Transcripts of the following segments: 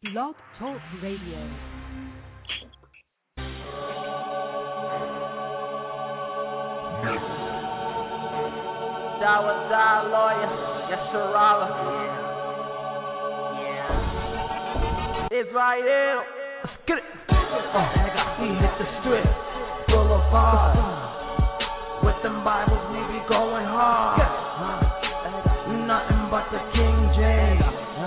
Blog Talk Radio. Dawa Da lawyer, Yasharala. Israel. Let's get it. We hit the strip, boulevard. With them Bibles, we be going hard. Nothing but the King James.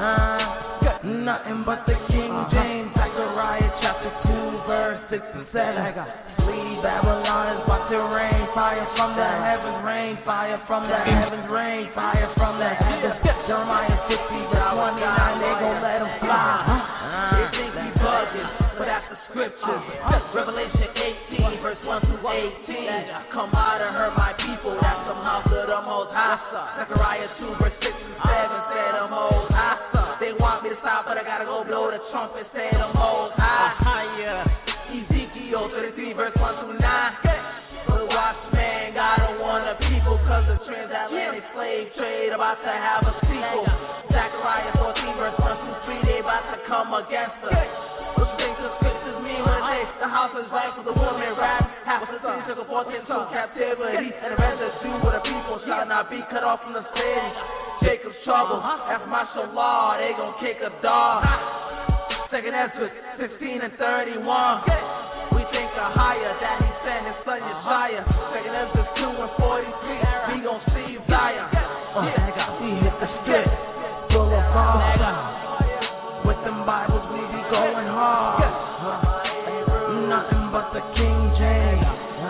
Nothing but the King James. Zechariah chapter 2, verse 6 and 7. Flee Babylon is about to rain. Fire from the heavens, rain. Fire from the heavens, rain. Fire from the heavens. Jeremiah 50, verse 29. They gon' let them fly. They think we bugging, but that's the scriptures. Revelation 18, verse 1 through 18. Come out of her, my people. That's the mouth of the Most High. Zechariah 2, verse 6 and 7. Say the Most High. They want me to stop, but I gotta go blow the trumpet. Say the Most High. Ezekiel 33, verse 1 through 9. The watchman gotta warn the people, cause the transatlantic slave trade about to have a sequel. Zechariah 14, verse 1 through 3. They about to come against us. What you think the scriptures mean when they say the house is right for the woman rap? Half of the city took a fortune to captivity, and the rest is due with the people shall not be cut off from the city. Jacob's trouble, that's martial law, they gon' kick a dog. Second Ezra 16 and 31. We think the higher that he sent his son Yeshaya. Second Ezra 2 and 43. We gon' see Zion. We hit the strip, boulevard. With them Bibles, we be going hard. Nothing but the King James.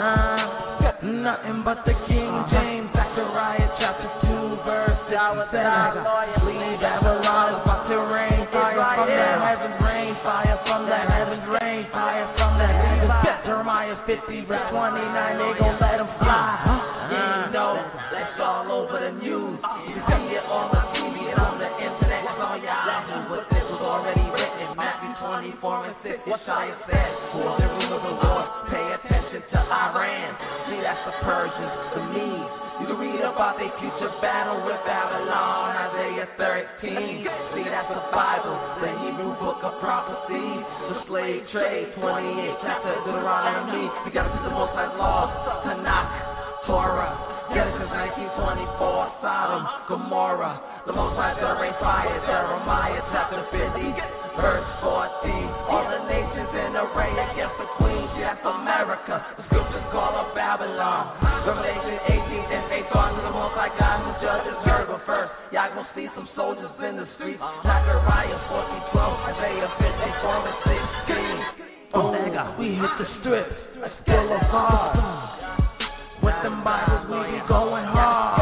Nothing but the King James. Zechariah chapter 2, verse 6 and 7. Flee Babylon is about to rain. Fire from the heavens, rain. Fire from the heavens, rain. Fire from the heavens. Jeremiah 50, verse 29. They gon' let them fly. You know, that's all over the news. You see it on the TV and on the internet. It's on Yahoo, but this was already written. Matthew 24 and 6. Yeshaya said, for the rule of the Lord, pay attention to Iran. See, that's the Persians, the Medes. You can read about their future battle with Babylon, Isaiah 13. See, that's the Bible, the Hebrew book of prophecy. The slave trade, 28 chapter Deuteronomy. We gotta see the Most High law, Tanakh, Torah. Genesis 19:24, Sodom, Gomorrah. The Most High gonna rain fire, Jeremiah chapter 50, verse 14. All the nations in array against the queen, see, that's America. The scriptures call her Babylon. Revelation 18 and 8, so unto the Most High God who judges her. But first, y'all gonna see some soldiers in the streets. Zechariah 14:12, Isaiah 54 and 16. Oh, we hit the strip, boulevard. With them Bibles, we be going hard.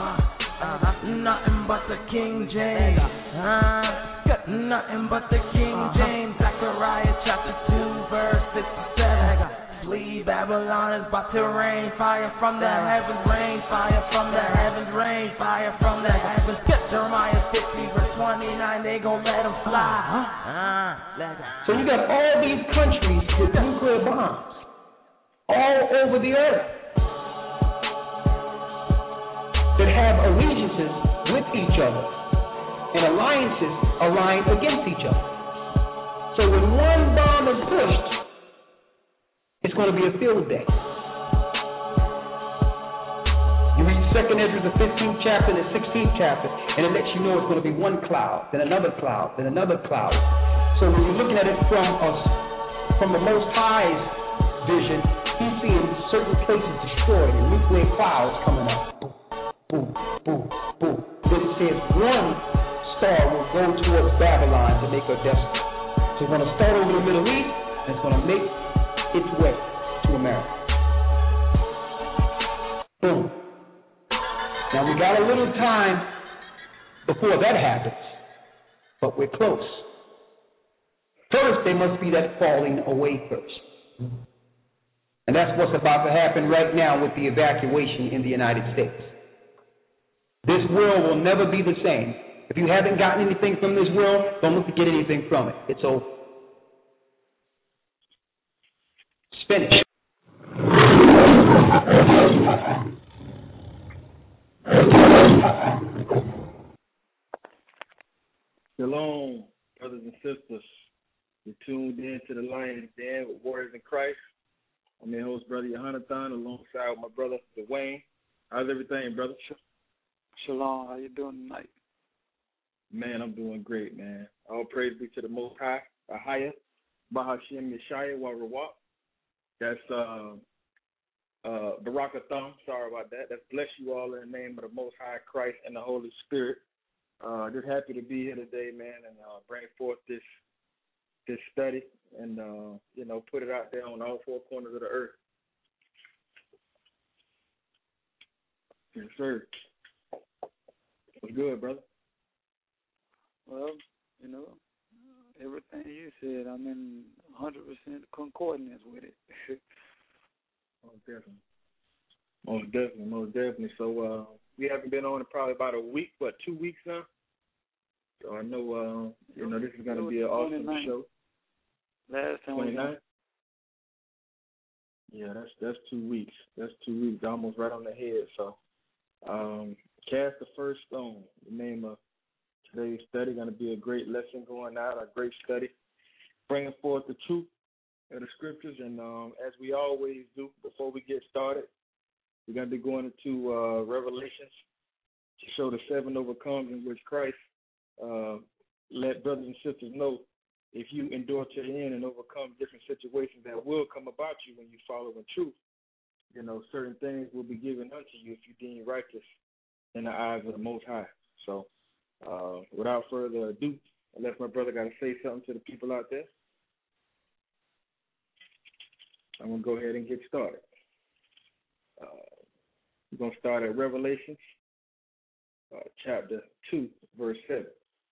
Nothing but the King James. Nothing but the King James. Zechariah chapter 2, verse 6 and 7. Flee Babylon is about to rain. Fire from the heavens, rain. Fire from the heavens, rain. Fire from the heavens. Jeremiah 50, verse 29. They gon' let them fly. So you got all these countries with nuclear bombs all over the earth that have allegiances with each other and alliances aligned against each other. So when one bomb is pushed, it's going to be a field day. You read 2nd Ezra, the 15th chapter and the 16th chapter, and it lets you know it's going to be one cloud, then another cloud, then another cloud. So when you're looking at it from the Most High's vision, he's seeing certain places destroyed and nuclear clouds coming up. Boom, boom, boom. Then it says one star will go towards Babylon to make her desolate. So it's going to start over the Middle East, and it's going to make its way to America. Boom. Now we got a little time before that happens, but we're close. First, there must be that falling away first. And that's what's about to happen right now with the evacuation in the United States. This world will never be the same. If you haven't gotten anything from this world, don't look to get anything from it. It's over. Finish. Shalom. brothers and sisters. You're tuned in to the Lion's Den with Warriors in Christ. I'm your host, Brother Yohanathan, alongside with my brother, Dwayne. How's everything, brother? Shalom. How you doing tonight? Man, I'm doing great, man. All praise be to the Most High, Ahaya, Bahashim Yeshaya Warawak. That's Barakathon. Sorry about that. That's bless you all in the name of the Most High, Christ, and the Holy Spirit. Just happy to be here today, man, and bring forth this study and, put it out there on all four corners of the earth. Yes, sir. What's good, brother? Well, everything you said, I'm in 100% concordance with it. Most definitely. So we haven't been on in probably about a week, 2 weeks now. So I know, this is going to be an awesome show. Last time 29? Yeah, that's 2 weeks. That's 2 weeks, almost right on the head. So cast the first stone. The name of today's study going to be a great lesson going out, a great study, bringing forth the truth of the scriptures. And as we always do before we get started, we're going to be going into Revelations to show the 7 overcomes in which Christ let brothers and sisters know if you endure to the end and overcome different situations that will come about you when you follow in truth, certain things will be given unto you if you deem righteous in the eyes of the Most High. So without further ado, unless my brother got to say something to the people out there, I'm going to go ahead and get started. We're going to start at Revelations chapter 2, verse 7.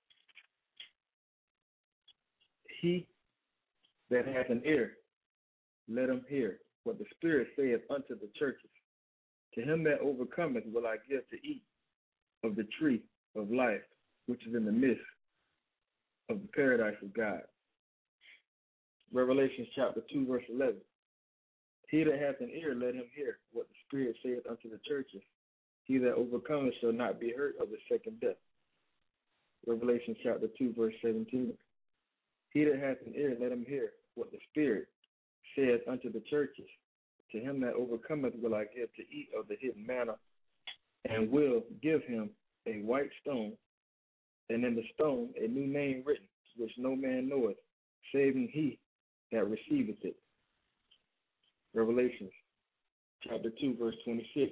He that hath an ear, let him hear what the Spirit saith unto the churches. To him that overcometh will I give to eat of the tree of life, which is in the midst of the paradise of God. Revelation chapter 2, verse 11. He that hath an ear, let him hear what the Spirit saith unto the churches. He that overcometh shall not be hurt of the second death. Revelation chapter 2, verse 17. He that hath an ear, let him hear what the Spirit saith unto the churches. To him that overcometh will I give to eat of the hidden manna, and will give him a white stone, and in the stone a new name written, which no man knoweth, saving he that receiveth it. Revelation chapter 2, verse 26.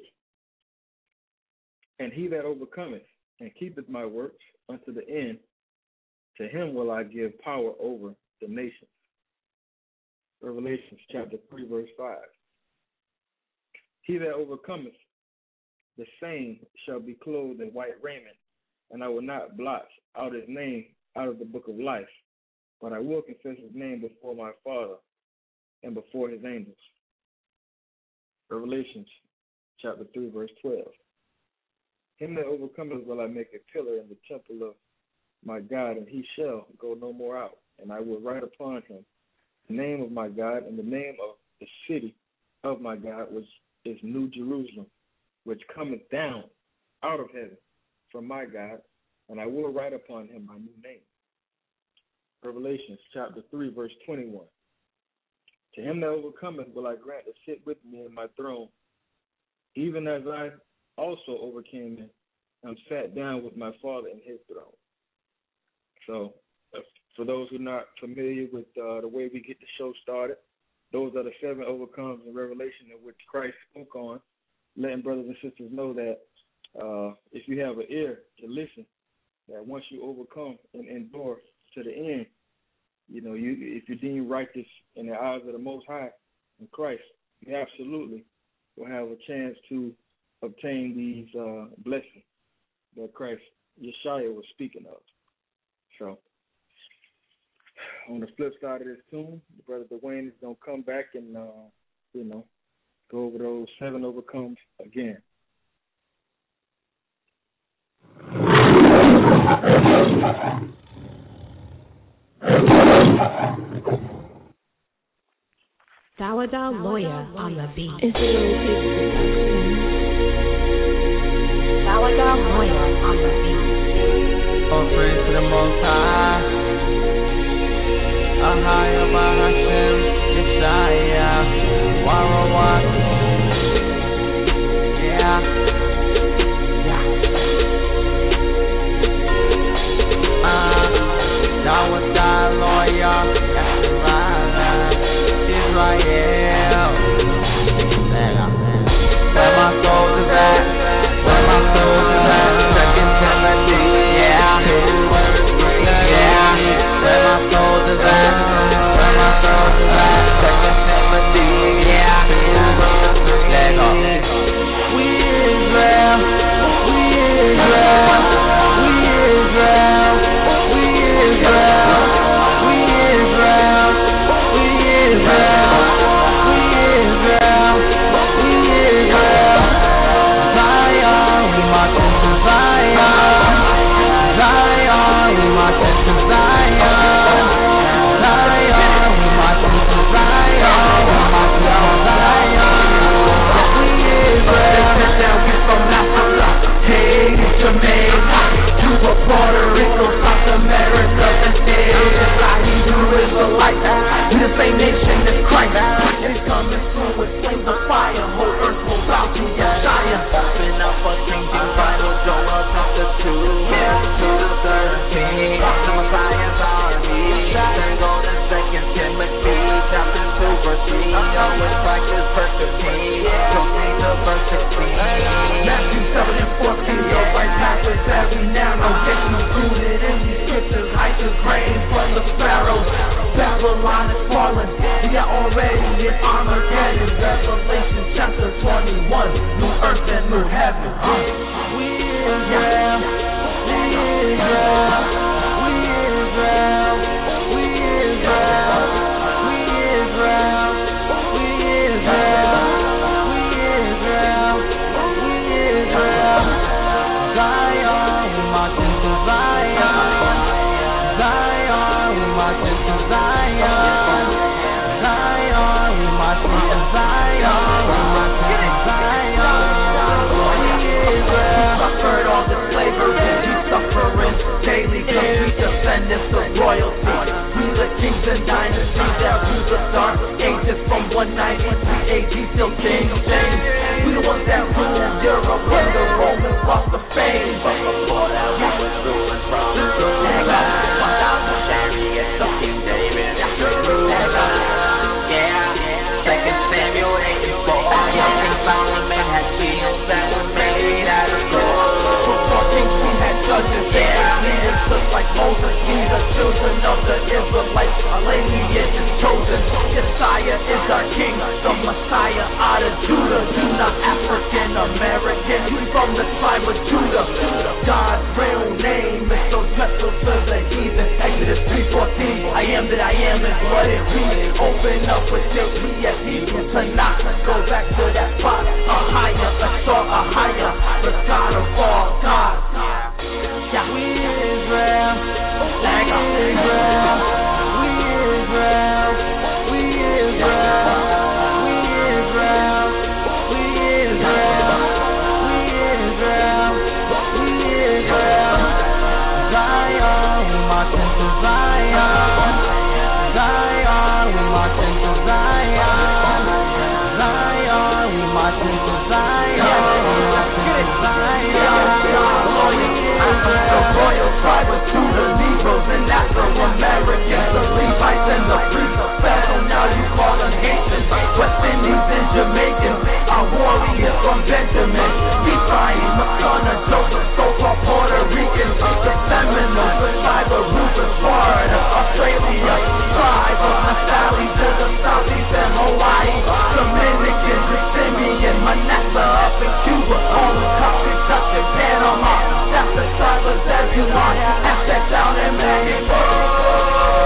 And he that overcometh and keepeth my works unto the end, to him will I give power over the nations. Revelation chapter 3, verse 5. He that overcometh, the same shall be clothed in white raiment, and I will not blot out his name out of the book of life, but I will confess his name before my Father and before his angels. Revelation chapter 3, verse 12. Him that overcometh will I make a pillar in the temple of my God, and he shall go no more out. And I will write upon him the name of my God and the name of the city of my God, which is New Jerusalem, which cometh down out of heaven from my God, and I will write upon him my new name. Revelation chapter 3, verse 21. To him that overcometh will I grant to sit with me in my throne, even as I also overcame and sat down with my Father in his throne. So, for those who are not familiar with the way we get the show started, those are the 7 overcomes in Revelation in which Christ spoke on, letting brothers and sisters know that if you have an ear to listen, that once you overcome and endure to the end, if you're deemed righteous in the eyes of the Most High in Christ, you absolutely will have a chance to obtain these blessings that Christ, Yeshaya, was speaking of. So, on the flip side of this tune, the brother Dwayne is going to come back and, go over those 7 overcomes again. Dawada Lawyer on the beat. Dawada Lawyer on the beat. All praise to the Most High. Salvador lawyer, Israel. Where my soldiers at? Where my soldiers at? Second Timothy, yeah. Yeah. Where my soldiers at? Where my soldiers at? Second Timothy, yeah. Let go. We Israel. We Israel. We Israel. We Israel. We Israel. We Israel. We Israel. We Israel. Zion, we march into Zion. Zion, we march into Zion. Zion, we march into Zion. We march into Zion. We Israel. We from Africa, hey, Jamaica, Cuba, Puerto Rico, South America, and Israel, Israelite. We the same nation as Christ, and He's coming soon with flames of fire. Whole earth will bow to Yeshua. Open up a changing Bible, Joel chapter 2, to the 13. The Messiah's army. Then go to 2 Timothy chapter 2 verse 3. Know it's like this verse 15. Don't read the verse 16. Matthew 7 and 14. Your right path is every narrow. Getting included in these scriptures. Hide the grain from the sparrows. Babylon is fallen. We are already in Armageddon. Revelation chapter 21. New earth and new heaven. We Israel. We Israel. We Israel. We Israel. We Israel. We Israel. We Israel. We Israel. Zion, we march into Zion. Zion, we march into Zion. Zion, we march into Zion. We march into Zion. We Israel. Suffered all the slavery, we suffering daily. Cause we descendants of royalty. We the kings and dynasties that rule the dark ages from 193 AD till King James. We the ones that rule Europe when the Romans lost the fame. But before that we was ruling from the King David. Yeah, 2 Samuel 8 and 4. King Solomon had shields that were made out of gold. Before kings we had judges, leaders just like Moses. We the children of the Israelites, our lineage is chosen. Josiah is our king, the Messiah out of Judah. You not African American, you from the tribe of Judah. God's real name is so dreadful to the heathen. Exodus 3:14, I am that I am is what it reads. Open up with this, we as Hebrew tonight. Go back to that spot, a higher, a higher, the God of all gods. Yeah, we Israel, like Israel, we Israel, we Israel, we Israel, we Israel, we Israel, we Israel. Zion, we march into Zion. Zion, we march into Zion. Zion, we march into Zion. We march into Zion. The royal tribe of Judah, Negroes and Afro-Americans, the Levites and the priests of Pharaoh. Now you call them Haitians, West Indies and Jamaicans. Our warriors from Benjamin, Ephraim, the son of Joseph, so-called Puerto Ricans, the Seminoles, the tribe of Rufus, Florida, Australia, tribe of Naphtali to the southeast and Hawaii, Dominican, Simeon, Manasseh up in Cuba, all the countries touching Panama. That's the tribe of Zebulon, Hashtag down in Mexico.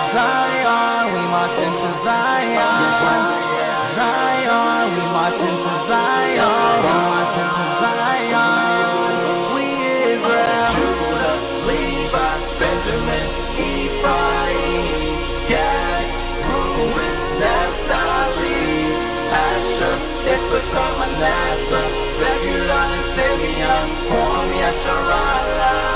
Zion, we marching to Zion. Zion, we marching to Zion. We marching to Zion. We Israel. Judah, Levi, Benjamin, Ephraim, Gad, Reuben, Naphtali, Asher, Issachar, Manasseh, Zebulun, and Simeon, form Yasharallah.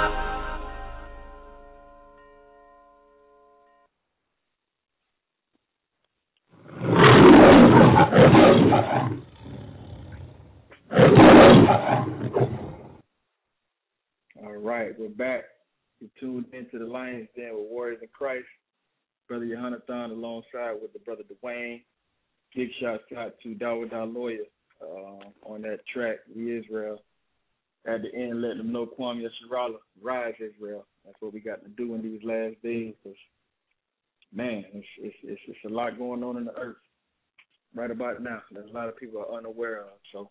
All right, we're back. You tuned into the Lions Den with Warriors in Christ. Brother Yohanathan alongside with the brother Dwayne. Big shouts out to Dawada Lawyer on that track, We Israel. At the end, letting them know Kwame Yasharallah, Rise Israel. That's what we got to do in these last days. Cause, man, it's a lot going on in the earth right about now that a lot of people are unaware of. So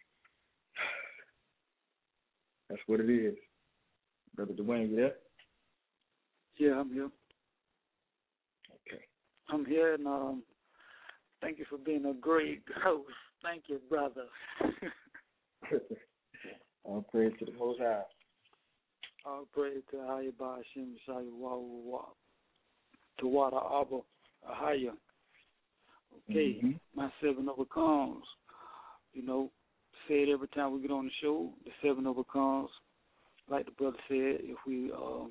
that's what it is. Brother Dwayne, you there? Yeah, I'm here. Okay. I'm here, and thank you for being a great host. Thank you, brother. All praise to the Most High. All praise to Hayabah Hashem Shai Wawa to Wada Abba Ahaya. Okay, my 7 overcomes. You know, say it every time we get on the show. The 7 overcomes. Like the brother said, if we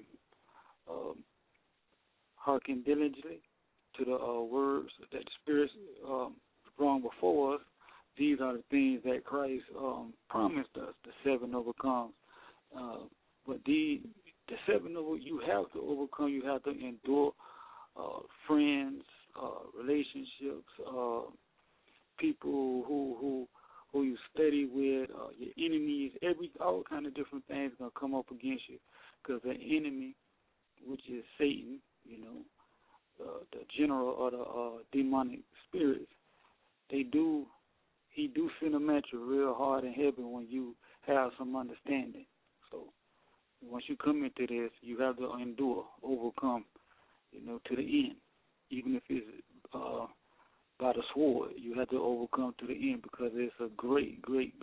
hearken diligently to the words that the Spirit brought before us, these are the things that Christ promised us, the 7 overcomes. But the 7 you have to overcome, you have to endure friends, relationships, people who you study with, your enemies, all kind of different things going to come up against you. Because the enemy, which is Satan, you know, the general of the demonic spirits, he do send a match real hard and heavy when you have some understanding. So once you come into this, you have to endure, overcome, you know, to the end. Even if it's by the sword, you have to overcome to the end because it's a great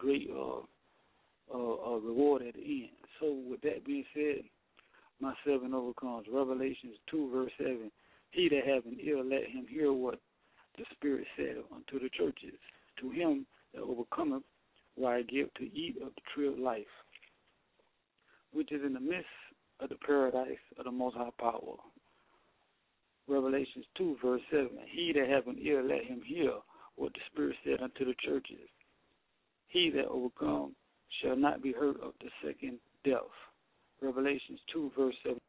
reward at the end. So with that being said, my 7 overcomes. Revelations 2 verse 7. He that hath an ear, let him hear what the Spirit said unto the churches. To him that overcometh, will I give to eat of the tree of life, which is in the midst of the paradise of the Most High Power. Revelations 2 verse 7. He that hath an ear, let him hear what the Spirit said unto the churches. He that overcomes shall not be hurt of the second death. Revelations 2 verse 7.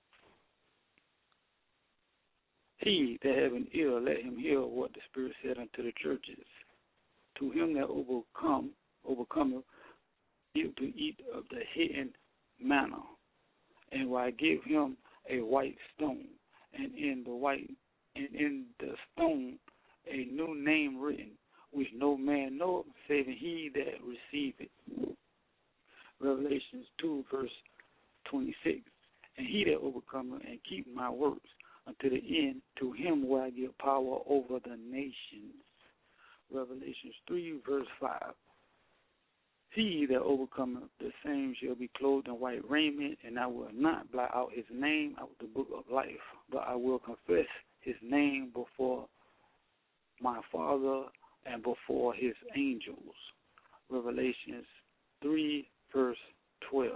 He that hath an ear, let him hear what the Spirit said unto the churches. To him that overcometh, give to eat of the hidden manna, and will I give him a white stone, and in the stone a new name written, which no man knoweth, saving he that receiveth it. Revelations 2 verse 26. And he that overcometh and keep my works unto the end, to him will I give power over the nations. Revelations 3 verse 5. He that overcometh, the same shall be clothed in white raiment, and I will not blot out his name out of the book of life, but I will confess his name before my Father and before his angels. Revelations 3 verse 12.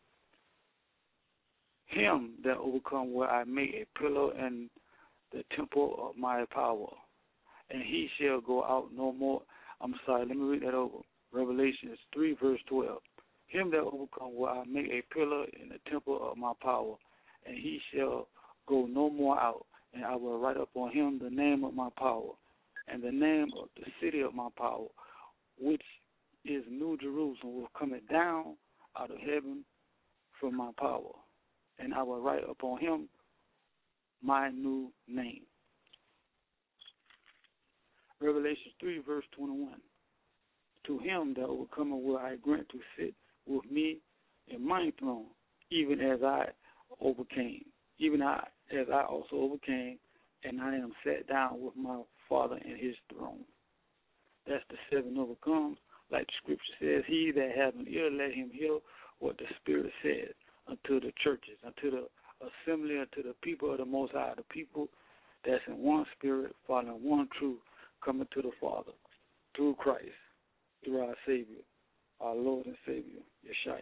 Him that overcome will I make a pillar in the temple of my power, and he shall go out no more. Let me read that over. Revelations 3 verse 12. Him that overcome will I make a pillar in the temple of my power, and he shall go no more out, and I will write upon him the name of my power, and the name of the city of my power, which is New Jerusalem, will come down out of heaven from my power, and I will write upon him my new name. Revelation 3 verse 21. To him that overcometh will I grant to sit with me in my throne, even as I overcame even as I also overcame, and I am sat down with my Father in his throne. That's the 7 overcomes. Like the scripture says, he that hath an ear, let him hear what the Spirit says unto the churches, unto the assembly, unto the people of the Most High, the people that's in one spirit, following one truth, coming to the Father through Christ, through our Savior, our Lord and Savior, Yeshua.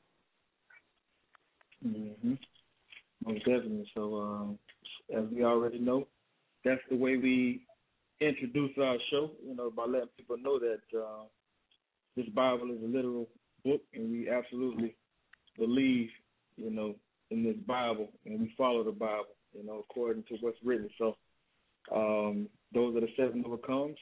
Mm-hmm. Most definitely. So, as we already know, that's the way we introduce our show, by letting people know that this Bible is a literal book, and we absolutely believe, in this Bible, and we follow the Bible, according to what's written. So those are the 7 overcomes,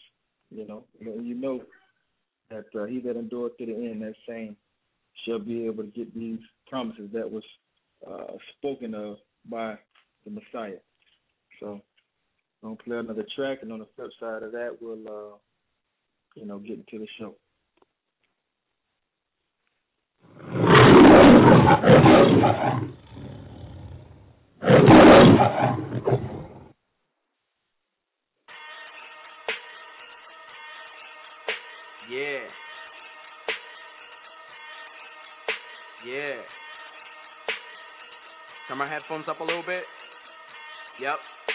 that he that endureth to the end, that same shall be able to get these promises that was spoken of by the Messiah. So I'm going to play another track, and on the flip side of that, we'll, get into the show. Yeah. Turn my headphones up a little bit. Yep.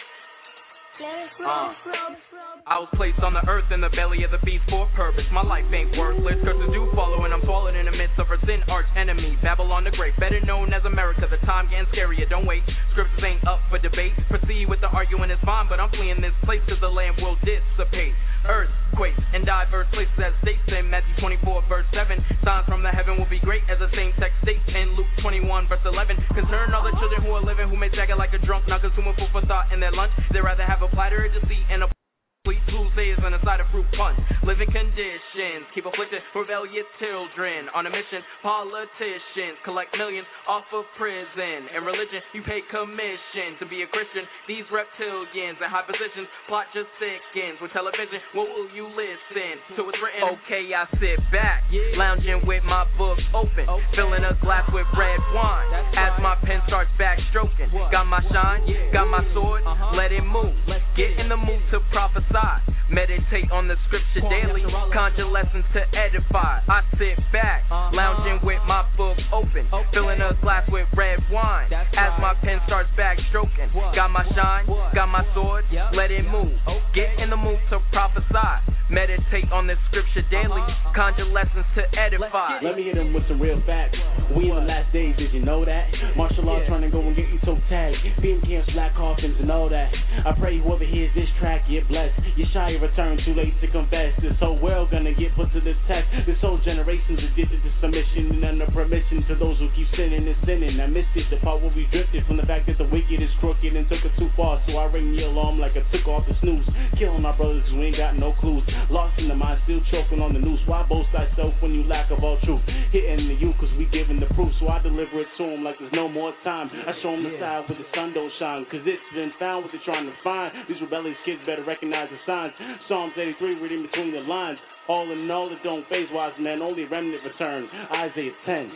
I was placed on the earth in the belly of the beast for a purpose. My life ain't worthless, curses do follow, and I'm falling in the midst of her sin arch enemy, Babylon the Great, better known as America. The time getting scarier, don't wait, scriptures ain't up for debate. Proceed with the arguing is fine, but I'm fleeing this place cause the land will dissipate. Earthquakes in diverse places as states in Matthew 24 verse 7. Signs from the heaven will be great as the same text states in Luke 21 verse 11. Concern all the children who are living, who may stagger like a drunk, not consuming food for thought in their lunch. They'd rather have a platter of deceit and a sweet Tuesdays and a side of fruit punch. Living conditions keep afflicted rebellious children on a mission. Politicians collect millions off of prison and religion. You pay commission to be a Christian. These reptilians in high positions plot just thickens with television. What will you listen to? It's written. Okay, I sit back, lounging with my book open, filling a glass with red wine. As my pen starts backstroking, got my shine, got my sword, let it move. Get in the mood to prophesy. Meditate on the scripture daily, conjure lessons to edify. I sit back, lounging with my book open, filling a glass with red wine. As my pen starts backstroking, got my shine, got my sword, let it move. Get in the mood to prophesy. Meditate on the scripture daily, conjure lessons to edify. Let me hit him with some real facts. We in the last days, did you know that? Martial law trying to go and get you so tagged. Beam camps, black coffins and all that. I pray whoever hears this track get blessed. Yeshua return, too late to confess. This whole world gonna get put to the test. This whole generation's addicted to submission and under permission to those who keep sinning and sinning. I missed it, the part where we drifted from the fact that the wicked is crooked and took it too far. So I ring the alarm like I took off the snooze. Killing my brothers who ain't got no clues. Lost in the mind, still choking on the noose. Why boast thyself when you lack of all truth? Hitting the you cause we giving the proof. So I deliver it to them like there's no more time. I show them the side where the sun don't shine. Cause it's been found what they're trying to find. These rebellious kids better recognize the signs. Psalms 83 reading between the lines. All in all, it don't phase wise man, only remnant return. Isaiah 10.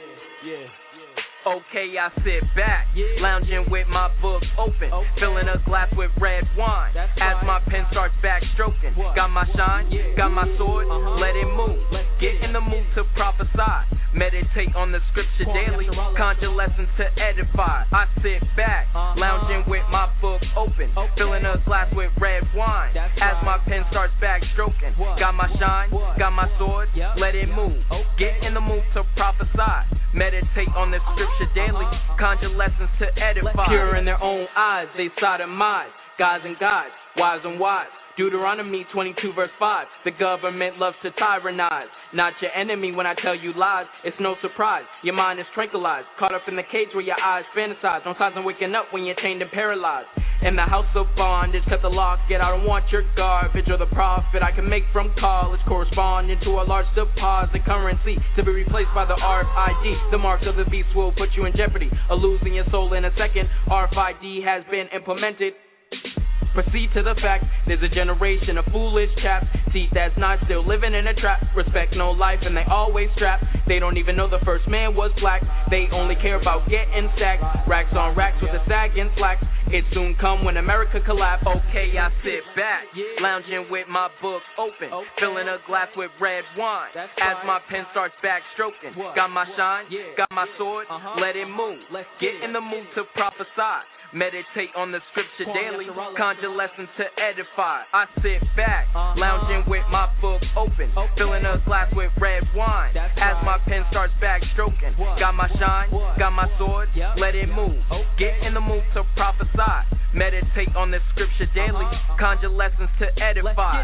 Okay, I sit back, lounging with my book open, filling a glass with red wine. As my pen starts backstroking, got my shine, got my sword, let it move. Get in the mood to prophesy. Meditate on the scripture daily, conjure lessons to edify. I sit back, lounging with my book open, filling a glass with red wine. As my pen starts backstroking, got my shine, got my sword, let it move. Get in the mood to prophesy. Meditate on the scripture daily, conjure lessons to edify. Pure in their own eyes, they sodomize. Guys and guys, wives and wives. Deuteronomy 22 verse 5. The government loves to tyrannize. Not your enemy when I tell you lies. It's no surprise. Your mind is tranquilized. Caught up in the cage where your eyes fantasize. No signs of waking up when you're chained and paralyzed. In the house of bondage, cut the lock. Get I don't want your garbage or the profit I can make from college. Corresponding to a large deposit currency to be replaced by the RFID. The mark of the beast will put you in jeopardy of losing your soul in a second. RFID has been implemented. Proceed to the fact, there's a generation of foolish chaps, teeth that's not still living in a trap, respect no life and they always strapped. They don't even know the first man was black, they only care about getting stacked, racks on racks with the sagging slacks. It soon come when America collapse. Okay, I sit back, lounging with my book open, filling a glass with red wine, as my pen starts backstroking. Got my shine, got my sword, let it move, get in the mood to prophesy. Meditate on the scripture daily, conjure lessons to edify. I sit back, lounging with my book open, filling a glass with red wine, as my pen starts backstroking. Got my shine, got my sword, let it move, get in the mood to prophesy. Meditate on the scripture daily, conjure lessons to edify.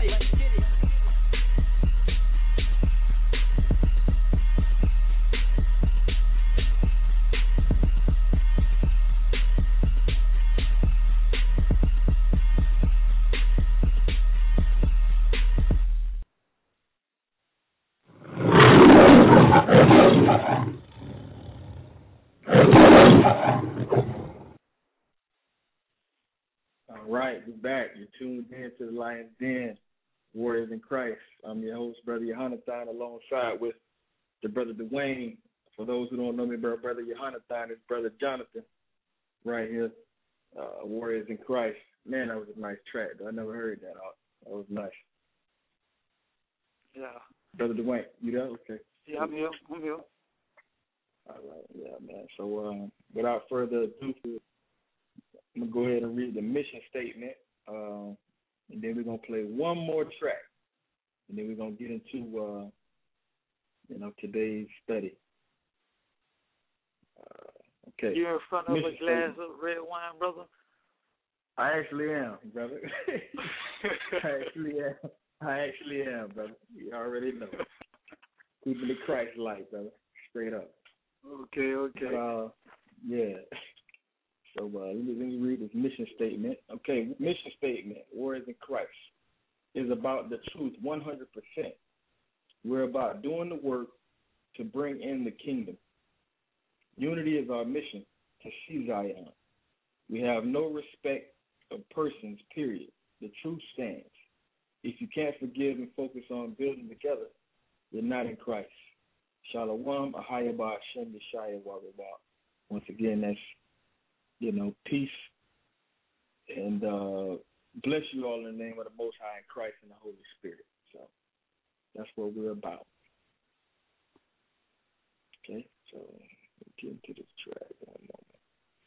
All right, we're back. You're tuned in to the Lion's Den, Warriors in Christ. I'm your host, Brother Yohanathan, alongside with the Brother Dwayne. For those who don't know me, Brother Yohanathan is Brother Jonathan, right here, Warriors in Christ. Man, that was a nice track, though. I never heard that. That was nice. Yeah. Brother Dwayne, you there? Okay. Yeah, I'm here. All right, yeah, man. So without further ado, I'm going to go ahead and read the mission statement, and then we're going to play one more track, and then we're going to get into, today's study. Okay. You're in front of a glass of red wine, brother? I actually am, brother. I actually am, brother. You already know. Keeping the Christ light, brother. Straight up. Okay. But, yeah. So let me read this mission statement. Okay, mission statement, Warriors in Christ, is about the truth 100%. We're about doing the work to bring in the kingdom. Unity is our mission, to see Zion. We have no respect of persons, period. The truth stands. If you can't forgive and focus on building together, you're not in Christ. Shalom, Ahayabah, Shem Yeshaya, Wababa. Once again, that's peace, and bless you all in the name of the Most High in Christ and the Holy Spirit. So that's what we're about. Okay, so let's get into this track in a moment.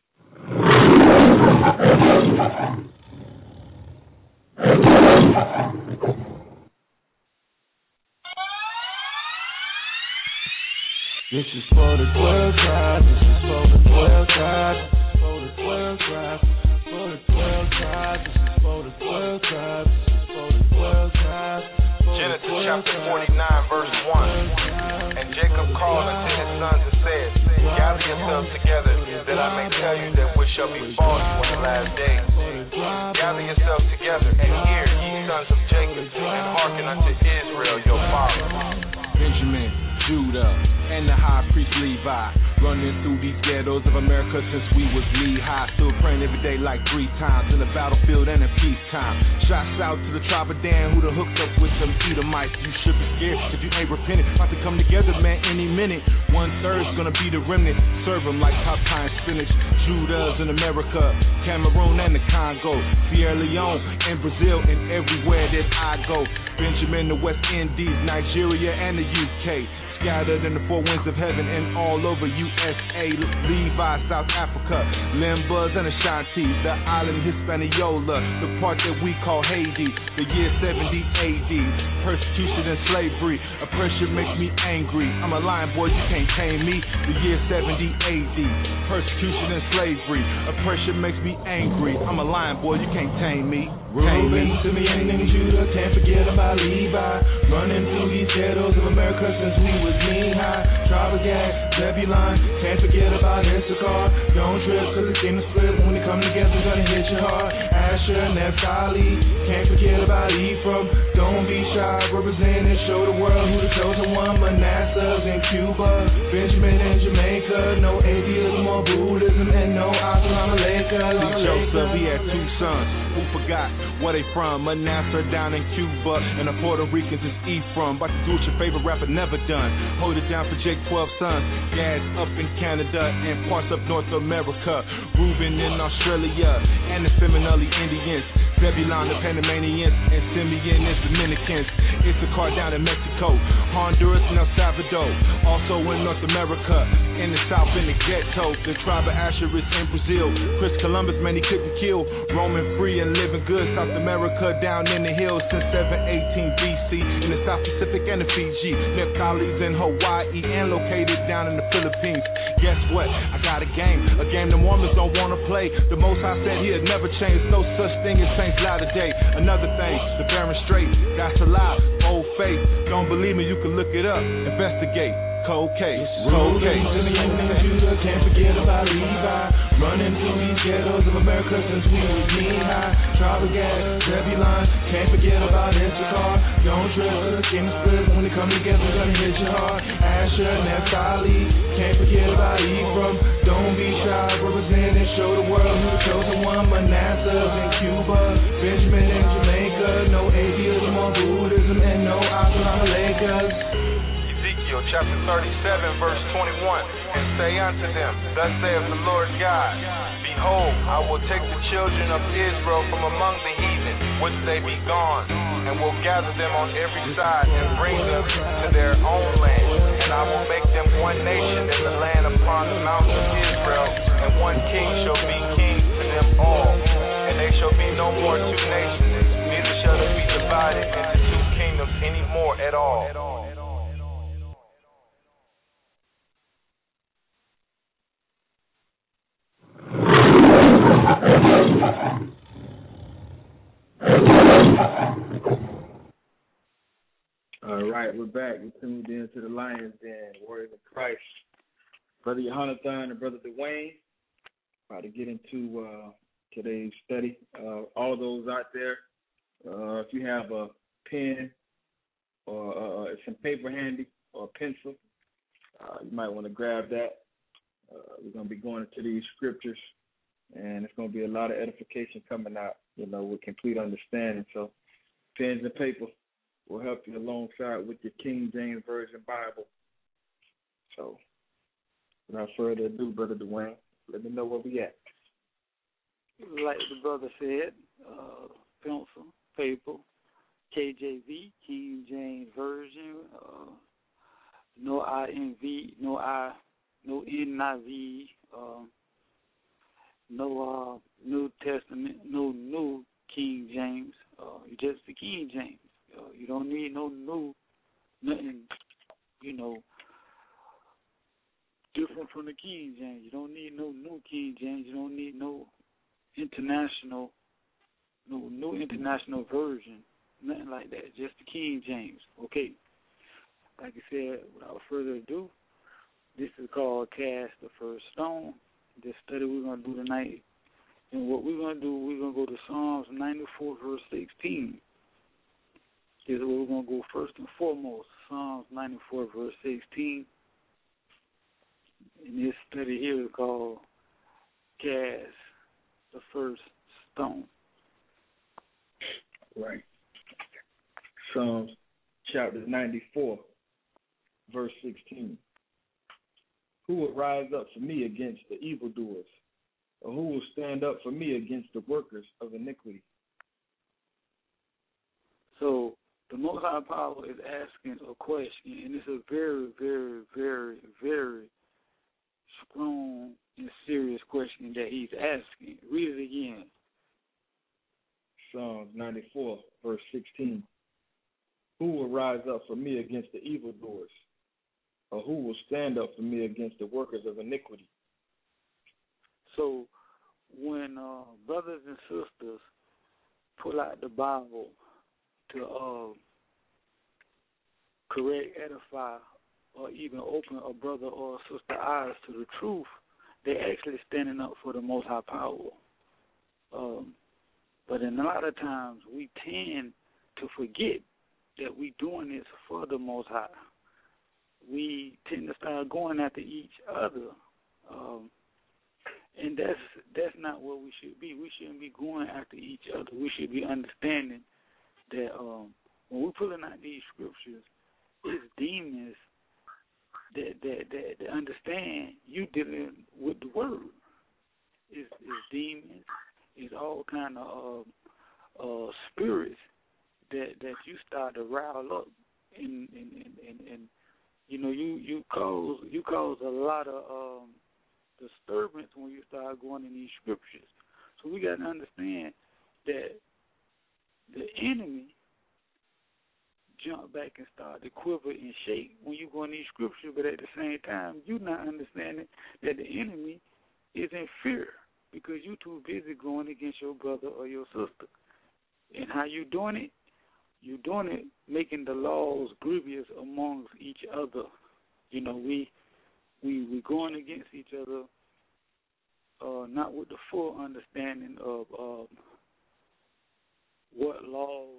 This is for the 12 tribes. This is for the 12 tribes. For the 12 tribes, for the 12 tribes, this is for the 12 tribes, this is for the 12 tribes. Genesis chapter 49, verse 1. And Jacob called unto his sons and said, gather yourselves together, that I may tell you that which shall befall you in the last days. Gather yourselves together, and hear, ye sons of Jacob, and hearken unto Israel your father. Benjamin, Judah, and the high priest Levi, running through these ghettos of America since we was knee-high. Still praying every day like 3 times, in the battlefield and in peacetime. Shots out to the tribe of Dan who done hooked up with them Edomites. You should be scared if you ain't repentant. About to come together, man, any minute. 1/3's gonna be the remnant. Serve them like top pie and spinach. Judah's in America, Cameroon and the Congo, Sierra Leone and Brazil, and everywhere that I go. Benjamin, the West Indies, Nigeria and the UK. Scattered in the 4 winds of heaven and all over USA, Levi, South Africa, Limbas and Ashanti, the island Hispaniola, the part that we call Haiti, the year 70 AD, persecution and slavery, oppression makes me angry, I'm a lion boy, you can't tame me, the year 70 AD, persecution and slavery, oppression makes me angry, I'm a lion boy, you can't tame me. Rolling to me and in Judah, can't forget about Levi, running through these ghettos of America since we was knee-high. Tribe of Gad, Zebulon, can't forget about Issachar. Don't trip, cause it's in the script. When they come together, gonna hit you hard. Asher, Naphtali, can't forget about Ephraim. Don't be shy, represent and show the world who the chosen one. Manasseh's in Cuba, Benjamin in Jamaica. No atheism or Buddhism and no Assalamu alaikum. See Joseph, he had two sons. Who forgot where they from? Manasseh down in Cuba, and the Puerto Ricans is Ephraim. About to do what your favorite rapper never done. Hold it down for Jake 12 sons. Gad up in Canada and parts of North America. Reuben in Australia and the Seminole Indians. Zebulon, the Panamanians, and Simeon is Dominicans. Issachar down in Mexico, Honduras and El Salvador. Also in North America, in the South, in the ghetto. The tribe of Asher is in Brazil. Chris Columbus, man, he couldn't kill. Roaming free and living good. South America down in the hills since 718 BC. In the South Pacific and the Fiji. Nepalese in Hawaii and located down in the Philippines. Guess what? I got a game the Mormons don't want to play. The Most High said he'd never change. No such thing as change lie today. Another thing, the Baron Strait, that's a lie. Old faith, don't believe me, you can look it up. Investigate. Cold case, cold case. Judah, can't forget about Levi. Running through these ghettos of America since we was knee-high. Tribe of Gad, Zebulon, can't forget about Issachar. Don't trip for the skin split. When they come together, we're gonna hit you hard. Asher, Naphtali, can't forget about Ephraim. Don't be shy, represent and show the world who's the chosen one. Manasseh in Cuba, Benjamin in Jamaica. No atheism or Buddhism and no Islam Lakers. Ezekiel chapter 37, verse 21, and say unto them, thus saith the Lord God, behold, I will take the children of Israel from among the heathen, which they be gone, and will gather them on every side, and bring them to their own land, and I will make them one nation in the land upon the mountains of Israel, and one king shall be king to them all, and they shall be no more two nations, neither shall they be divided into two kingdoms any more at all. All right, we're back. We're tuned in to the Lions Den, Warriors of Christ. Brother Yohanathan and Brother Dwayne, about to get into today's study. All those out there, if you have a pen or some paper handy or a pencil, you might want to grab that. We're going to be going into these scriptures, and it's going to be a lot of edification coming out, with complete understanding. So pens and paper will help you alongside with your King James Version Bible. So without further ado, Brother Dwayne, let me know where we at. Like the brother said, pencil, paper, KJV, King James Version, no INV, no NIV, no New Testament, no New King James, just the King James. You don't need no new, nothing, different from the King James. You don't need no new King James. You don't need no new international version, nothing like that. Just the King James. Okay. Like I said, without further ado, this is called Cast the First Stone. This study we're going to do tonight. And what we're going to do, we're going to go to Psalms 94, verse 16. This is where we're going to go first and foremost. Psalms 94, verse 16. And this study here is called Cast the First Stone. Right. Psalms chapter 94, verse 16. Who will rise up for me against the evildoers? Or who will stand up for me against the workers of iniquity? So the Most High Power is asking a question, and it's a very, very, very, very strong and serious question that he's asking. Read it again. Psalms 94, verse 16. Who will rise up for me against the evildoers? Or who will stand up for me against the workers of iniquity? So when brothers and sisters pull out the Bible to correct, edify, or even open a brother or a sister's eyes to the truth, they're actually standing up for the Most High Power. But in a lot of times, we tend to forget that we're doing this for the Most High. We tend to start going after each other. And that's not what we should be. We shouldn't be going after each other. We should be understanding that when we're pulling out these scriptures, it's demons that understand you dealing with the word. It's demons. It's all kind of spirits that you start to rile up, and you know you cause a lot of disturbance when you start going in these scriptures. So we got to understand that the enemy jump back and start to quiver and shake when you go in these scriptures, but at the same time, you're not understanding that the enemy is in fear because you're too busy going against your brother or your sister. And how you doing it? You're doing it making the laws grievous amongst each other. You know, we going against each other, not with the full understanding of what laws,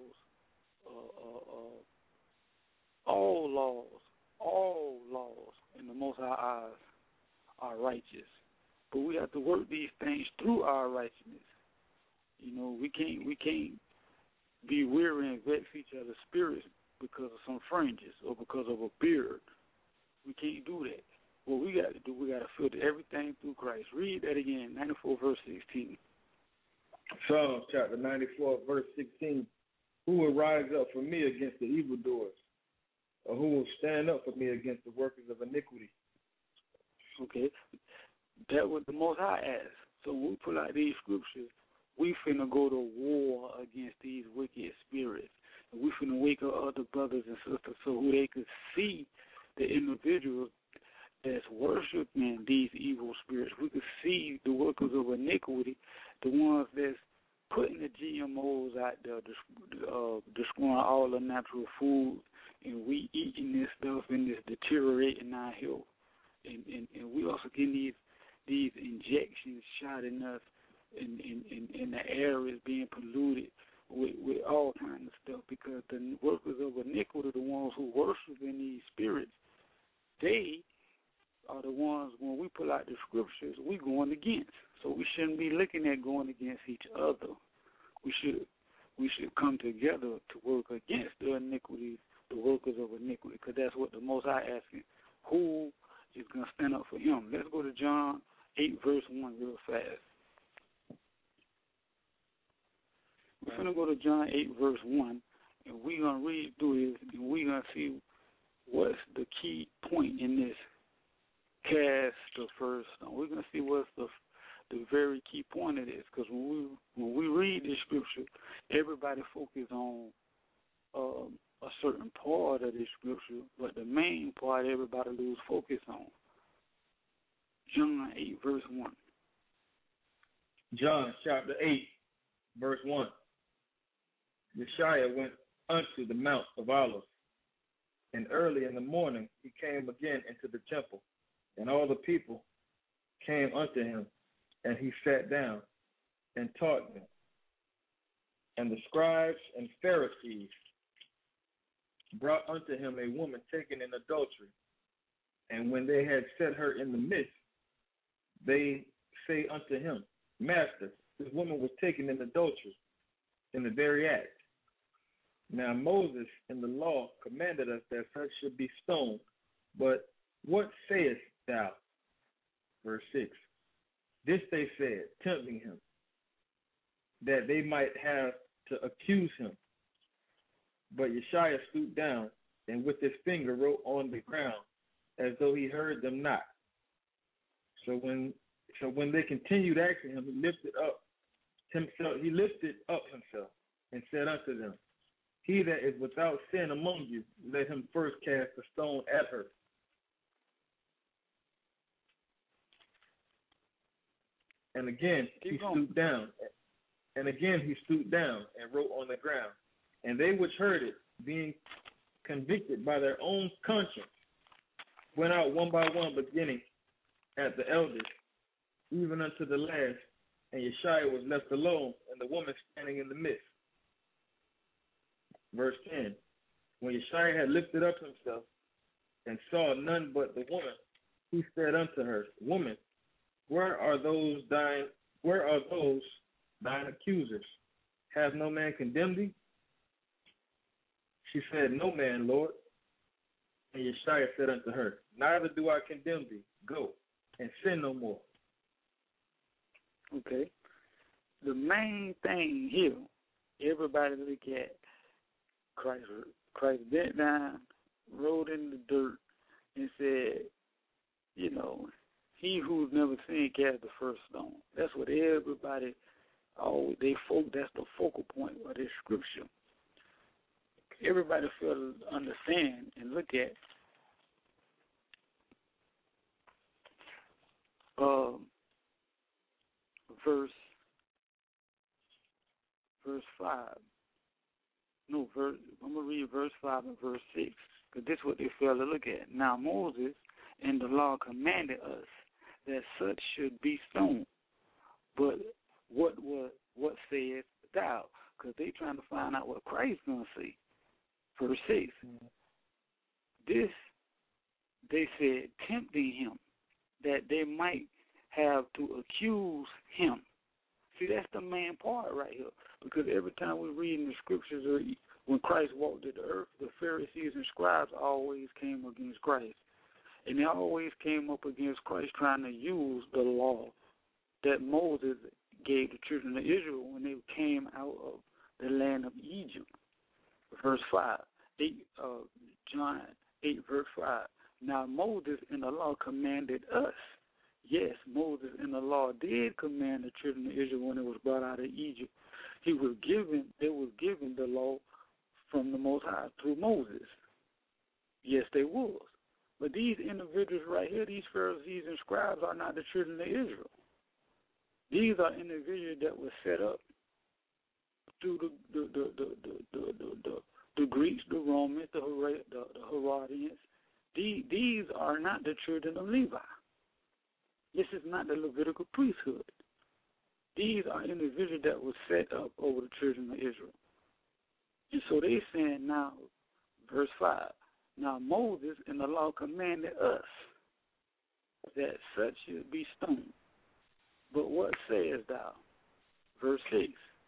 all laws in the Most High eyes are righteous. But we have to work these things through our righteousness. You know, we can't be weary and vex each other's spirits because of some fringes or because of a beard. We can't do that. What we got to do, we got to filter everything through Christ. Read that again, 94 verse 16. Psalms chapter 94 verse 16. Who will rise up for me against the evildoers? Or who will stand up for me against the workers of iniquity? Okay. That was the Most High asked. So when we pull out these scriptures, we finna go to war against these wicked spirits. And we finna wake up other brothers and sisters so who they could see the individuals that's worshiping these evil spirits. We could see the workers of iniquity, the ones that's putting the GMOs out there, destroying all the natural food, and we eating this stuff and it's deteriorating our health. And we also getting these injections shot in us, and the air is being polluted with all kinds of stuff because the workers of iniquity, the ones who worship in these spirits, they are the ones, when we pull out the scriptures, we going against. So we shouldn't be looking at going against each other. We should come together to work against the iniquities, the workers of iniquity, because that's what the Most High asking. Who is going to stand up for him? Let's go to John 8, verse 1 real fast. We're going to go to John 8, verse 1, and we're going to read through this, and we're going to see what's the key point in this cast the first stone. We're going to see what's the very key point of this, because when we read this scripture, everybody focus on a certain part of this scripture, but the main part everybody lose focus on. John 8, verse 1. John chapter 8, verse 1. Yeshua went unto the Mount of Olives, and early in the morning he came again into the temple, and all the people came unto him, and he sat down and taught them. And the scribes and Pharisees brought unto him a woman taken in adultery. And when they had set her in the midst, they say unto him, Master, this woman was taken in adultery, in the very act. Now Moses in the law commanded us that such should be stoned. But what sayest thou? Verse 6. This they said, tempting him, that they might have to accuse him. But Yeshua stooped down and with his finger wrote on the ground, as though he heard them not. So when they continued asking him, he lifted up himself and said unto them, He that is without sin among you, let him first cast a stone at her. And again he stooped down, and wrote on the ground. And they which heard it, being convicted by their own conscience, went out one by one, beginning at the eldest, even unto the last. And Yeshua was left alone, and the woman standing in the midst. Verse 10. When Yeshua had lifted up himself and saw none but the woman, he said unto her, Woman, Where are those thine accusers? Has no man condemned thee? She said, No man, Lord. And Yeshua said unto her, Neither do I condemn thee. Go and sin no more. Okay. The main thing here, everybody look at Christ. Christ bent down, rolled in the dirt, and said, he who's never sinned cast the first stone. That's what everybody that's the focal point of this scripture. Everybody fail to understand and look at verse 5. I'm going to read verse 5 and verse 6, because this is what they fail to look at. Now Moses in the law commanded us that such should be stoned. But what saith thou? Because they trying to find out what Christ's going to say. Verse 6. This, they said, tempting him, that they might have to accuse him. See, that's the main part right here. Because every time we read in the scriptures, or when Christ walked the earth, the Pharisees and scribes always came against Christ. And they always came up against Christ trying to use the law that Moses gave the children of Israel when they came out of the land of Egypt. Verse 5, John 8, verse 5. Now Moses in the law commanded us. Yes, Moses in the law did command the children of Israel when it was brought out of Egypt. They was given the law from the Most High through Moses. Yes, they was. But these individuals right here, these Pharisees and scribes, are not the children of Israel. These are individuals that were set up through the Greeks, the Romans, the Herodians. These are not the children of Levi. This is not the Levitical priesthood. These are individuals that were set up over the children of Israel. And so they saying now, verse 5, now Moses in the law commanded us that such should be stoned. But what sayest thou? Verse 6.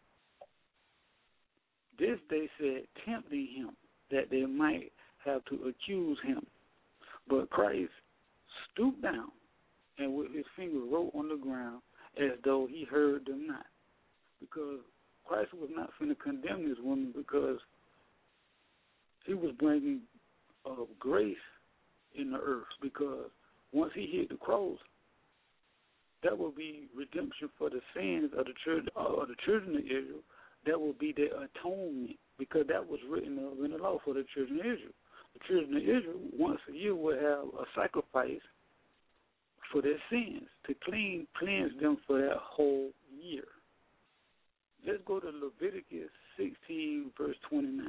This they said, tempting him, that they might have to accuse him. But Christ stooped down and with his finger wrote on the ground as though he heard them not. Because Christ was not finna condemn this woman, because he was bringing grace in the earth. Because once he hit the cross, that will be redemption for the sins of the children of Israel. That will be their atonement, because that was written in the law for the children of Israel. The children of Israel once a year would have a sacrifice for their sins to cleanse them for that whole year. Let's go to Leviticus 16, verse 29.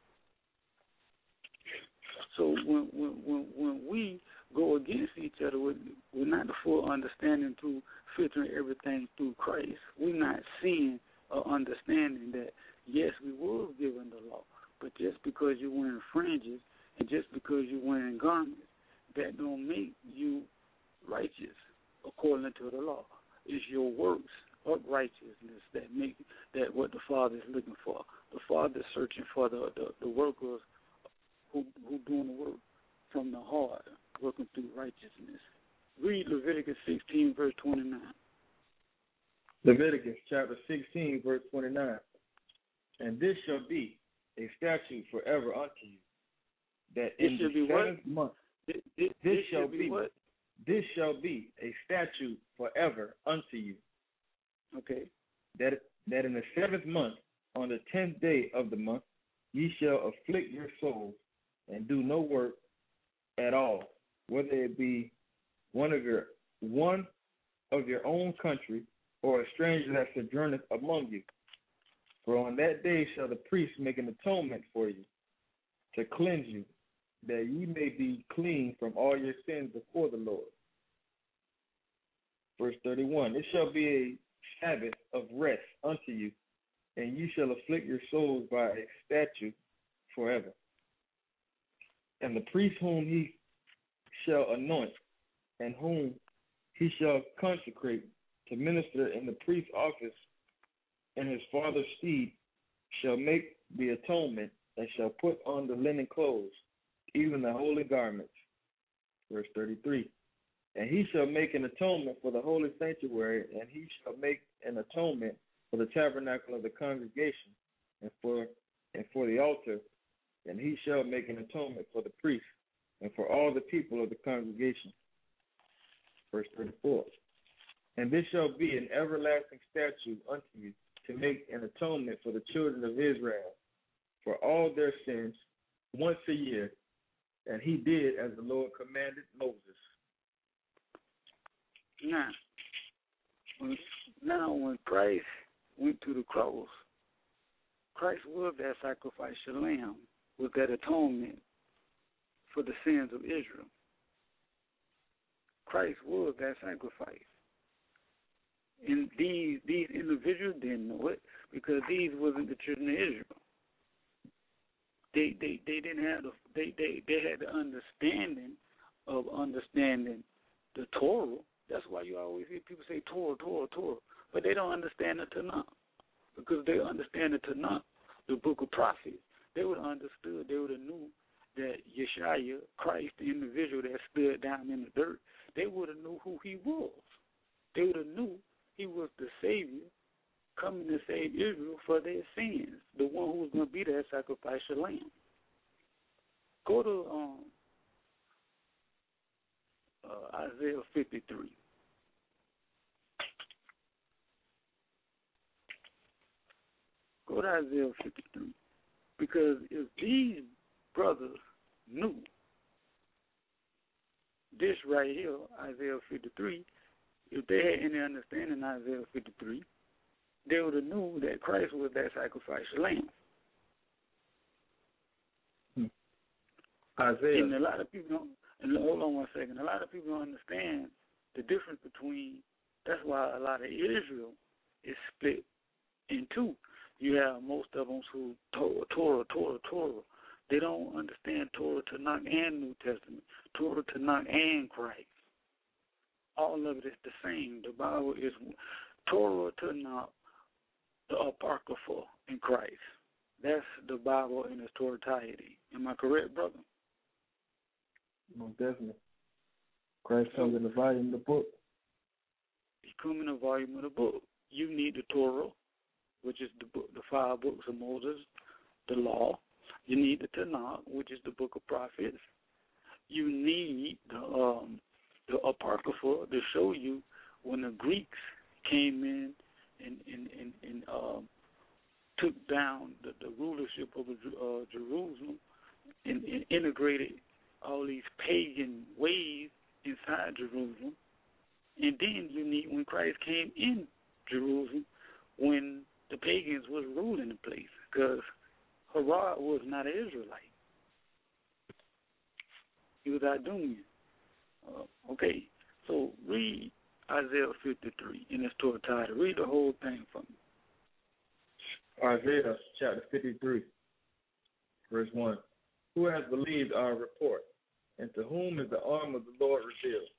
So when we go against each other, we're not the full understanding through filtering everything through Christ. We're not seeing or understanding that, yes, we were given the law, but just because you're wearing fringes and just because you're wearing garments, that don't make you righteous according to the law. It's your works of righteousness that make that what the Father is looking for. The Father is searching for the workers who doing the work from the heart, working through righteousness. Read Leviticus 16, verse 29. Leviticus chapter 16, verse 29. And this shall be a statute forever unto you, that in the seventh month, this shall be a statute forever unto you. Okay. That in the seventh month, on the 10th day of the month, ye shall afflict your souls and do no work at all, whether it be one of your own country, or a stranger that sojourneth among you. For on that day shall the priest make an atonement for you, to cleanse you, that ye may be clean from all your sins before the Lord. Verse 31, it shall be a Sabbath of rest unto you, and you shall afflict your souls by a statute forever. And the priest whom he shall anoint, and whom he shall consecrate to minister in the priest's office, and his father's seed shall make the atonement, and shall put on the linen clothes, even the holy garments. Verse 33. And he shall make an atonement for the holy sanctuary, and he shall make an atonement for the tabernacle of the congregation, and for the altar, and he shall make an atonement for the priest, and for all the people of the congregation. Verse 34. And this shall be an everlasting statute unto you, to make an atonement for the children of Israel for all their sins once a year. And he did as the Lord commanded Moses. Now when Christ went to the cross, Christ was that sacrificial lamb, was that atonement for the sins of Israel. Christ was that sacrifice. And these individuals didn't know it, because these wasn't the children of Israel. They didn't have they had the understanding of understanding the Torah. That's why you always hear people say Torah, but they don't understand the Tanakh, because they understand the Tanakh, the book of prophets. They would have understood. They would have knew that Yeshua, Christ, the individual that stood down in the dirt, they would have knew who he was. They would have knew he was the Savior coming to save Israel for their sins, the one who was going to be that sacrificial lamb. Go to Isaiah 53. Go to Isaiah 53. Because if these brothers knew this right here, Isaiah 53, if they had any understanding in Isaiah 53, they would have knew that Christ was that sacrificial lamb. Isaiah. And a lot of people don't, and hold on 1 second, a lot of people don't understand the difference between, that's why a lot of Israel is split in two. You have most of them who Torah. They don't understand Torah, Tanakh, and New Testament, Torah, Tanakh, and Christ. All of it is the same. The Bible is Torah, Tanakh, the Apocrypha, and Christ. That's the Bible in its totality. Am I correct, brother? No, definitely. Christ comes in the volume of the book. He comes in the volume of the book. You need the Torah, which is the book, the 5 books of Moses, the law. You need the Tanakh, which is the book of prophets. You need the Apocrypha to show you when the Greeks came in and took down the rulership of Jerusalem and integrated all these pagan ways inside Jerusalem. And then you need when Christ came in Jerusalem, when the pagans was ruling the place, because Herod was not an Israelite. He was Idumean. Okay, so read Isaiah 53 in its totality. Read the whole thing for me. Isaiah chapter 53, verse 1. Who has believed our report, and to whom is the arm of the Lord revealed?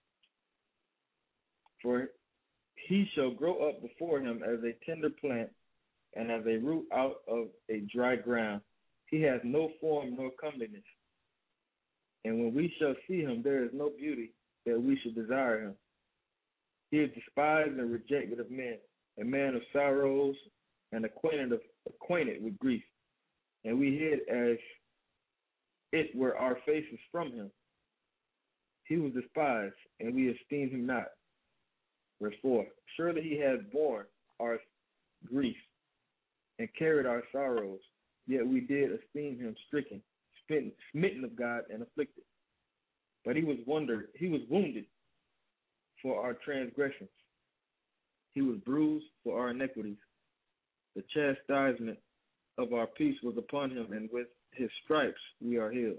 For he shall grow up before him as a tender plant, and as a root out of a dry ground. He has no form nor comeliness. And when we shall see him, there is no beauty that we should desire him. He is despised and rejected of men, a man of sorrows and acquainted with grief. And we hid as it were our faces from him. He was despised, and we esteemed him not. Verse 4. Surely he has borne our grief and carried our sorrows, yet we did esteem him stricken, smitten of God, and afflicted. But he was wounded for our transgressions. He was bruised for our iniquities. The chastisement of our peace was upon him, and with his stripes we are healed.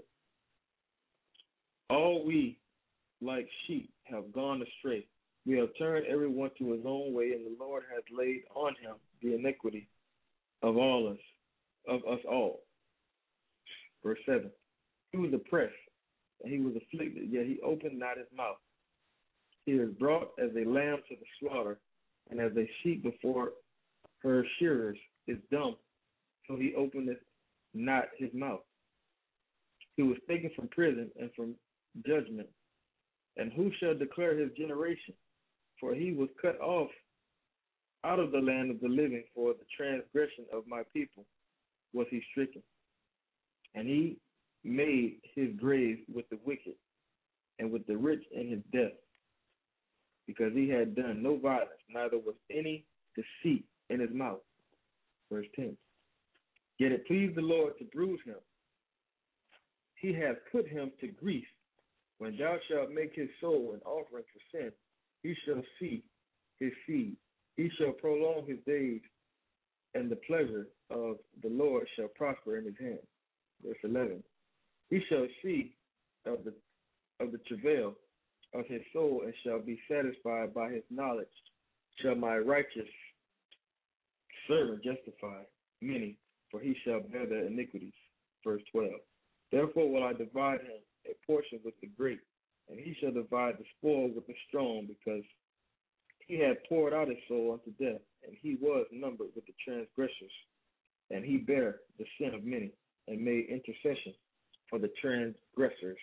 All we, like sheep, have gone astray. We have turned everyone to his own way, and the Lord has laid on him the iniquity of us all. Verse 7. He was oppressed, and he was afflicted, yet he opened not his mouth. He is brought as a lamb to the slaughter, and as a sheep before her shearers is dumb, so he openeth not his mouth. He was taken from prison and from judgment. And who shall declare his generation? For he was cut off out of the land of the living. For the transgression of my people was he stricken. And he made his grave with the wicked and with the rich in his death, because he had done no violence, neither was any deceit in his mouth. Verse 10. Yet it pleased the Lord to bruise him. He hath put him to grief. When thou shalt make his soul an offering for sin, he shall see his seed. He shall prolong his days, and the pleasure of the Lord shall prosper in his hand. Verse 11. He shall see of the travail of his soul, and shall be satisfied by his knowledge. Shall my righteous servant justify many, for he shall bear their iniquities. Verse 12. Therefore will I divide him a portion with the great, and he shall divide the spoil with the strong, because he had poured out his soul unto death, and he was numbered with the transgressors, and he bare the sin of many, and made intercession for the transgressors.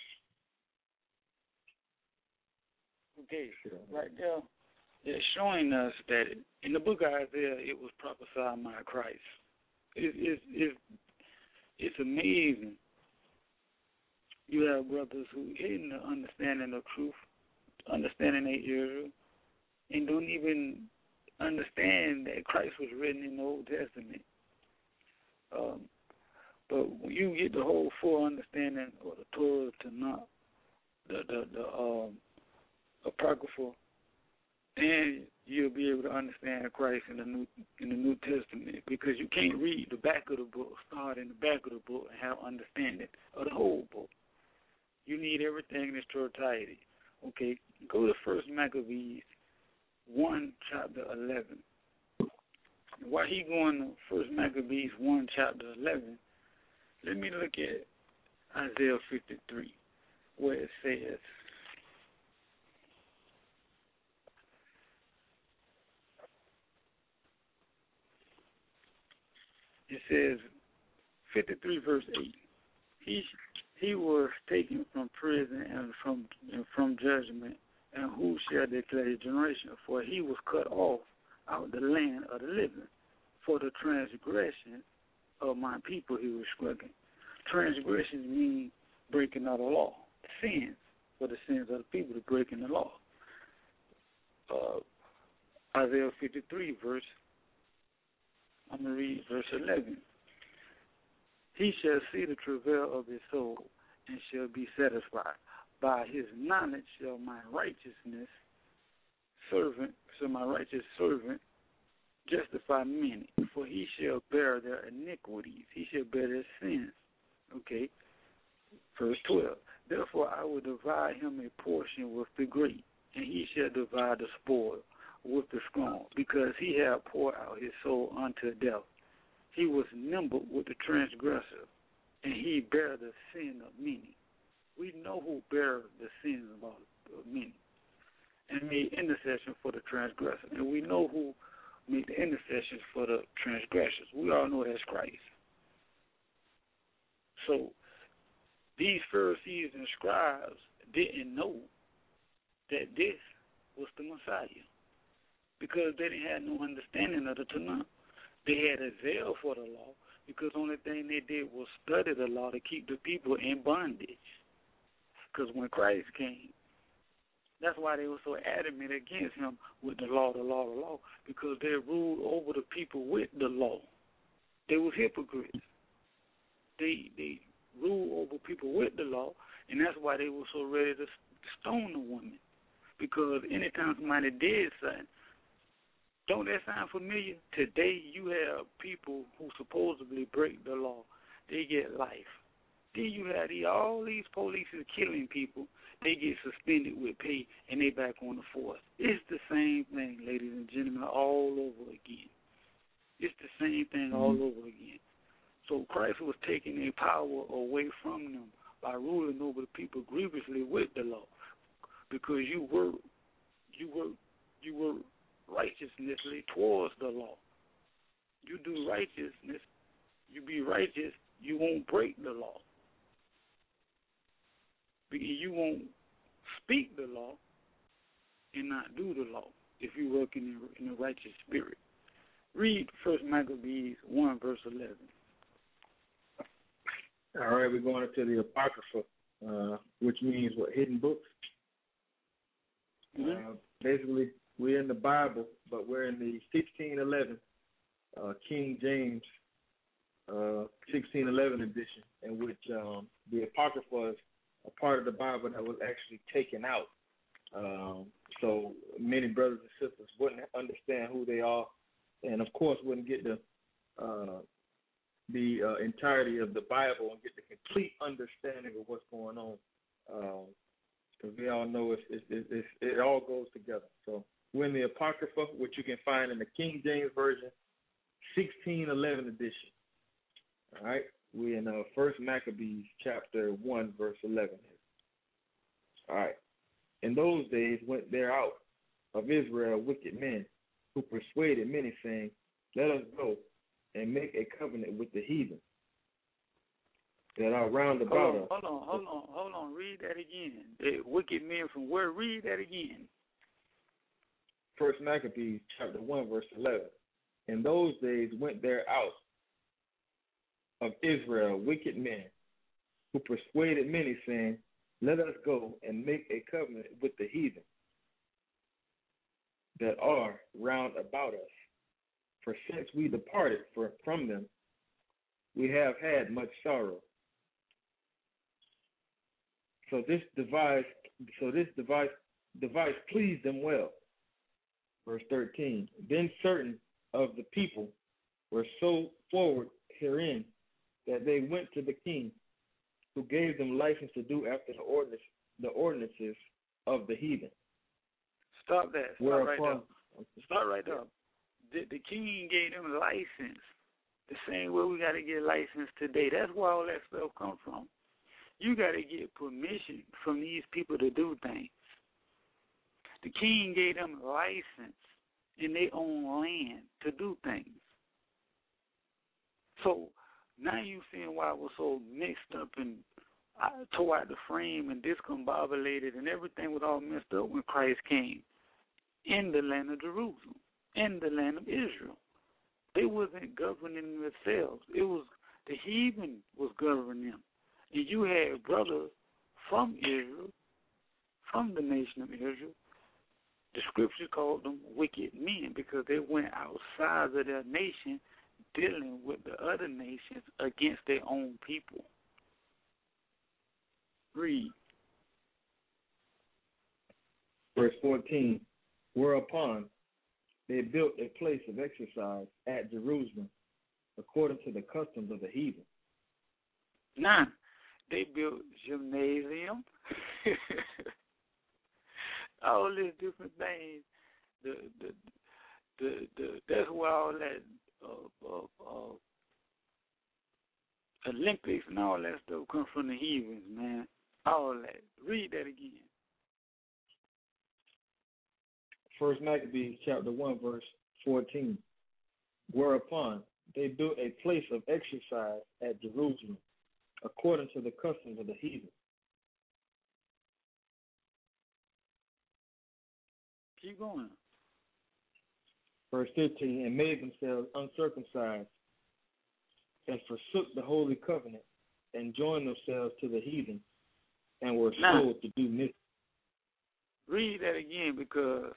Okay, right there, it's showing us that in the book of Isaiah, it was prophesied by Christ. It's amazing. You have brothers who getting the understanding of truth, understanding their Israel, and don't even understand that Christ was written in the Old Testament. But when you get the whole full understanding of the Torah, Tanakh, the Apocrypha, and you'll be able to understand Christ in the New Testament, because you can't read the back of the book, start in the back of the book, and have understanding of the whole book. You need everything in its totality. Okay, go to 1 Maccabees 1, chapter 11. While he going to 1 Maccabees 1, chapter 11, let me look at Isaiah 53, where it says, it says, 53 verse 8, he was taken from prison and from judgment, and who shall declare his generation? For he was cut off out of the land of the living. For the transgression of my people he was stricken. Transgressions mean breaking of the law. Sins, for the sins of the people, to breaking the law. Isaiah 53 verse, I'm going to read verse 11. He shall see the travail of his soul, and shall be satisfied. By his knowledge shall my righteous servant justify many, for he shall bear their iniquities. He shall bear their sins. Okay. Verse 12. Therefore I will divide him a portion with the great, and he shall divide the spoil with the strong, because he hath poured out his soul unto death. He was numbered with the transgressor, and he bare the sin of many. We know who bare the sins of many, and made intercession for the transgressor. And we know who made the intercession for the transgressors. We all know that's Christ. So these Pharisees and scribes didn't know that this was the Messiah, because they didn't have no understanding of the Tanakh. They had a zeal for the law, because the only thing they did was study the law to keep the people in bondage. Because when Christ came, that's why they were so adamant against him with the law, because they ruled over the people with the law. They were hypocrites. They ruled over people with the law, and that's why they were so ready to stone the woman. Because anytime somebody did something, don't that sound familiar? Today you have people who supposedly break the law. They get life. Then you have all these police killing people. They get suspended with pay, and they back on the force. It's the same thing, ladies and gentlemen, all over again. It's the same thing all over again. So Christ was taking their power away from them by ruling over the people grievously with the law, because you work you work righteously towards the law. You do righteousness, you be righteous, you won't break the law. Because you won't speak the law and not do the law if you work in a righteous spirit. Read 1 Maccabees 1, verse 11. All right, we're going into the Apocrypha, which means what? Hidden books? Mm-hmm. Basically, we're in the Bible, but we're in the 1611 King James 1611 edition, in which the Apocrypha is a part of the Bible that was actually taken out. So many brothers and sisters wouldn't understand who they are, and of course wouldn't get the entirety of the Bible and get the complete understanding of what's going on. Because we all know it all goes together. So we're in the Apocrypha, which you can find in the King James Version, 1611 edition. All right, we're in 1 Maccabees chapter 1, verse 11. All right. In those days went there out of Israel wicked men, who persuaded many, saying, let us go and make a covenant with the heathen that are round about us. Hold on. Read that again. The wicked men from where? Read that again. 1 Maccabees chapter 1, verse 11. In those days went there out of Israel wicked men, who persuaded many, saying, let us go and make a covenant with the heathen that are round about us. For since we departed from them, we have had much sorrow. So this device pleased them well. Verse 13. Then certain of the people were so forward herein that they went to the king, who gave them license to do after the ordinances of the heathen. Stop that. Stop right there. The king gave them license, the same way we got to get license today. That's where all that stuff comes from. You got to get permission from these people to do things. The king gave them license in their own land to do things. So now you seeing why I was so mixed up and I tore out the frame and discombobulated and everything was all messed up when Christ came in the land of Jerusalem, in the land of Israel. They wasn't governing themselves. It was the heathen was governing them. And you had brothers from Israel, from the nation of Israel. The scripture called them wicked men because they went outside of their nation dealing with the other nations against their own people. Read. Verse 14. Whereupon they built a place of exercise at Jerusalem, according to the customs of the heathen. 9. They built gymnasium, all these different things. That's where all that Olympics and all that stuff comes from the heathens, man. All that. Read that again. 1 Maccabees chapter 1, verse 14. Whereupon they built a place of exercise at Jerusalem, according to the customs of the heathen. Keep going. Verse 15. And made themselves uncircumcised, and forsook the holy covenant, and joined themselves to the heathen, and were sold to do mischief. Read that again, because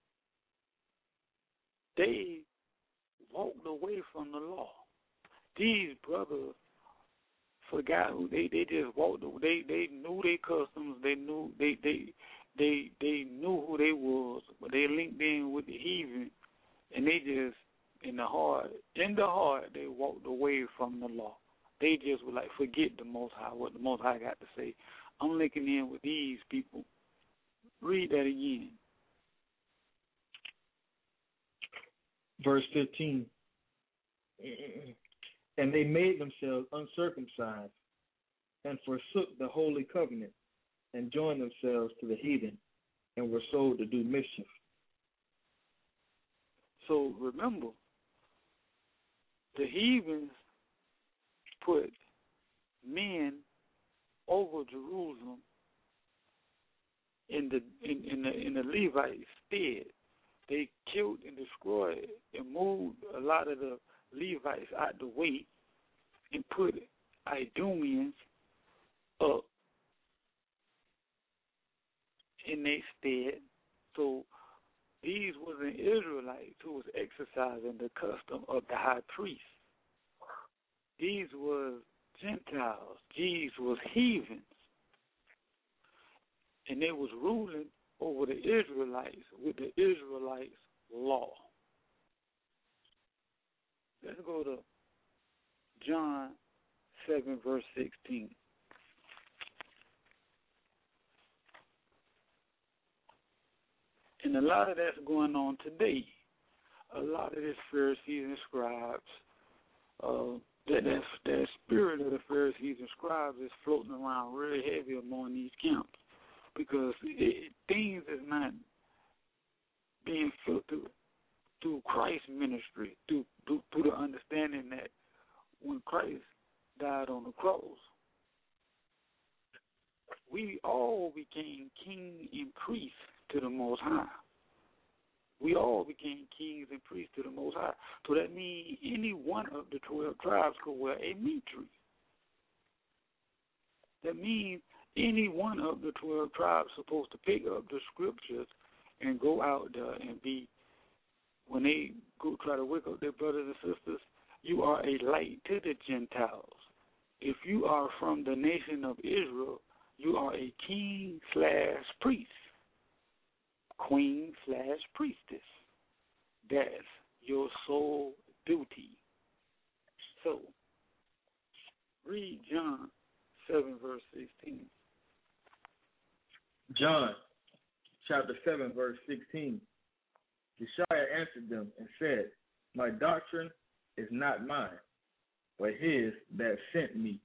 they walked away from the law. These brothers forgot who they just walked away. They knew their customs. They knew they knew who they was, but they linked in with the heathen, and they just in the heart they walked away from the law. They just were like, forget the Most High, what the Most High got to say. I'm linking in with these people. Read that again. Verse 15. And they made themselves uncircumcised, and forsook the holy covenant, and joined themselves to the heathen, and were sold to do mischief. So remember, the heathens put men over Jerusalem in the Levites' stead. They killed and destroyed and moved a lot of the Levites out the way and put Idumeans up in their stead. So these were the Israelites who was exercising the custom of the high priest. These were Gentiles. These was heathens. And they was ruling over the Israelites with the Israelites' law. Let's go to John 7, verse 16. And a lot of that's going on today. A lot of this Pharisees and scribes, that spirit of the Pharisees and scribes is floating around really heavy among these camps, because things is not being filtered through Christ's ministry, through the understanding that when Christ died on the cross, we all became king and priest to the Most High. We all became kings and priests to the Most High. So that means any one of the 12 tribes could wear a meat tree. That means any one of the 12 tribes supposed to pick up the scriptures and go out there and be, when they go try to wake up their brothers and sisters, you are a light to the Gentiles. If you are from the nation of Israel, you are a king/priest, queen/priestess. That's your sole duty. So, read John 7, verse 16. John chapter 7, verse 16. Yeshua answered them and said, my doctrine is not mine, but his that sent me.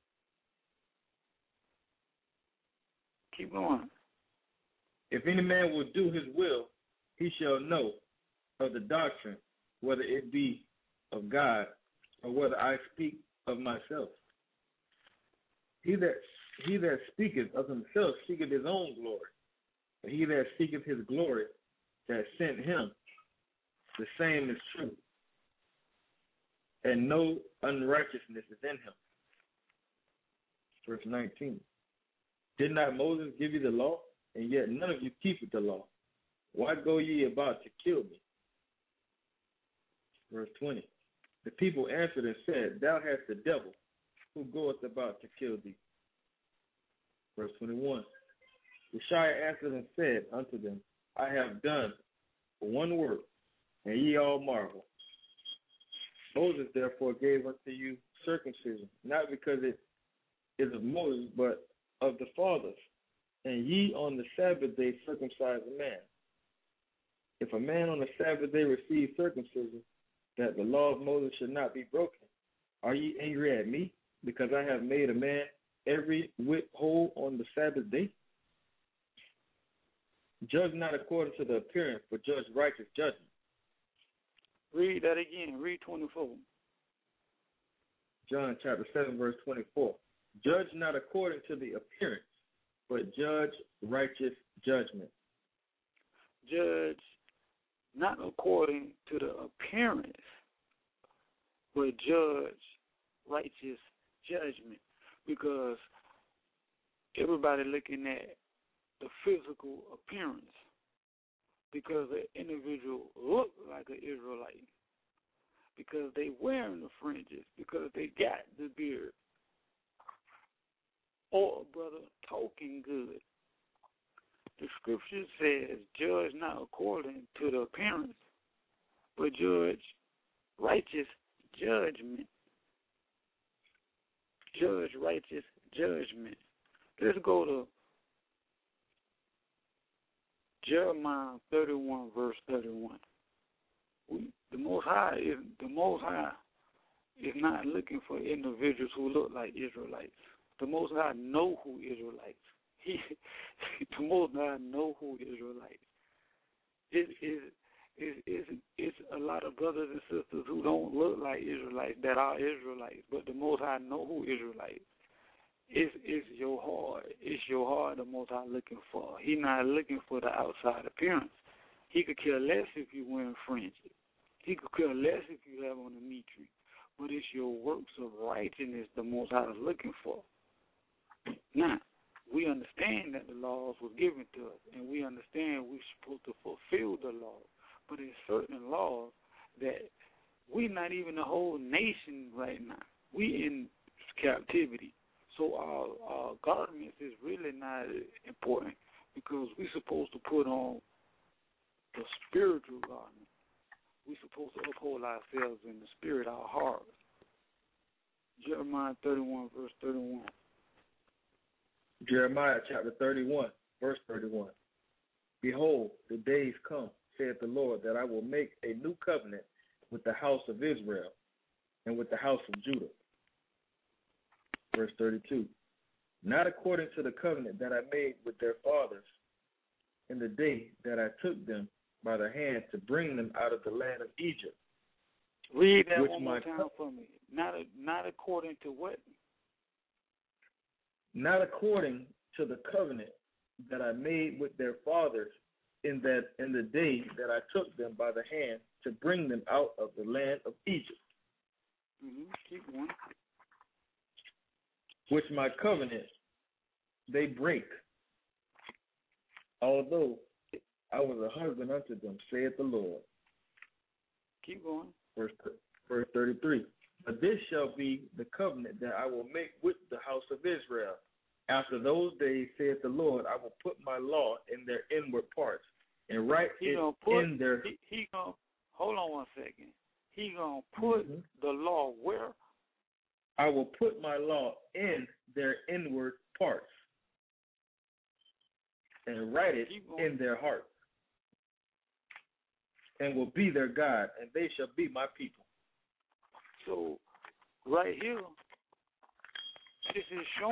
Keep going. If any man will do his will, he shall know of the doctrine, whether it be of God or whether I speak of myself. He that speaketh of himself seeketh his own glory, but he that seeketh his glory that sent him, the same is true, and no unrighteousness is in him. Verse 19. Did not Moses give you the law? And yet none of you keepeth the law. Why go ye about to kill me? Verse 20. The people answered and said, thou hast the devil, who goeth about to kill thee. Verse 21. Yeshua answered and said unto them, I have done one work, and ye all marvel. Moses therefore gave unto you circumcision, not because it is of Moses, but of the fathers. And ye on the Sabbath day circumcise a man. If a man on the Sabbath day receive circumcision, that the law of Moses should not be broken, are ye angry at me, because I have made a man every whit whole on the Sabbath day? Judge not according to the appearance, but judge righteous judgment. Read that again. Read 24. John chapter 7, verse 24. Judge not according to the appearance, but judge righteous judgment. Judge not according to the appearance, but judge righteous judgment. Because everybody looking at the physical appearance, because the individual look like an Israelite, because they wearing the fringes, because they got the beard, or a brother talking good. The scripture says, judge not according to the appearance, but judge righteous judgment. Judge righteous judgment. Let's go to Jeremiah 31, verse 31. The Most High is not looking for individuals who look like Israelites. The Most High know who Israelites. The Most High know who Israelites. It's a brothers and sisters who don't look like Israelites that are Israelites, but the Most High know who Israelites. It's your heart. It's your heart the Most High looking for. He not looking for the outside appearance. He could care less if you wearing fringes. He could care less if you have on a mitri. But it's your works of righteousness the Most High is looking for. Now, we understand that the laws were given to us, and we understand we're supposed to fulfill the laws. But there's certain laws that we're not even a whole nation right now. We in captivity. So our garments is really not important because we're supposed to put on the spiritual garment. We're supposed to uphold ourselves in the spirit, our hearts. Jeremiah 31, verse 31. Jeremiah chapter 31, verse 31. Behold, the days come, saith the Lord, that I will make a new covenant with the house of Israel and with the house of Judah. Verse 32. Not according to the covenant that I made with their fathers in the day that I took them by the hand to bring them out of the land of Egypt. Read that one more time for me. Not according to what? Not according to the covenant that I made with their fathers in the day that I took them by the hand to bring them out of the land of Egypt. Keep going. Which my covenant they break, although I was a husband unto them, saith the Lord. Keep going. Verse 33. But this shall be the covenant that I will make with the house of Israel. After those days, saith the Lord, I will put my law in their inward parts and write it in their... Hold on one second. He going to put the law where? I will put my law in their inward parts and write it in their hearts, and will be their God, and they shall be my people. So, right here, this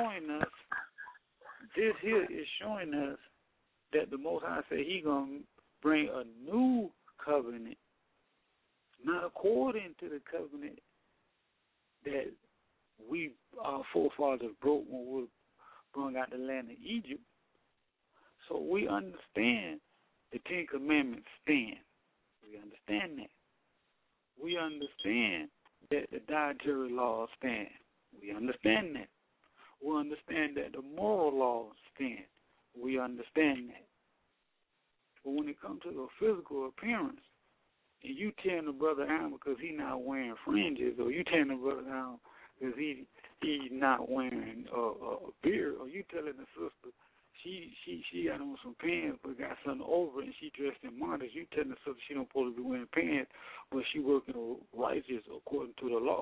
here is showing us that the Most High said He gonna bring a new covenant, not according to the covenant that our forefathers broke when we brought out the land of Egypt. So we understand the Ten Commandments stand. We understand that. We understand that the dietary laws stand. We understand that. We understand that the moral laws stand. We understand that. But when it comes to the physical appearance, and you tearing the brother down because he's not wearing fringes, or you tearing the brother down because he's not wearing a beard, or you telling the sister she got on some pants but got something over it and she dressed in modest, you telling the sister she don't supposed to be wearing pants but she working righteous according to the law.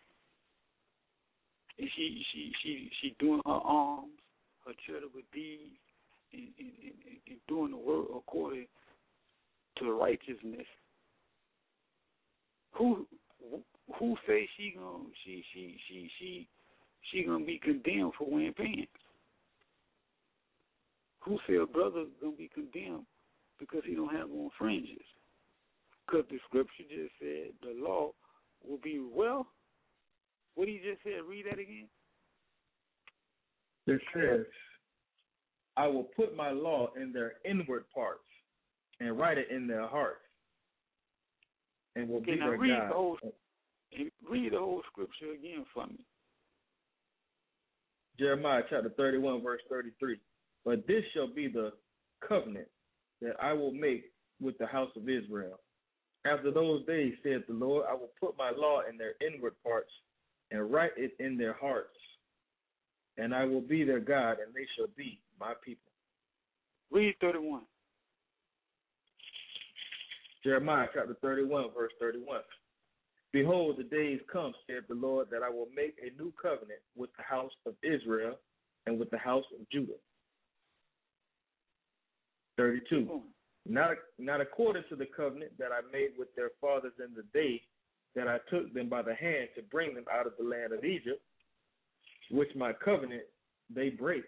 And she doing her arms, her charitable deeds, and doing the work according to righteousness. Who say she gonna be condemned for wearing pants? Who say a brother gonna be condemned because he don't have on fringes? Because the scripture just said the law will be what he just said. Read that again. It says, I will put my law in their inward parts and write it in their hearts, and will be their God. Read the whole scripture again for me. Jeremiah chapter 31, verse 33. But this shall be the covenant that I will make with the house of Israel. After those days, saith the Lord, I will put my law in their inward parts and write it in their hearts, and I will be their God, and they shall be my people. Read 31. Jeremiah chapter 31, verse 31. Behold, the days come, saith the Lord, that I will make a new covenant with the house of Israel and with the house of Judah. 32. Not according to the covenant that I made with their fathers in the day that I took them by the hand to bring them out of the land of Egypt, which my covenant they break,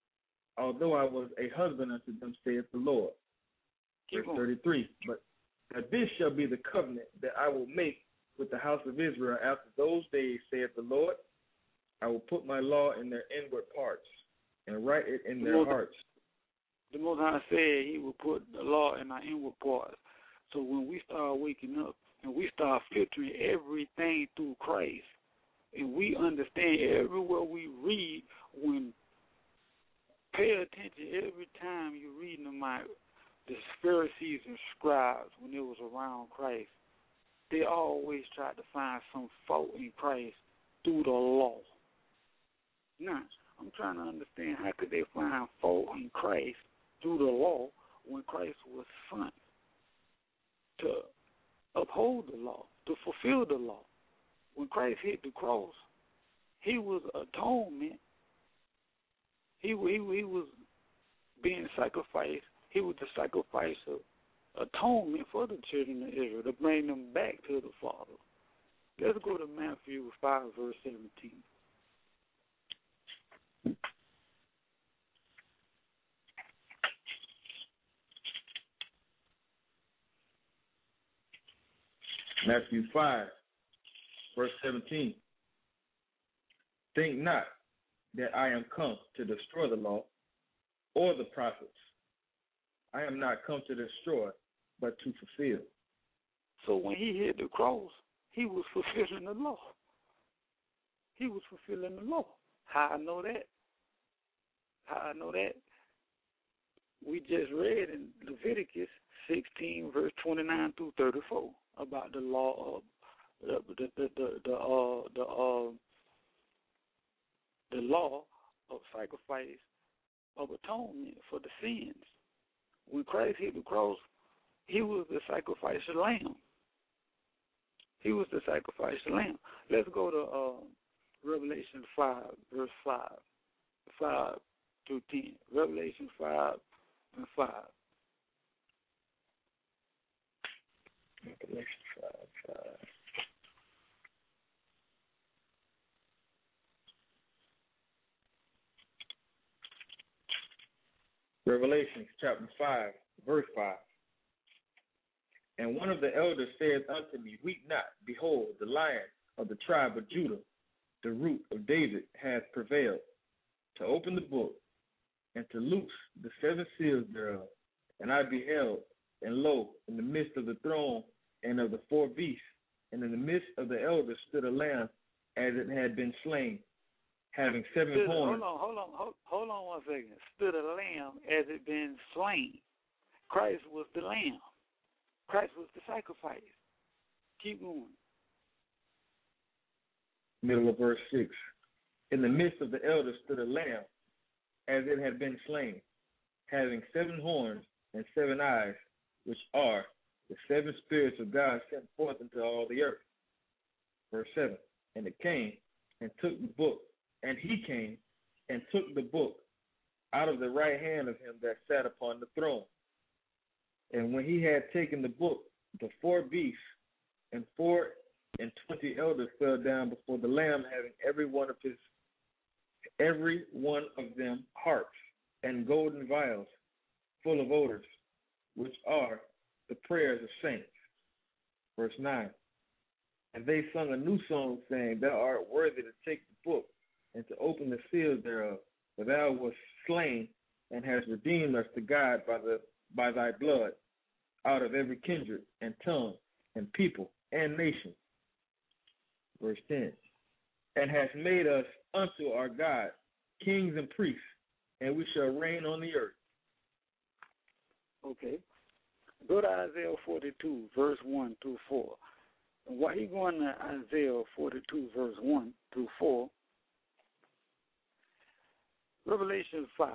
although I was a husband unto them, saith the Lord. Verse 33. Now this shall be the covenant that I will make with the house of Israel after those days, saith the Lord. I will put my law in their inward parts and write it in their hearts. The Most High said he will put the law in our inward parts. So when we start waking up and we start filtering everything through Christ, and we understand everywhere we read, when pay attention every time you're reading about the Pharisees and scribes when it was around Christ, they always tried to find some fault in Christ through the law. Now, I'm trying to understand, how could they find fault in Christ through the law when Christ was sent to uphold the law, to fulfill the law? When Christ hit the cross, he was atonement. He was being sacrificed. He was the sacrifice of atonement for the children of Israel to bring them back to the Father. Let's go to Matthew 5, verse 17. Matthew 5, verse 17. Think not that I am come to destroy the law or the prophets. I am not come to destroy, but to fulfill. So when he hit the cross, he was fulfilling the law. He was fulfilling the law. How I know that? We just read in Leviticus 16, verse 29 through 34 about the law of the law of sacrifice of atonement for the sins. When Christ hit the cross, he was the sacrificial lamb. He was the sacrificial lamb. Let's go to Revelation 5, verse 5 through 10. Revelation 5 and 5. Revelation 5. Revelation chapter 5, verse 5. And one of the elders said unto me, Weep not, behold, the Lion of the tribe of Judah, the root of David, hath prevailed to open the book and to loose the seven seals thereof. And I beheld, and lo, in the midst of the throne and of the four beasts, and in the midst of the elders stood a lamb as it had been slain, having seven horns. Hold on 1 second. Stood a lamb as it been slain. Christ was the lamb. Christ was the sacrifice. Keep going. Middle of verse 6. In the midst of the elders stood a lamb as it had been slain, having seven horns and 7 eyes, which are the 7 spirits of God sent forth into all the earth. Verse 7. And it came and took the book, and he came and took the book out of the right hand of him that sat upon the throne. And when he had taken the book, the 4 beasts and 24 elders fell down before the Lamb, having every one of them harps and golden vials full of odors, which are the prayers of saints. Verse 9. And they sung a new song, saying, Thou art worthy to take the book and to open the seals thereof, for thou wast slain and hast redeemed us to God by thy blood out of every kindred and tongue and people and nation. Verse 10. And hast made us unto our God kings and priests, and we shall reign on the earth. Okay. Go to Isaiah 42, verse 1 through 4. And while you're going to Isaiah 42, verse 1 through 4, Revelation 5.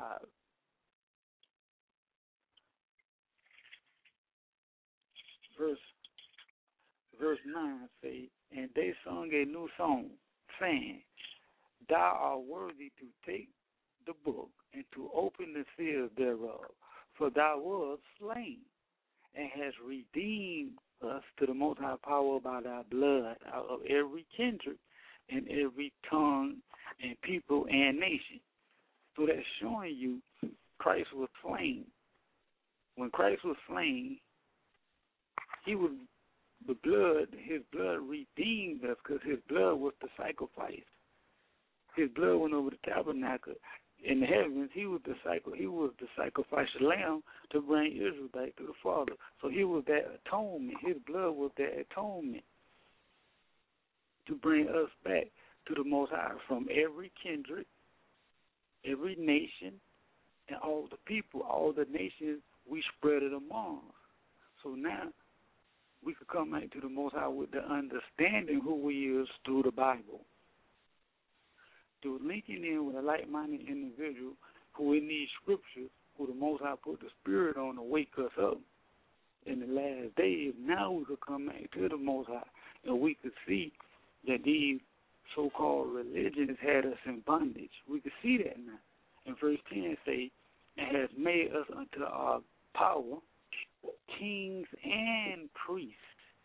Verse 9 say, And they sung a new song, saying, Thou art worthy to take the book and to open the seals thereof, for thou wast slain, and hast redeemed us to the Most High power by thy blood out of every kindred and every tongue and people and nation. So that's showing you Christ was slain. When Christ was slain, He was the blood. His blood redeemed us because his blood was the sacrifice. His blood went over the tabernacle in the heavens. He was the sacrificial lamb to bring Israel back to the Father. So he was that atonement. His blood was that atonement to bring us back to the Most High from every kindred, every nation, and all the people, all the nations we spread it among. So now we could come back to the Most High with the understanding who He is through the Bible. Through linking in with a like-minded individual who in these scriptures, who the Most High put the Spirit on to wake us up in the last days, now we could come back to the Most High and we could see that these so-called religions had us in bondage. We could see that now. And verse 10 say, and has made us unto our power kings and priests,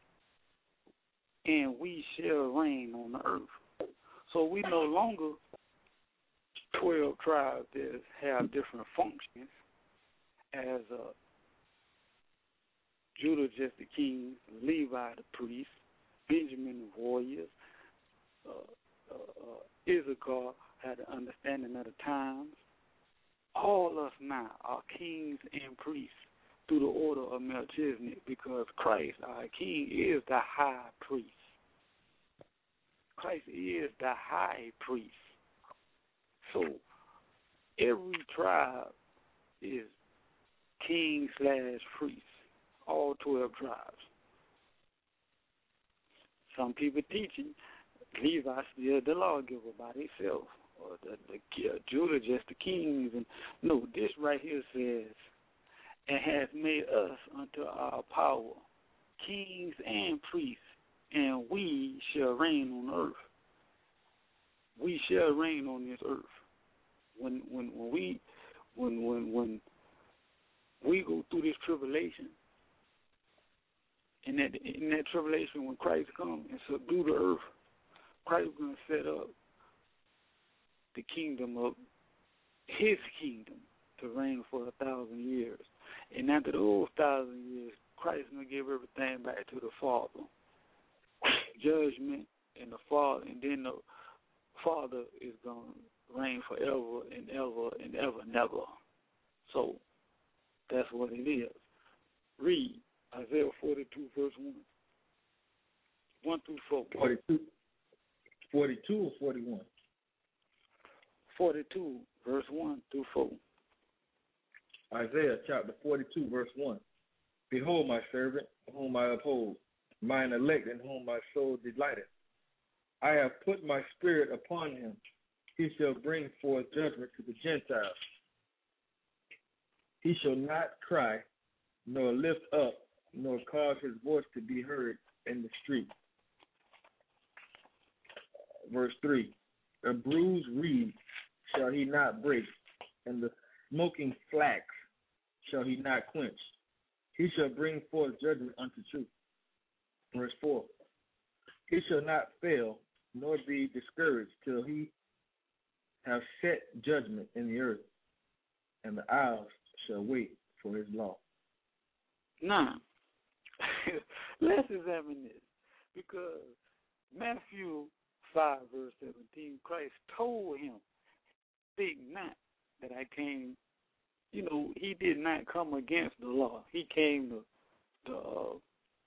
and we shall reign on the earth. So we no longer 12 tribes that have different functions as Judah just the king, Levi the priest, Benjamin the warriors, Issachar had an understanding of the times. All us now are kings and priests through the order of Melchizedek, because Christ, our King, is the high priest. Christ is the high priest. So every tribe is king/priest, all 12 tribes. Some people teaching Levi still the lawgiver by himself, or the Judah just the kings. And no, this right here says, and has made us unto our power kings and priests, and we shall reign on earth. We shall reign on this earth. When we go through this tribulation, in that tribulation, when Christ comes and subdue the earth, Christ is going to set up the kingdom of His kingdom to reign for 1,000 years. And after those 1,000 years, Christ is going to give everything back to the Father. Judgment and the Father, and then the Father is going to reign forever and ever and ever and ever. So that's what it is. Read Isaiah 42, verse 1. 1 through 4. 42 or 41? 42, verse 1 through 4. Isaiah chapter 42, verse 1. Behold my servant, whom I uphold, mine elect, in whom my soul delighteth. I have put my spirit upon him. He shall bring forth judgment to the Gentiles. He shall not cry, nor lift up, nor cause his voice to be heard in the street. Verse 3. A bruised reed shall he not break, and the smoking flax shall he not quench. He shall bring forth judgment unto truth. Verse 4. He shall not fail, nor be discouraged, till he have set judgment in the earth, and the isles shall wait for his law. Now, let's examine this, because Matthew 5, verse 17, Christ told him, think not that I came, he did not come against the law. He came to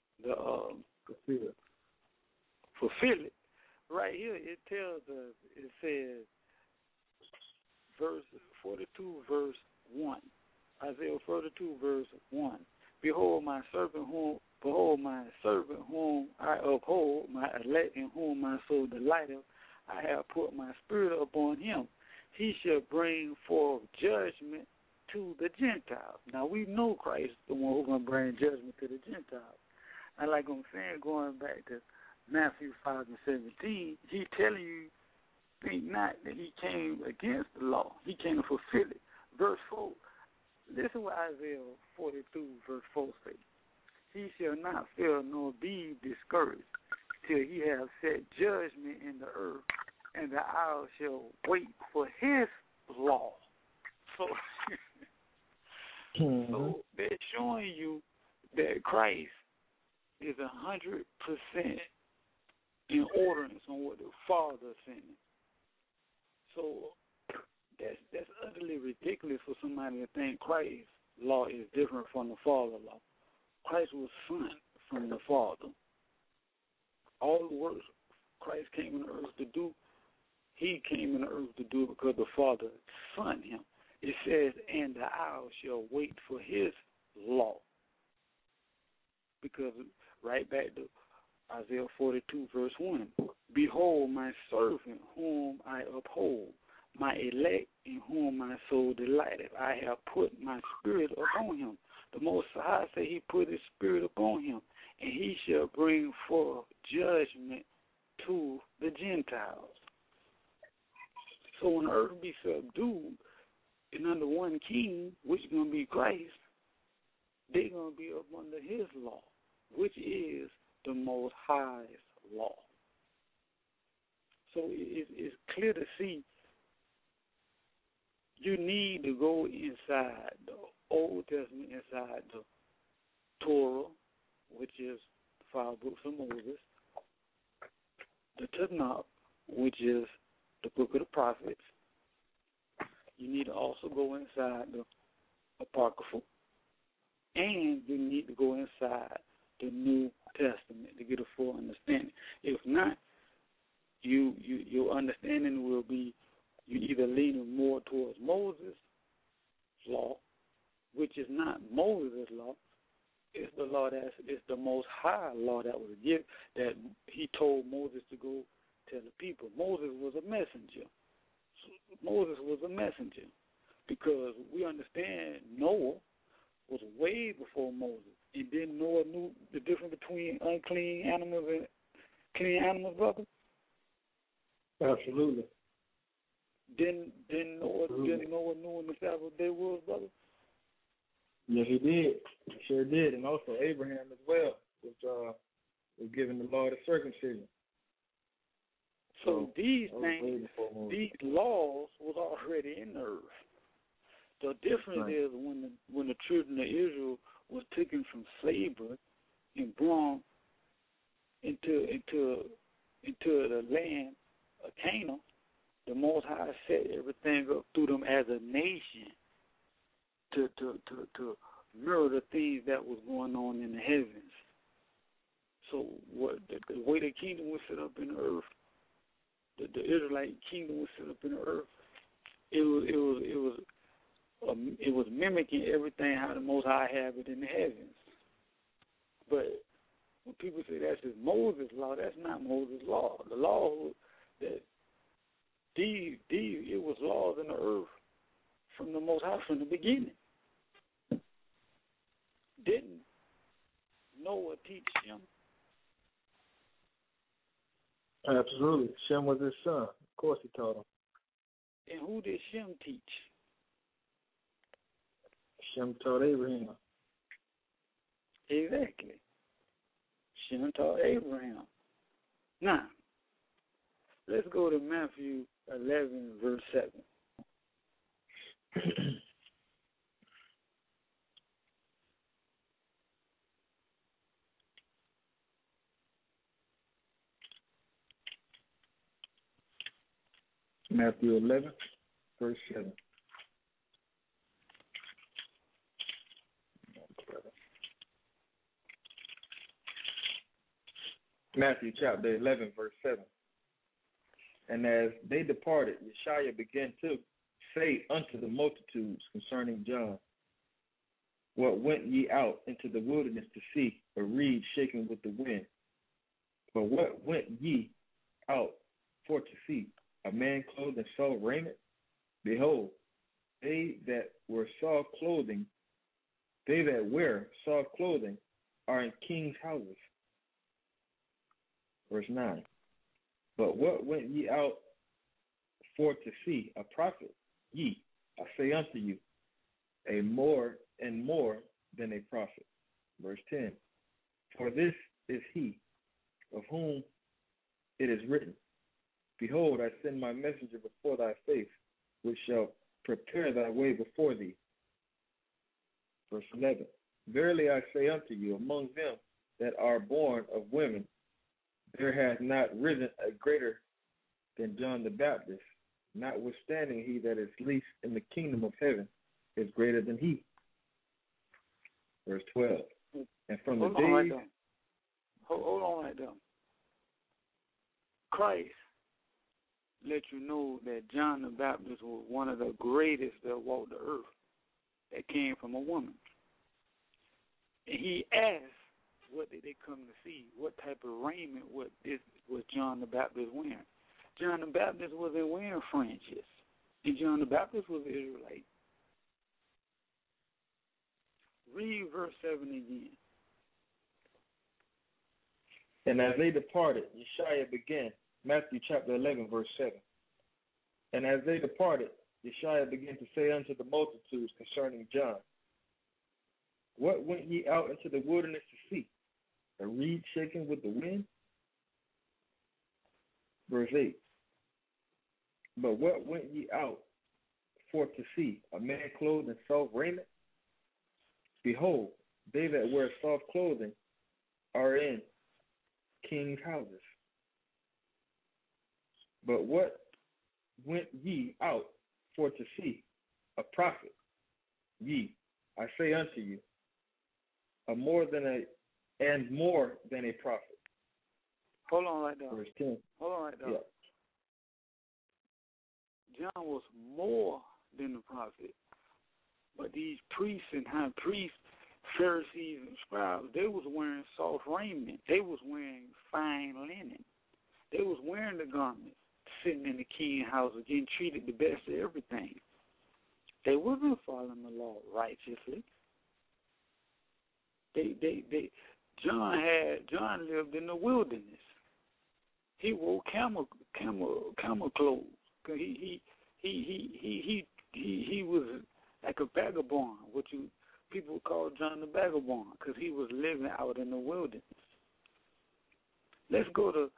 fulfill it. Right here, it tells us, it says, verse 42, verse 1. Isaiah 42, verse 1. Behold my servant whom I uphold, my elect in whom my soul delighteth. I have put my spirit upon him. He shall bring forth judgment to the Gentiles. Now we know Christ is the one who's going to bring judgment to the Gentiles. And like I'm saying, going back to Matthew 5 and 17, he's telling you, think not that he came against the law. He came to fulfill it. Verse 4, listen what Isaiah 42, verse 4 says. He shall not fail nor be discouraged till he have set judgment in the earth, and the isle shall wait for his law. So, so they're showing you that Christ is 100% in ordinance on what the Father is saying. So that's utterly ridiculous for somebody to think Christ's law is different from the Father's law. Christ was sent from the Father. All the works Christ came in the earth to do, he came in the earth to do it because the Father sent him. It says, and the owl shall wait for his law. Because right back to Isaiah 42, verse 1, behold my servant whom I uphold, my elect in whom my soul delighteth. I have put my spirit upon him. The Most High say he put his spirit upon him, and he shall bring forth judgment to the Gentiles. So when the earth be subdued and under one king, which is going to be Christ, they're going to be up under his law, which is the Most High's law. So it's clear to see you need to go inside the Old Testament, inside the Torah, which is the 5 books of Moses, the Tanakh, which is the book of the prophets. You need to also go inside the Apocryphal, and you need to go inside the New Testament to get a full understanding. If not, your understanding will be you either leaning more towards Moses' law, which is not Moses' law. It's the law it's the Most High law that was given, that he told Moses to go tell the people. Moses was a messenger. Moses was a messenger because we understand Noah was way before Moses. And then Noah knew the difference between unclean animals and clean animals, brother? Absolutely. Didn't Noah knew when the Sabbath day was, brother? Yes, he did. He sure did. And also Abraham as well was given the law of circumcision. So these things, these laws was already in the earth. The difference is when the children of Israel was taken from slavery and brought into the land of Canaan, the Most High set everything up through them as a nation to mirror the things that was going on in the heavens. So what the way the kingdom was set up in the earth, the Israelite kingdom was set up in the earth, it was mimicking everything how the Most High have it in the heavens. But when people say that's just Moses' law, that's not Moses' law. The law that it was laws in the earth from the Most High from the beginning. Didn't Noah teach him? Absolutely. Shem was his son. Of course he taught him. And who did Shem teach? Shem taught Abraham. Exactly. Shem taught Abraham. Now, let's go to Matthew 11, verse 7. Matthew 11, verse 7. Matthew chapter 11, verse 7. And as they departed, Yeshua began to say unto the multitudes concerning John, what went ye out into the wilderness to see? A reed shaken with the wind. But what went ye out for to see? A man clothed in soft raiment? Behold, they that wear soft clothing are in kings' houses. Verse 9. But what went ye out for to see? A prophet? Ye, I say unto you, a more and more than a prophet. Verse 10. For this is he of whom it is written, behold, I send my messenger before thy face, which shall prepare thy way before thee. Verse 11. Verily I say unto you, among them that are born of women, there has not risen a greater than John the Baptist. Notwithstanding, he that is least in the kingdom of heaven is greater than he. Verse 12. And from the days... Hold on right there. Christ let you know that John the Baptist was one of the greatest that walked the earth that came from a woman. And he asked, what did they come to see? What type of raiment was John the Baptist wearing? John the Baptist wasn't wearing fringes. And John the Baptist was an Israelite. Read verse 7 again. And as they departed, Yeshua began, Matthew chapter 11, verse 7. And as they departed, Yeshua began to say unto the multitudes concerning John, what went ye out into the wilderness to see? A reed shaken with the wind? Verse 8. But what went ye out for to see? A man clothed in soft raiment? Behold, they that wear soft clothing are in kings' houses. But what went ye out for to see? A prophet? Ye, I say unto you, more than a prophet. Hold on right there. Verse 10. Hold on right there. Yeah. John was more than a prophet. But these priests and high priests, Pharisees and scribes, they was wearing soft raiment. They was wearing fine linen. They was wearing the garments, sitting in the king's house, getting treated the best of everything. They wasn't following the law righteously. John lived in the wilderness. He wore camel clothes. Cause he was like a vagabond, what people call John the Vagabond, because he was living out in the wilderness. Let's go to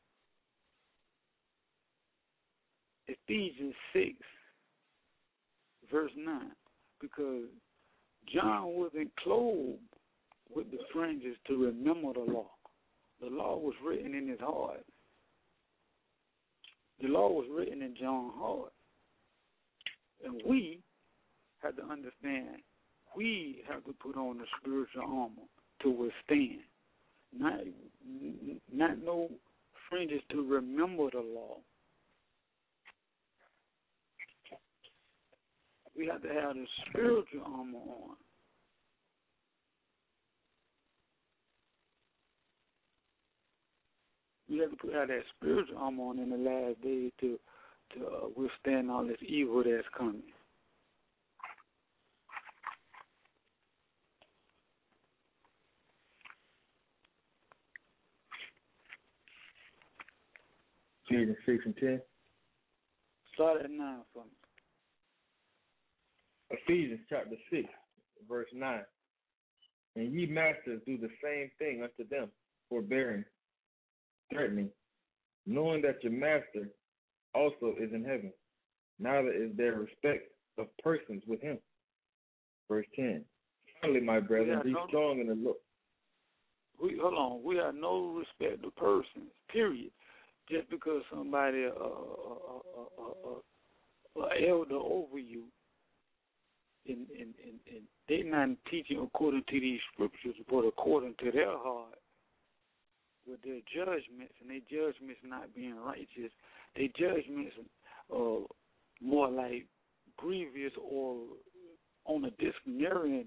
Ephesians 6, verse 9, because John wasn't clothed with the fringes to remember the law. The law was written in his heart. The law was written in John's heart. And we have to understand, we have to put on the spiritual armor to withstand. Not no fringes to remember the law. We have to have the spiritual armor on. We have to have that spiritual armor on in the last days to withstand all this evil that's coming. Ephesians 6 and 10. Start at 9 for me. Ephesians chapter 6, verse 9. And ye masters do the same thing unto them, forbearing, threatening, knowing that your master also is in heaven. Neither is there respect of persons with him. Verse 10. Finally, my brethren, be strong in the Lord. Hold on. We have no respect of persons, period. Just because somebody elder over you, and they're not teaching according to these scriptures, but according to their heart, with their judgments, and their judgments not being righteous, their judgments more like grievous or on the disciplinarian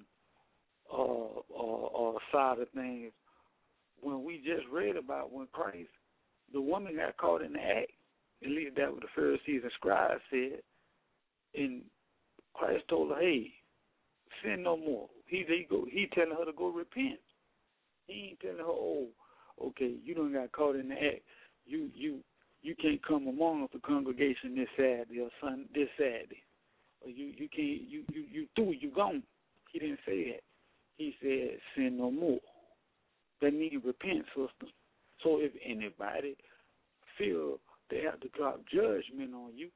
side of things. When we just read about when Christ, the woman got caught in the act, at least that what the Pharisees and scribes said, and Christ told her, hey, sin no more. He telling her to go repent. He ain't telling her, oh, okay, you done got caught in the act. You can't come among the congregation this Saturday or this Saturday. Or you can't, you through, you gone. He didn't say that. He said, sin no more. That means repent, sister. So if anybody feel they have to drop judgment on you,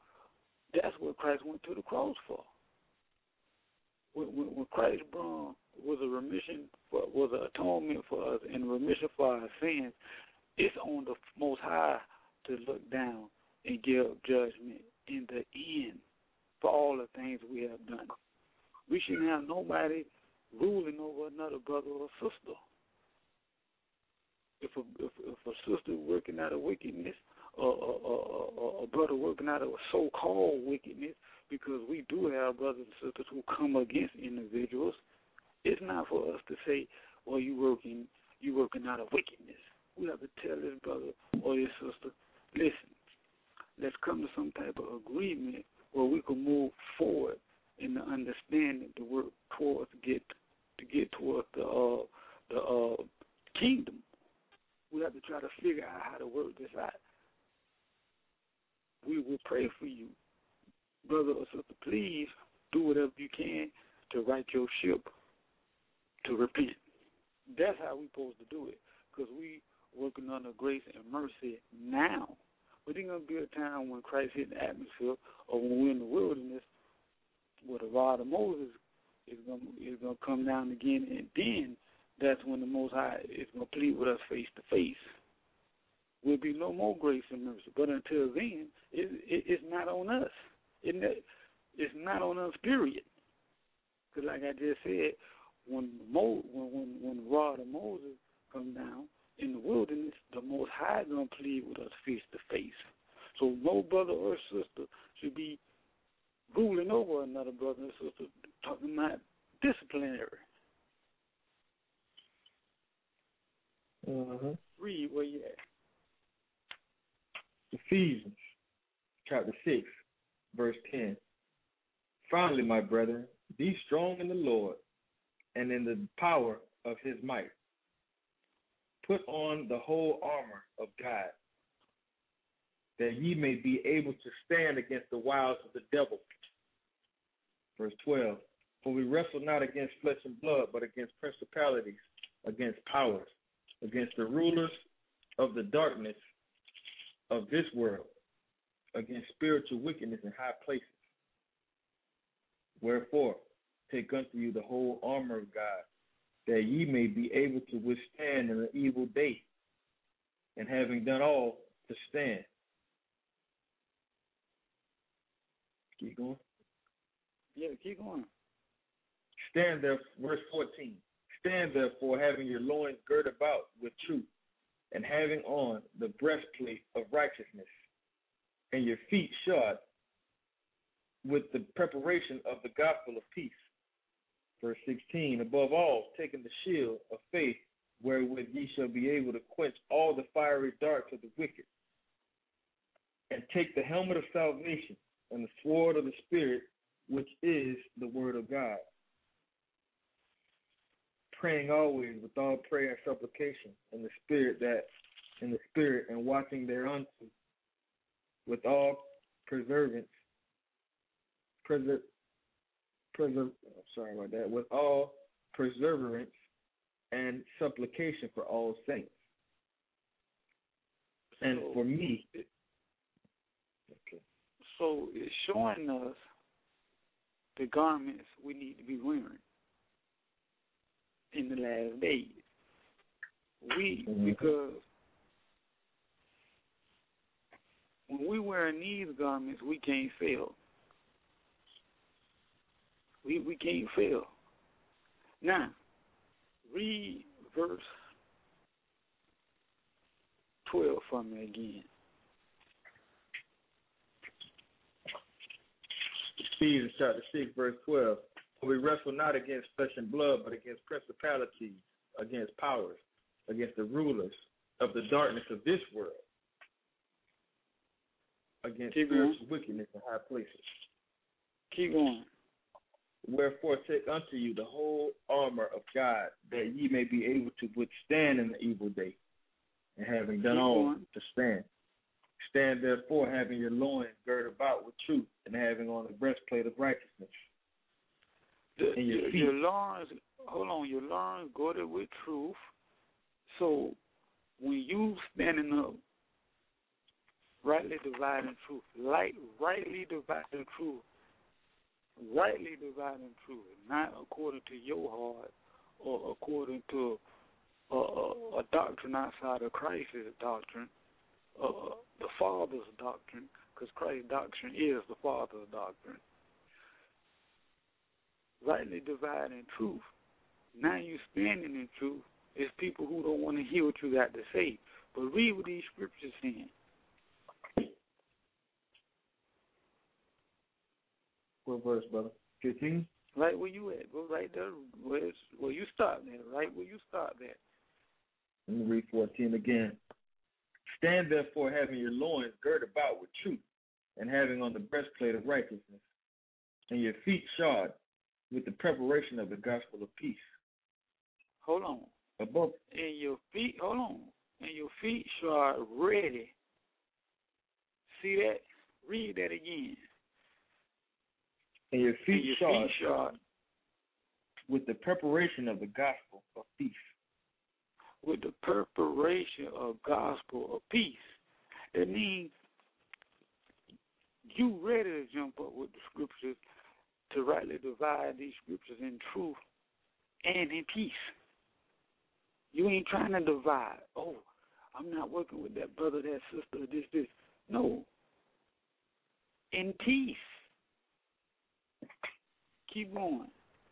that's what Christ went to the cross for. When Christ brought was an atonement for us and remission for our sins, it's on the Most High to look down and give judgment in the end for all the things we have done. We shouldn't have nobody ruling over another brother or sister. If a sister working out of wickedness, or a brother working out of a so-called wickedness, because we do have brothers and sisters who come against individuals, it's not for us to say, well, you working out of wickedness. We have to tell this brother or this sister, listen, let's come to some type of agreement where we can move forward in the understanding to work towards to get towards the kingdom. We have to try to figure out how to work this out. We will pray for you, brother or sister. Please do whatever you can to right your ship, to repent. That's how we're supposed to do it, because we working under grace and mercy now. But there's going to be a time when Christ hit the atmosphere, or when we're in the wilderness, where the rod of Moses is going to come down again, and then that's when the Most High is going to plead with us face to face. Will be no more grace and mercy. But until then, it's not on us. It's not on us, period. Because like I just said, when the rod of Moses comes down in the wilderness, the Most High is going to plead with us face to face. So no brother or sister should be ruling over another brother or sister, talking about disciplinary. Read where you at. Ephesians chapter 6, verse 10. Finally, my brethren, be strong in the Lord and in the power of his might. Put on the whole armor of God, that ye may be able to stand against the wiles of the devil. Verse 12. For we wrestle not against flesh and blood, but against principalities, against powers, against the rulers of the darkness of this world, against spiritual wickedness in high places. Wherefore, take unto you the whole armor of God, that ye may be able to withstand in the evil day, and having done all, to stand. Keep going. Yeah, keep going. Stand there, verse 14. Stand therefore, having your loins girt about with truth, and having on the breastplate of righteousness, and your feet shod with the preparation of the gospel of peace. Verse 16, above all, taking the shield of faith, wherewith ye shall be able to quench all the fiery darts of the wicked, and take the helmet of salvation and the sword of the Spirit, which is the word of God. Praying always with all prayer and supplication in the Spirit, and watching thereunto with all perseverance, with all perseverance and supplication for all saints. And for me, so it's showing us the garments we need to be wearing in the last days. Because when we wearing these garments, we can't fail. We can't fail. Now, read verse 12 for me again. Ephesians chapter 6, verse 12. For we wrestle not against flesh and blood, but against principalities, against powers, against the rulers of the darkness of this world, against spiritual wickedness in high places. Keep going. Wherefore take unto you the whole armor of God, that ye may be able to withstand in the evil day, and having done all, to stand. Stand therefore, having your loins girt about with truth, and having on the breastplate of righteousness. Your loins, your loins girded with truth. So when you standing up, rightly dividing truth, rightly dividing truth, not according to your heart or according to a doctrine outside of Christ's doctrine, the Father's doctrine, because Christ's doctrine is the Father's doctrine. Rightly dividing truth. Now you standing in truth. It's people who don't want to hear what you got to say. But read what these scriptures saying. What verse, brother? 15? Right where you at. Go right there where you stop there. Right where you stop there. Let me read 14 again. Stand therefore, having your loins girt about with truth, and having on the breastplate of righteousness, and your feet shod with the preparation of the gospel of peace. Hold on. Above. And your feet, hold on. And your feet shod ready. See that? Read that again. And your feet shod with the preparation of the gospel of peace. With the preparation of gospel of peace. It means you ready to jump up with the scriptures to rightly divide these scriptures in truth and in peace. You ain't trying to divide. Oh, I'm not working with that brother, that sister, this. No. In peace. Keep going.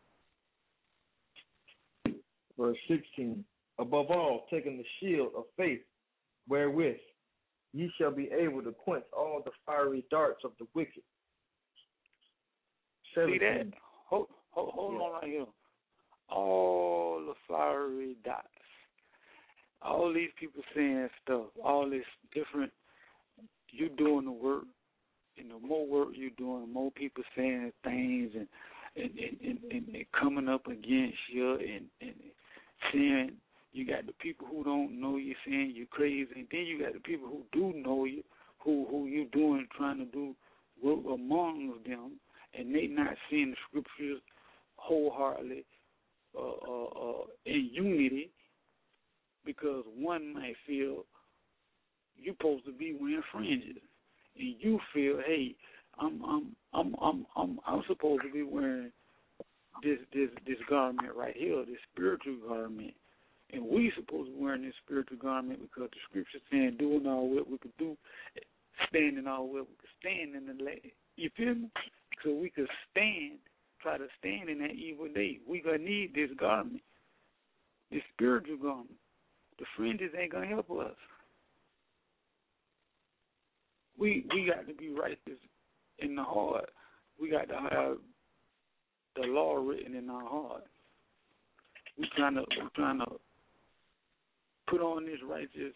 Verse 16. Above all, taking the shield of faith, wherewith ye shall be able to quench all the fiery darts of the wicked. 17. See that? Hold on right here. All the fiery darts. All these people saying stuff. All this different. You doing the work. And the more work you're doing, the more people saying things and coming up against you and saying you got the people who don't know you saying you crazy, and then you got the people who do know you, who you doing, trying to do work among them, and they not seeing the scriptures wholeheartedly in unity, because one might feel you're supposed to be wearing fringes, and you feel, hey, I'm supposed to be wearing this garment right here, this spiritual garment. And we supposed to be wearing this spiritual garment because the scripture saying doing all what we could do, standing all what we could stand in the light. You feel me? So we could stand, try to stand in that evil day. We gonna need this garment, this spiritual garment. The fringes ain't gonna help us. We got to be righteous in the heart. We got to have the law written in our heart. We trying to put on this righteous.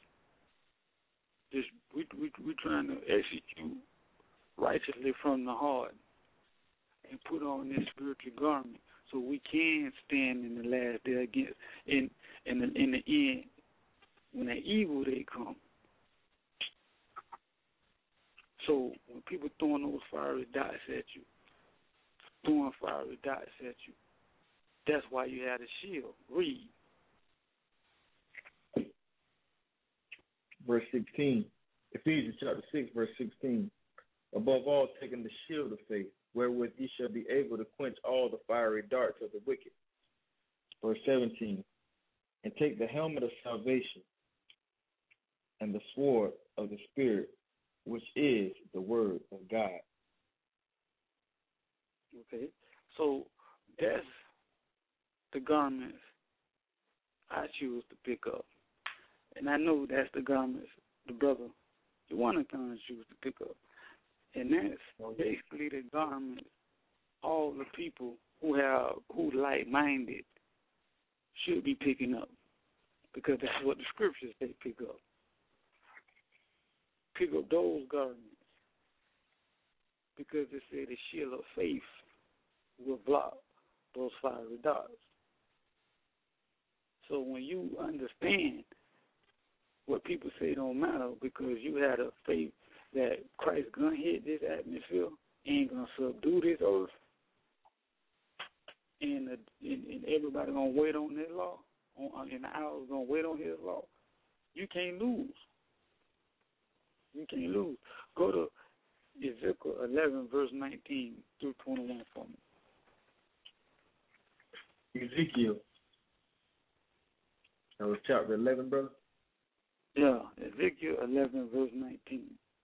We trying to execute righteously from the heart and put on this spiritual garment so we can stand in the last day against in the end when that evil day comes. So when people throwing those fiery darts at you, that's why you had a shield. Read. Verse 16. Ephesians chapter 6, verse 16. Above all, taking the shield of faith, wherewith ye shall be able to quench all the fiery darts of the wicked. Verse 17. And take the helmet of salvation and the sword of the Spirit, which is the word of God. Okay, so that's the garments I choose to pick up. And I know that's the garments the brother, the one of them choose to pick up. And that's basically the garments all the people who like-minded should be picking up, because that's what the scriptures say pick up. Pick up those garments, because they say the shield of faith will block those fiery darts. So when you understand what people say don't matter, because you had a faith that Christ gonna hit this atmosphere, ain't gonna subdue this earth, and everybody gonna wait on His law, and the hours gonna wait on His law, you can't lose. You can't lose. Go to Ezekiel 11, verse 19 through 21 for me. Ezekiel That was chapter 11, brother? Yeah, Ezekiel 11, verse 19.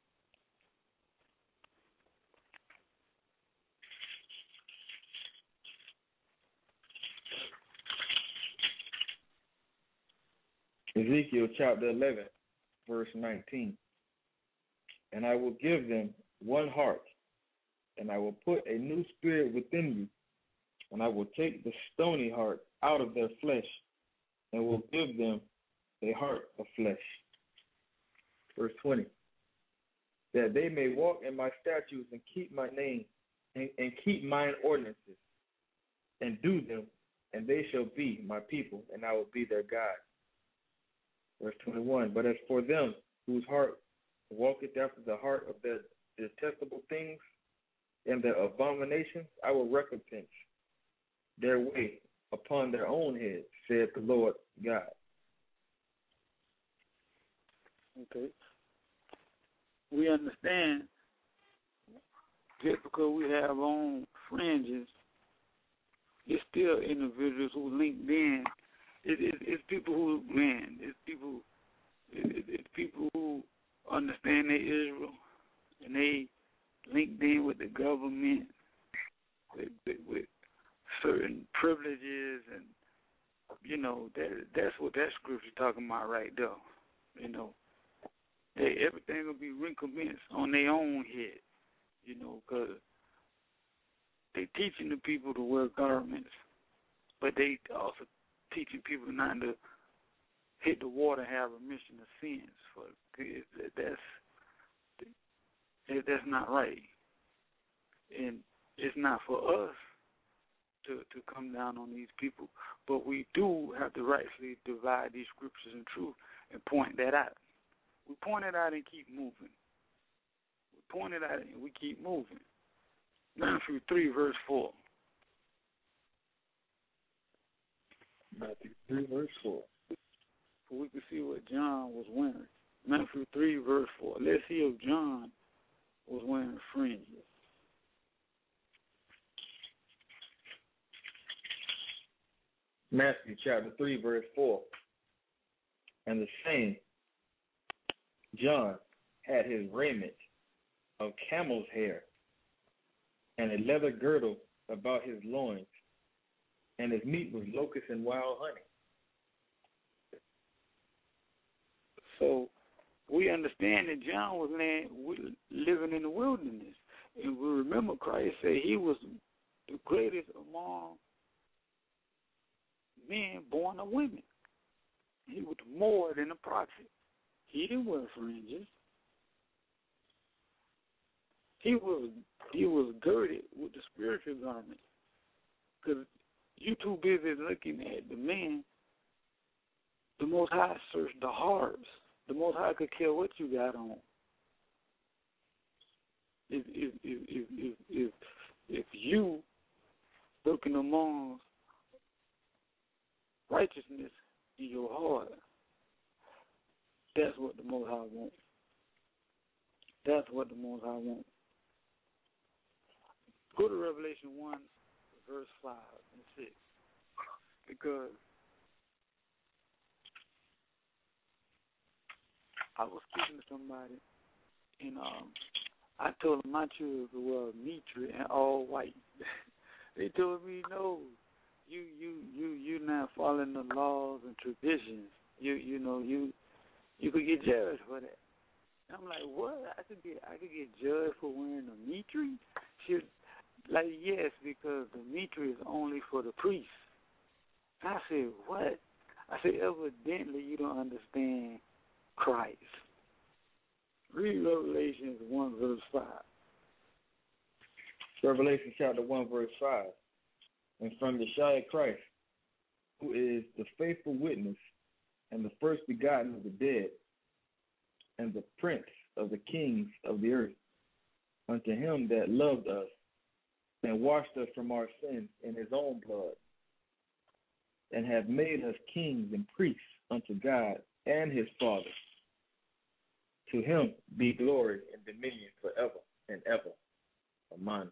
Ezekiel chapter 11, verse 19. And I will give them one heart, and I will put a new spirit within you, and I will take the stony heart out of their flesh, and will give them a heart of flesh. Verse 20. That they may walk in my statutes and keep my name, and keep mine ordinances, and do them, and they shall be my people, and I will be their God. Verse 21, but as for them whose heart walketh after the heart of their detestable things and their abominations, I will recompense their way upon their own heads, saith the Lord God. Okay. We understand just because we have on fringes, it's still individuals who linked in. It's people who, man, it's people who understand their Israel, and they linked in with the government, with certain privileges, and, you know, that's what that scripture talking about right there. You know, everything will be recommenced on their own head, you know, because they teaching the people to wear garments, but they also teaching people not to hit the water and have remission of sins. That's not right. And it's not for us to come down on these people, but we do have to rightfully divide these scriptures in truth and point that out. We point it out and keep moving. We point it out and we keep moving. Matthew 3, verse 4. Matthew 3, verse 4. So we can see what John was wearing. Matthew 3, verse 4. Let's see if John was wearing fringes. Matthew chapter 3, verse 4. And the same John had his raiment of camel's hair, and a leather girdle about his loins, and his meat was locusts and wild honey. So we understand that John was living in the wilderness. And we remember Christ said he was the greatest among men born of women. He was more than a prophet. He didn't wear fringes. He was girded with the spiritual garment. Because you too busy looking at the man. The Most High searched the hearts. The Most High could care what you got on. If you looking among righteousness in your heart, that's what the Most High wants. That's what the Most High wants. Go to Revelation 1, verse 5 and 6. Because I was speaking to somebody, and I told them my children were Mitri and all white. They told me, no, you're not following the laws and traditions. You could get judged for that. And I'm like, what? I could get judged for wearing a Mitri? Like, yes, because the Mitri is only for the priest. I said, what? I said, evidently you don't understand Christ. Read Revelation 1, verse 5. Revelation chapter 1, verse 5. And from Yeshua Christ, who is the faithful witness and the first begotten of the dead, and the prince of the kings of the earth, unto him that loved us and washed us from our sins in his own blood, and have made us kings and priests unto God and his Father. To him be glory and dominion forever and ever. Amen.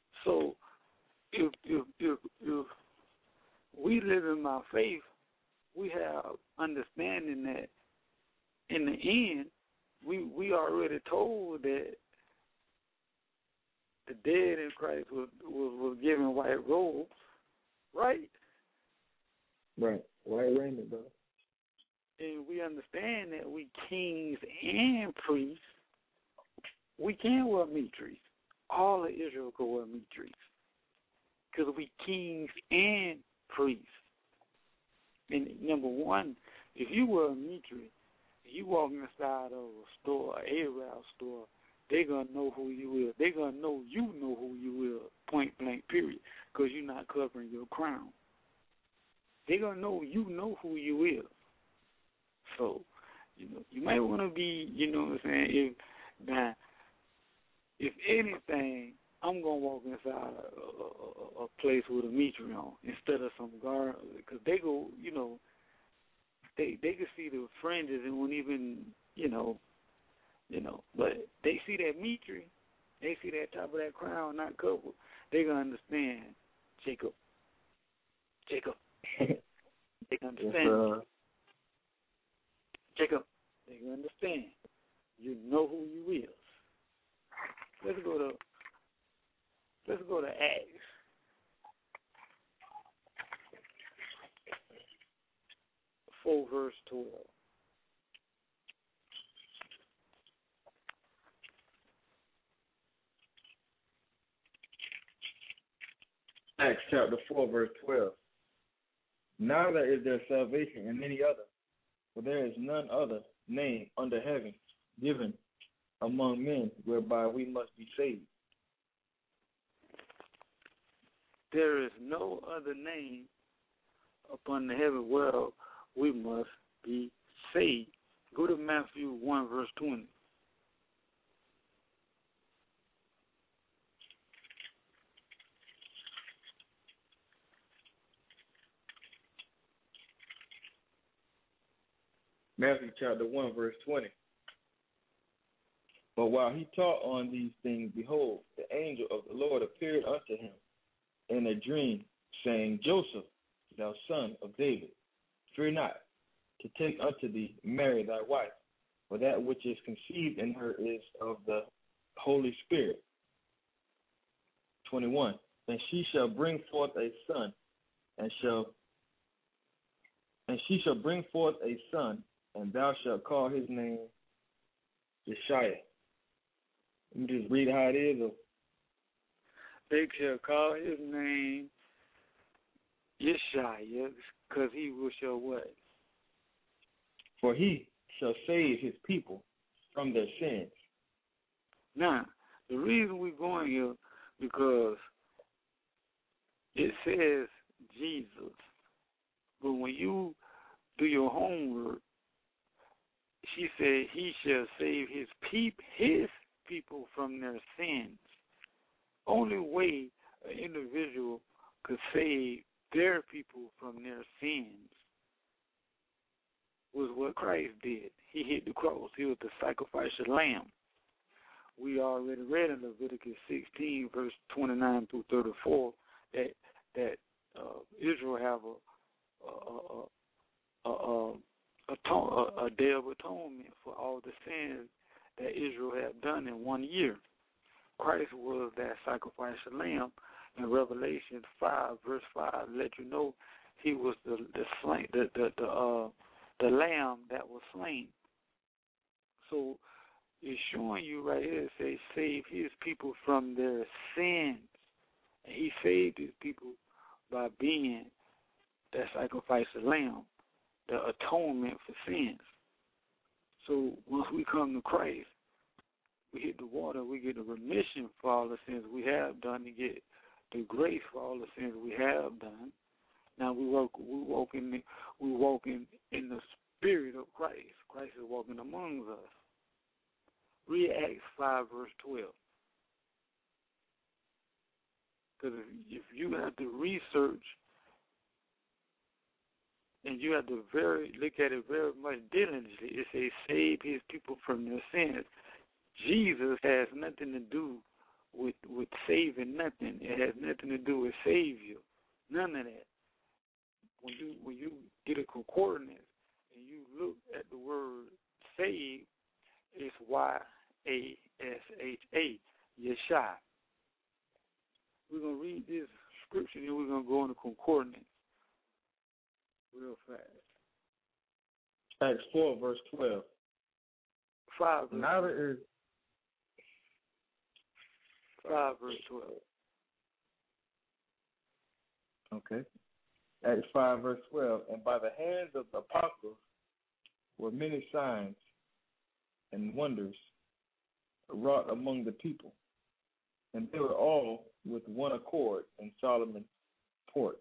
So if we live in by faith, we have understanding that in the end, we already told that the dead in Christ was given white robes, right? Right. White raiment, bro. And we understand that we kings and priests, we can wear mitres. All of Israel can wear mitres. Because we kings and priests. And number one, if you wear a mitre, you walk inside of a store, an Arab store, they're going to know who you is. They're going to know you know who you is, point blank, period, because you're not covering your crown. They're going to know you know who you is. So, you might want to be, you know what I'm saying, if anything, I'm going to walk inside a place with a mitre on instead of some guard, because they go, they can see the fringes and won't even, but they see that mitre, they see that top of that crown not covered, they're going to understand, Jacob. They can understand. Yes, Jacob, they can understand. You know who you is. Let's go to Acts. Verse 12. Acts chapter 4, verse 12. Neither is there salvation in any other, for there is none other name under heaven given among men whereby we must be saved. There is no other name upon the heaven where we must be saved. Go to Matthew 1, verse 20. Matthew chapter 1, verse 20. But while he taught on these things, behold, the angel of the Lord appeared unto him in a dream, saying, Joseph, thou son of David, fear not to take unto thee Mary thy wife, for that which is conceived in her is of the Holy Spirit. 21. And she shall bring forth a son, and she shall bring forth a son, and thou shalt call his name Yeshua. Let me just read how it is. They shall call his name Yeshua, because he will show what? For he shall save his people from their sins. Now, the reason we're going here, because it says Jesus, but when you do your homework, she said he shall save his people from their sins. Only way an individual could save their people from their sins was what Christ did. He hit the cross. He was the sacrificial lamb. We already read in Leviticus 16, verse 29 through 34, that Israel have a day of atonement for all the sins that Israel had done in 1 year. Christ was that sacrificial lamb. In Revelation 5, verse 5, let you know he was the lamb that was slain. So it's showing you right here, it says, save his people from their sins. And he saved his people by being that sacrificial lamb, the atonement for sins. So once we come to Christ, we hit the water, we get a remission for all the sins we have done, to get the grace for all the sins we have done. Now we walk in the spirit of Christ. Christ is walking among us. Read Acts 5, verse 12. Because if you have to research and you have to look at it very much diligently, it says save his people from their sins. Jesus has nothing to do with saving nothing. It has nothing to do with Savior. None of that. when you get a concordance and you look at the word saved, it's Y-A-S-H-A, Yeshua. We're going to read this scripture and we're going to go on the concordance real fast. Acts 4, verse 12. 5 verse 12. Okay. Acts 5, verse 12. And by the hands of the apostles were many signs and wonders wrought among the people. And they were all with one accord in Solomon's porch.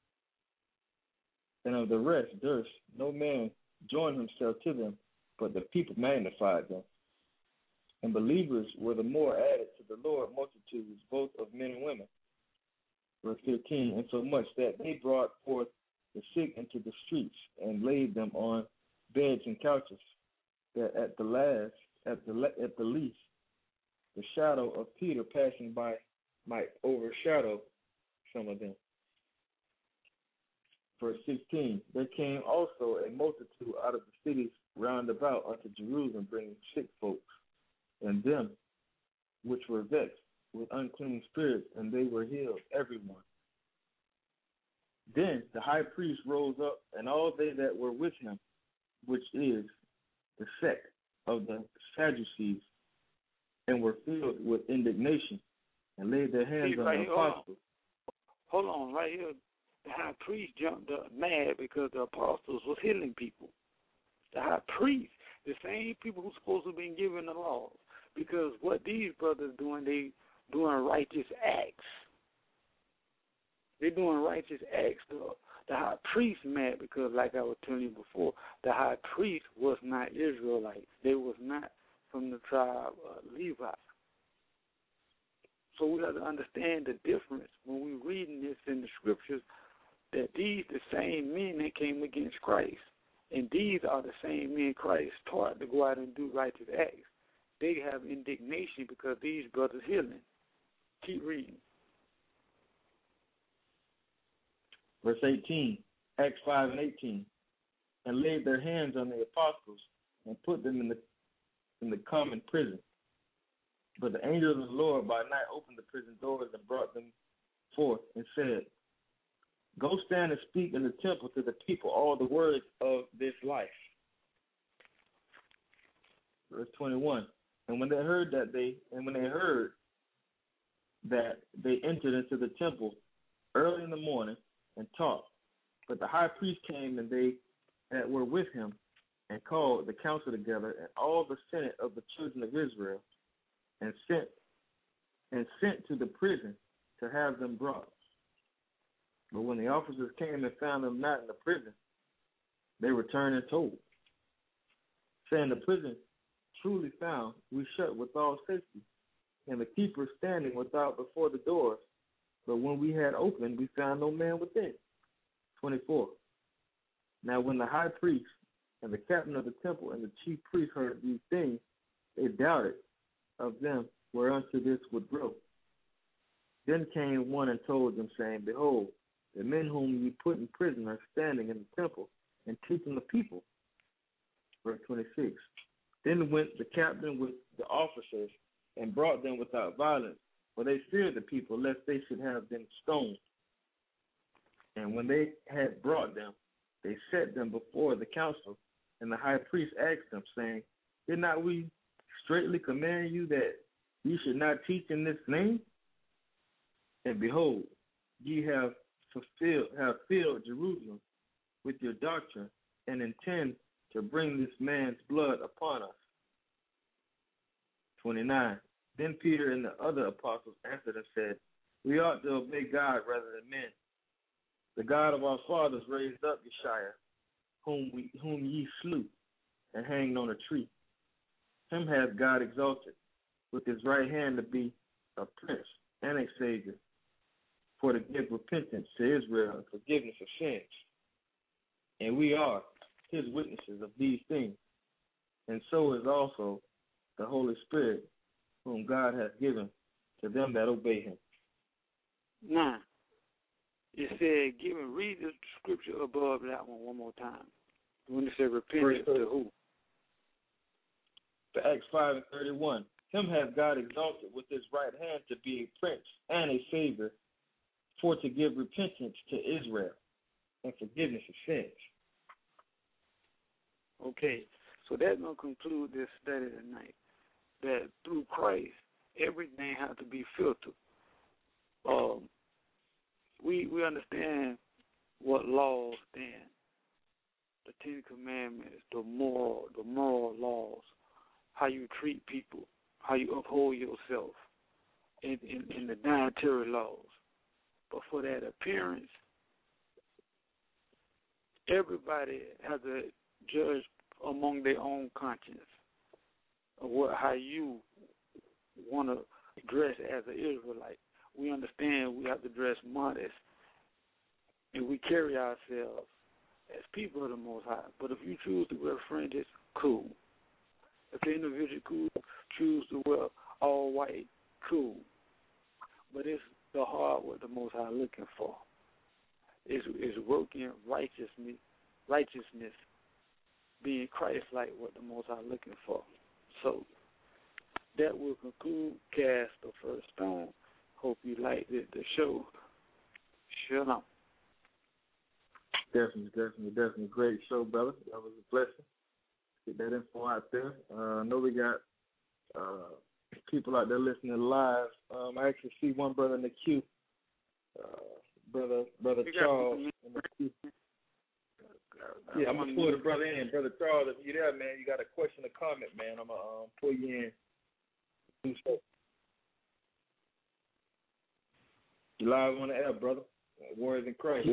And of the rest durst no man join himself to them, but the people magnified them. And believers were the more added to the Lord multitudes, both of men and women. Verse 15, insomuch that they brought forth the sick into the streets and laid them on beds and couches, that at the least, the shadow of Peter passing by might overshadow some of them. Verse 16, there came also a multitude out of the cities round about unto Jerusalem, bringing sick folks, and them which were vexed with unclean spirits, and they were healed, everyone. Then the high priest rose up, and all they that were with him, which is the sect of the Sadducees, and were filled with indignation, and laid their hands on the apostles. Hold on, right here. The high priest jumped up mad because the apostles was healing people. The high priest, the same people who's supposed to have been given the laws. Because what these brothers doing, they doing righteous acts. They're doing righteous acts. The high priest mad because, like I was telling you before, the high priest was not Israelites. They was not from the tribe of Levi. So we have to understand the difference when we're reading this in the scriptures, that these the same men that came against Christ, and these are the same men Christ taught to go out and do righteous acts. They have indignation because these brothers healing. Keep reading. Verse 18, Acts 5 and 18, and laid their hands on the apostles and put them in the common prison. But the angel of the Lord by night opened the prison doors and brought them forth and said, go stand and speak in the temple to the people all the words of this life. Verse 21. And when they heard that they entered into the temple early in the morning and taught. But the high priest came, and they that were with him, and called the council together and all the senate of the children of Israel, and sent to the prison to have them brought. But when the officers came and found them not in the prison, they returned and told, saying, the prison truly found we shut with all safety, and the keepers standing without before the doors. But when we had opened, we found no man within. 24. Now when the high priest and the captain of the temple and the chief priest heard these things, they doubted of them whereunto this would grow. Then came one and told them, saying, behold, the men whom ye put in prison are standing in the temple and teaching the people. Verse 26. Then went the captain with the officers and brought them without violence, for they feared the people, lest they should have been stoned. And when they had brought them, they set them before the council, and the high priest asked them, saying, did not we straitly command you that ye should not teach in this name? And behold, ye have filled Jerusalem with your doctrine, and intend to bring this man's blood upon us. 29. Then Peter and the other apostles answered and said, we ought to obey God rather than men. The God of our fathers raised up Yeshua, whom ye slew and hanged on a tree. Him hath God exalted with his right hand to be a prince and a savior, for to give repentance to Israel and forgiveness of sins. And we are his witnesses of these things, and so is also the Holy Spirit, whom God hath given to them that obey him. Now, It said, read the scripture above that one more time. When it said repentance to who? To Acts 5:31. Him has God exalted with his right hand to be a prince and a savior, for to give repentance to Israel and forgiveness of sins. Okay, so that's going to conclude this study tonight. That through Christ, everything has to be filtered. We understand what laws stand. The Ten Commandments, the moral laws, how you treat people, how you uphold yourself, in the dietary laws. But for that appearance, everybody has to judge among their own conscience of how you want to dress as an Israelite. We understand we have to dress modest, and we carry ourselves as people of the Most High. But if you choose to wear fringes, cool. If the individual choose to wear all white, cool. But it's the heart what the Most High looking for. Is working righteousness, being Christ-like what the Most High looking for. So that will conclude Cast the First Stone. Hope you liked the show. Shalom. Definitely great show, brother. That was a blessing. Get that info out there. I know we got people out there listening live. I actually see one brother in the queue, brother Charles in the queue. Yeah, I'm gonna pull the brother in, brother Charles. If you're there, man, you got a question or comment, man, I'm gonna pull you in. You live on the air, brother. Warriors in Christ.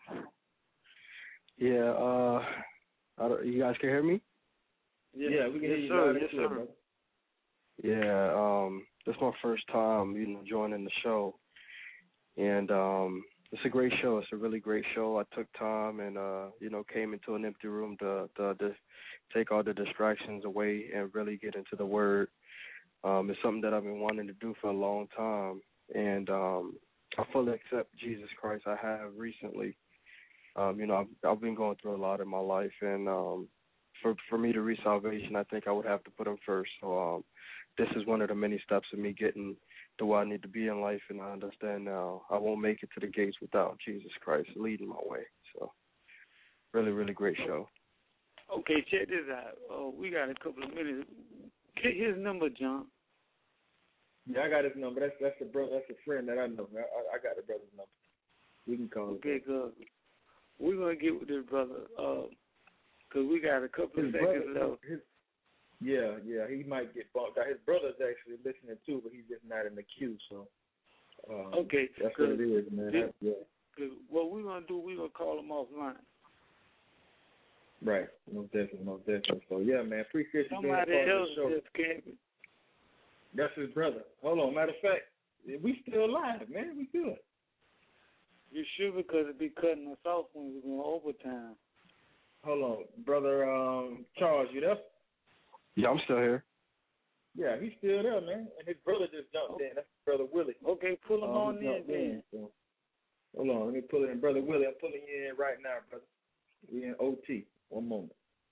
Yeah. You guys can hear me? Yeah, we can hear you loud and clear, brother. Yeah, this is my first time, joining the show, and it's a great show. It's a really great show. I took time and came into an empty room to take all the distractions away and really get into the Word. It's something that I've been wanting to do for a long time, and I fully accept Jesus Christ. I have recently. I've been going through a lot in my life, and for me to reach salvation, I think I would have to put him first. So this is one of the many steps of me getting to where I need to be in life, and I understand now I won't make it to the gates without Jesus Christ leading my way. So really, really great show. Okay, check this out. We got a couple of minutes. Get his number, John. Yeah, I got his number. That's a brother. That's a friend that I know. I got the brother's number. We can call him. Okay, good. We're gonna get with this brother, cause we got a couple of seconds left. Yeah, he might get bumped out. His brother's actually listening too, but he's just not in the queue. So okay, that's what it is, man. Cause what we're gonna do, we're gonna call him offline. Right, most definitely. So yeah, man, appreciate you being part of the show. Just can't. That's his brother. Hold on, matter of fact, we still live, man. We good. You sure? Because it be cutting us off when we're going overtime. Hold on, brother Charles, you there? Yeah, I'm still here. Yeah, he's still there, man. And his brother just jumped in. That's brother Willie. Okay, pull him on in. So, hold on, let me pull in brother Willie. I'm pulling you in right now, brother. We in OT. One moment.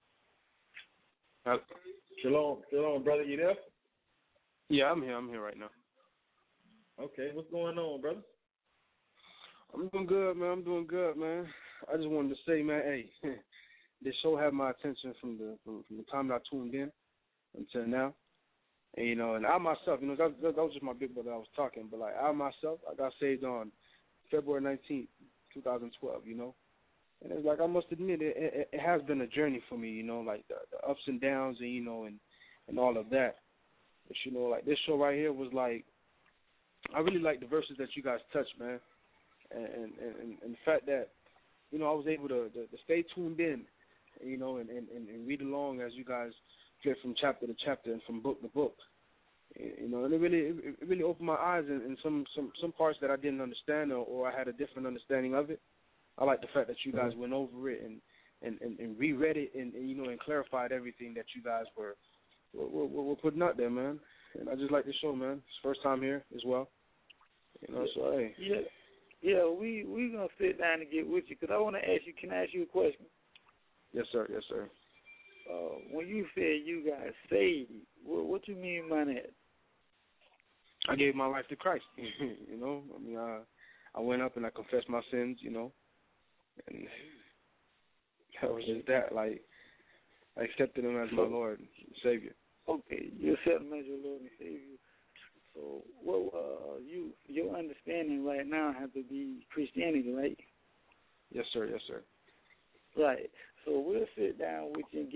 Shalom, brother. You there? Yeah, I'm here right now. Okay, what's going on, brother? I'm doing good, man. I just wanted to say, man, hey, this show had my attention from the time that I tuned in until now. And, and I myself, that was just my big brother I was talking, but, like, I myself, I got saved on February 19th, 2012, And it's like, I must admit, it has been a journey for me, like the ups and downs and all of that. But, like, this show right here was like, I really like the verses that you guys touched, man. And the fact that, I was able to stay tuned in, and read along as you guys flip from chapter to chapter and from book to book. And it really opened my eyes in some parts that I didn't understand or I had a different understanding of it. I like the fact that you guys went over it and reread it and clarified everything that you guys were putting out there, man. And I just like the show, man. It's first time here as well. So hey. Yeah, we gonna sit down and get with you because I want to ask you. Can I ask you a question? Yes, sir. Yes, sir. When you said you got saved, what you mean by that? I gave my life to Christ. You know, I mean, I went up and I confessed my sins. You know, and that was just that. Like, I accepted Him as my Lord and Savior. Okay, you accept Him as your Lord and Savior. So, your understanding right now has to be Christianity, right? Yes, sir. Yes, sir. Right. So we'll sit down with you and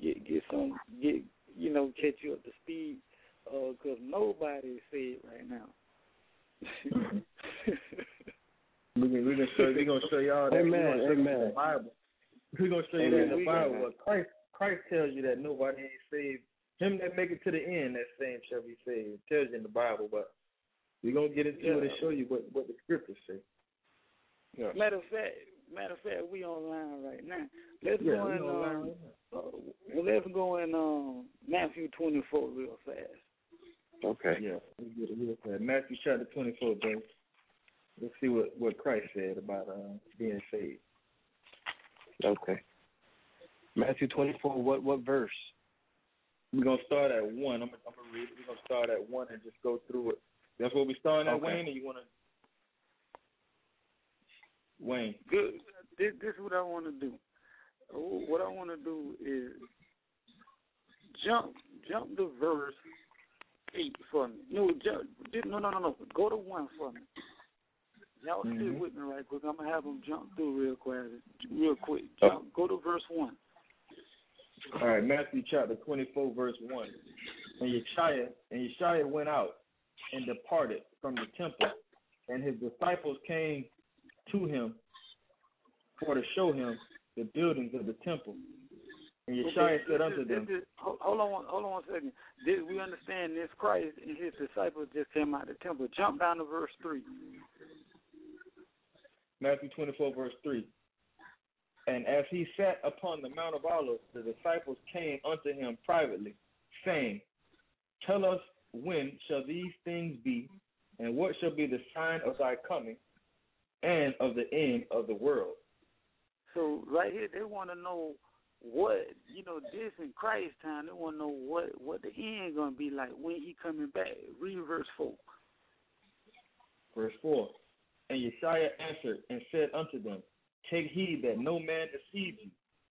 catch you up to speed, because nobody is saved right now. We're gonna show y'all that. Amen. The Bible. We're gonna show you that in the Bible. But Christ tells you that nobody ain't saved. Him that make it to the end, that same shall be saved. It tells you in the Bible, but we're gonna get into it and show you what the scriptures say. Yeah. Matter of fact, we online right now. Let's go in Matthew 24 real fast. Okay. Yeah, we get it real fast. Matthew chapter 24, bro. Let's see what Christ said about being saved. Okay. Matthew 24. What verse? We're gonna start at 1. I'm gonna read it. We're gonna start at 1 and just go through it. That's what we're starting at, Wayne. Or you wanna? Wayne. Good. This is what I want to do. What I want to do is jump to verse 8 for me. No. Go to 1 for me. Y'all stay with me right quick. I'm gonna have them jump through real quick. Go to verse 1. All right, Matthew chapter 24, verse 1. And Yeshua went out and departed from the temple, and his disciples came to him for to show him the buildings of the temple. And Yeshua said unto them, hold on 1 second. We understand this Christ and his disciples just came out of the temple. Jump down to verse 3. Matthew 24, verse 3. And as he sat upon the Mount of Olives, the disciples came unto him privately, saying, Tell us, when shall these things be, and what shall be the sign of thy coming and of the end of the world? So right here, they want to know what, this in Christ's time, they want to know what the end going to be like when he coming back. Read verse 4. Verse 4. And Yeshua answered and said unto them, Take heed that no man deceive you.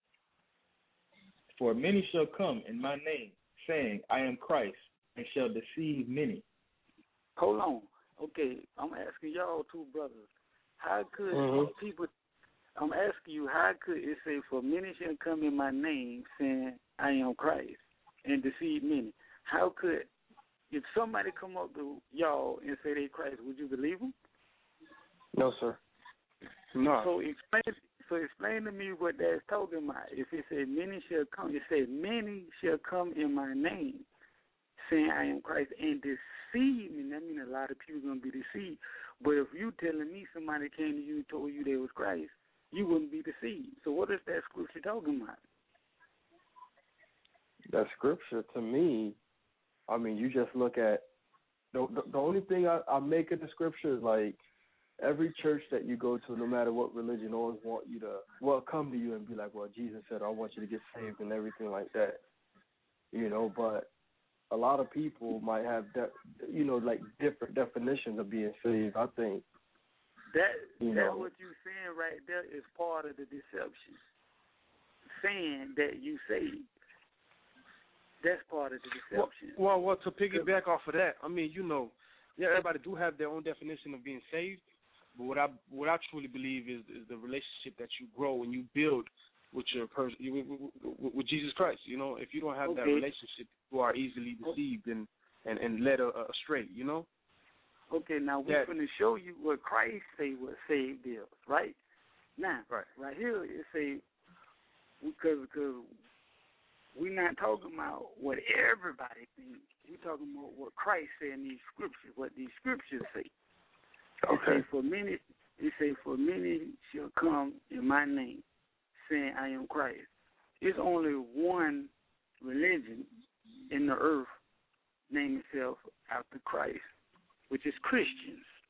For many shall come in my name, saying, I am Christ, and shall deceive many. Hold on. Okay, I'm asking y'all two brothers. How could people, I'm asking you, how could it say, for many shall come in my name, saying, I am Christ, and deceive many? How could, if somebody come up to y'all and say they Christ, would you believe them? No, sir. No. So explain to me what that's talking about. If it said many shall come, it said many shall come in my name, saying I am Christ, and deceive me. That means a lot of people are going to be deceived. But if you telling me somebody came to you and told you they was Christ, you wouldn't be deceived. So what is that scripture talking about? That scripture, to me, I mean, you just look at, the only thing I make of the scripture is like, every church that you go to, no matter what religion, always want you to, come to you and be like, well, Jesus said, I want you to get saved and everything like that. But a lot of people might have, like different definitions of being saved, I think. That what you're saying right there is part of the deception. Saying that you saved. That's part of the deception. Well, to piggyback off of that, I mean, everybody do have their own definition of being saved. But what I truly believe is the relationship that you grow and you build with your with Jesus Christ. If you don't have that relationship, you are easily deceived and led astray. Okay, now we're going to show you what Christ say what saved is, right? Now, right here it say, because we're not talking about what everybody thinks. We're talking about what Christ said in these scriptures, what these scriptures say. Okay. It say, for many shall come in my name, saying I am Christ. It's only one religion in the earth named itself after Christ, which is Christians.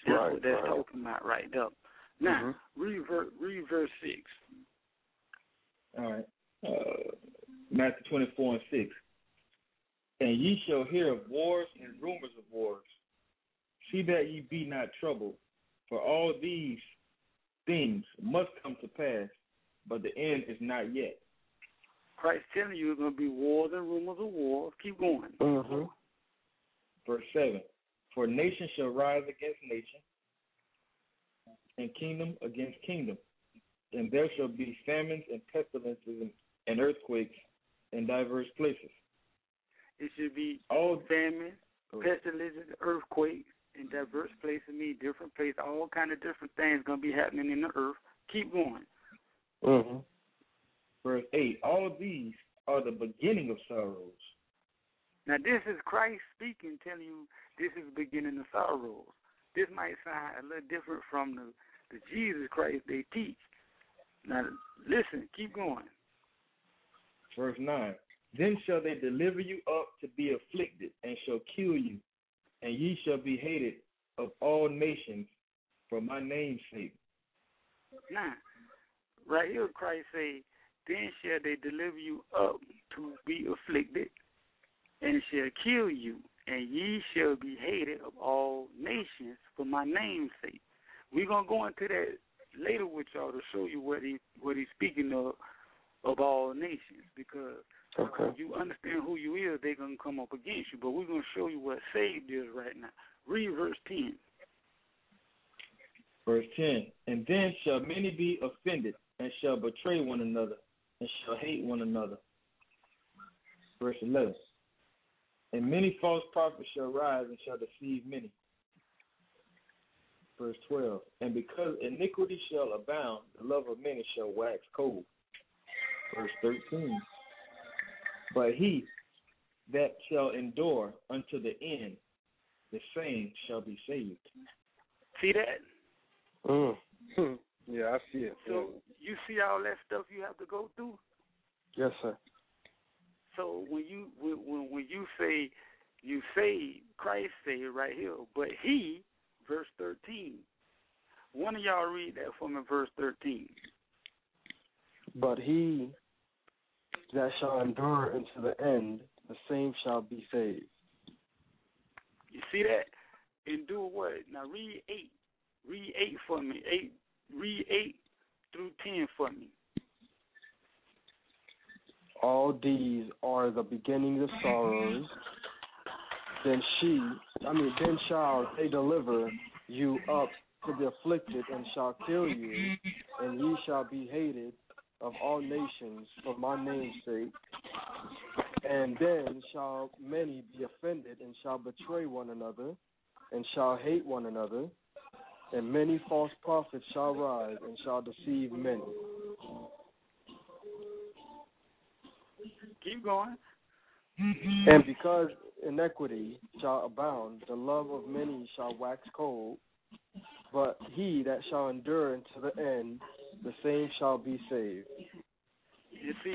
That's what that's talking about right there. Now, read verse 6. All right. Matthew 24:6. And ye shall hear of wars and rumors of wars. See that ye be not troubled, for all these things must come to pass, but the end is not yet. Christ telling you it's going to be wars and rumors of wars. Keep going. Verse 7. For nation shall rise against nation, and kingdom against kingdom. And there shall be famines and pestilences and earthquakes in diverse places. It should be all famine, pestilences, earthquakes in diverse places, mean different places, all kind of different things going to be happening in the earth. Keep going. Verse 8. All of these are the beginning of sorrows. Now, this is Christ speaking, telling you this is the beginning of sorrows. This might sound a little different from the Jesus Christ they teach. Now, listen, keep going. Verse 9. Then shall they deliver you up to be afflicted, and shall kill you, and ye shall be hated of all nations for my name's sake. Now, right here, Christ say, then shall they deliver you up to be afflicted, and shall kill you, and ye shall be hated of all nations for my name's sake. We're going to go into that later with y'all to show you what he's speaking of all nations, because when you understand who you is, they're going to come up against you. But we're going to show you what saved is right now. Read verse 10. Verse 10. And then shall many be offended, and shall betray one another, and shall hate one another. Verse 11. And many false prophets shall rise and shall deceive many. Verse 12. And because iniquity shall abound, the love of many shall wax cold. Verse 13. But he that shall endure unto the end, the same shall be saved. See that? Yeah, I see it. So you see all that stuff you have to go through? Yes, sir. So when you say you say, Christ say it right here, but he, verse 13. One of y'all read that for me, verse 13. But he that shall endure unto the end, the same shall be saved. You see that? Endure what? Now read 8. Read 8 for me. Read 8 through 10 for me. All these are the beginnings of sorrows. Then shall they deliver you up to be afflicted, and shall kill you, and ye shall be hated of all nations for my name's sake. And then shall many be offended, and shall betray one another, and shall hate one another. And many false prophets shall rise, and shall deceive many. Keep going. And because iniquity shall abound, the love of many shall wax cold. But he that shall endure unto the end, the same shall be saved. You see,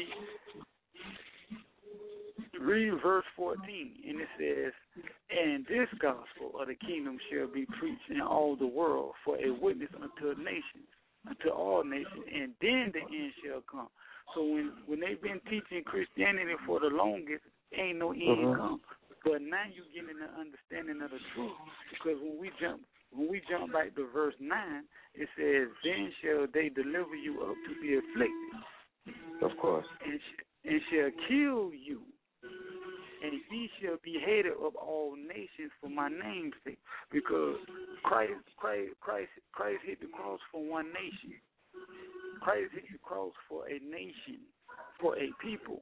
read verse 14, and it says, and this gospel of the kingdom shall be preached in all the world for a witness unto nations, unto all nations, and then the end shall come. So when they've been teaching Christianity for the longest, ain't no end come. But now you're getting an understanding of the truth, because when we jump back to verse 9, it says, then shall they deliver you up to be afflicted. Of course. And shall kill you, and ye shall be hated of all nations for my name's sake. Because Christ hit the cross for one nation. Christ hit the cross for a nation, for a people.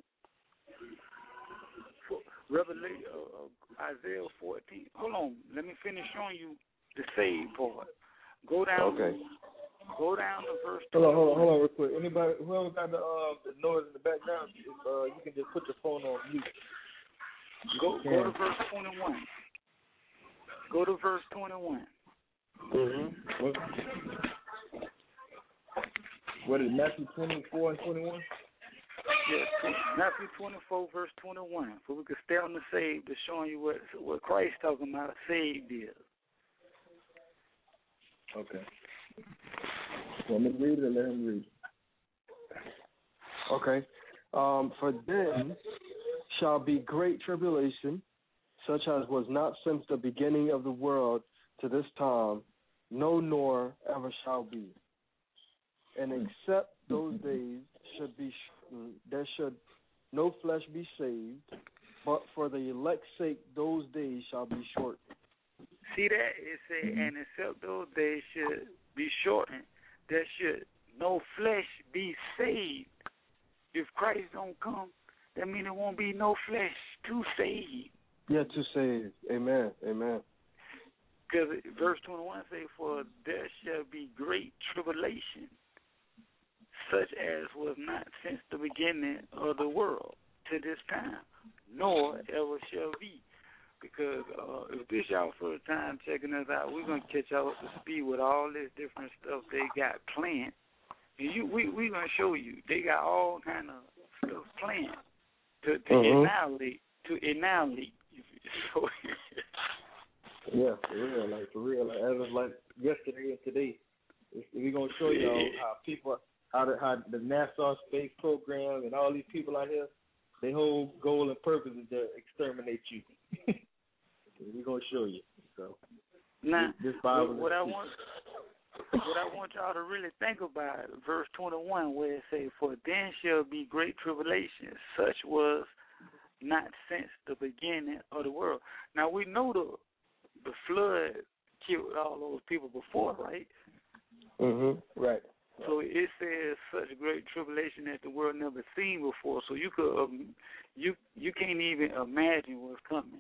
For Revelation, Isaiah 14. Hold on, let me finish showing you the saved part. Go down. Okay. Go down to verse. Hold on, real quick. Anybody, whoever got the noise in the background, you can just put your phone on mute. Go to verse 21. Go to verse 21. What is Matthew 24 and 21? Yes, Matthew 24, verse 21. So we can stay on the saved, to showing you what Christ talking about saved is. Okay. Want me to read it or let him read? Okay. For then shall be great tribulation, such as was not since the beginning of the world to this time, no nor ever shall be. And except those days should be shortened, there should no flesh be saved, but for the elect's sake those days shall be shortened. See that? It said, and except those days should be shortened, there should no flesh be saved. If Christ don't come, that means there won't be no flesh to save. Yeah, to save. Amen. Amen. Because verse 21 says, for there shall be great tribulation, such as was not since the beginning of the world to this time, nor ever shall be. Because if this y'all first time checking us out, we're going to catch y'all up to speed with all this different stuff they got planned. And we're going to show you. They got all kind of stuff planned to annihilate. Yeah, for real. Like, as of like yesterday and today, we're going to show y'all how the NASA space program and all these people out here, their whole goal and purpose is to exterminate you. We're going to show you. So now, this Bible what I want y'all to really think about, verse 21, where it says, for then shall be great tribulation, such was not since the beginning of the world. Now, we know the flood killed all those people before, right? Right. So it says such great tribulation that the world never seen before. So you could you can't even imagine what's coming.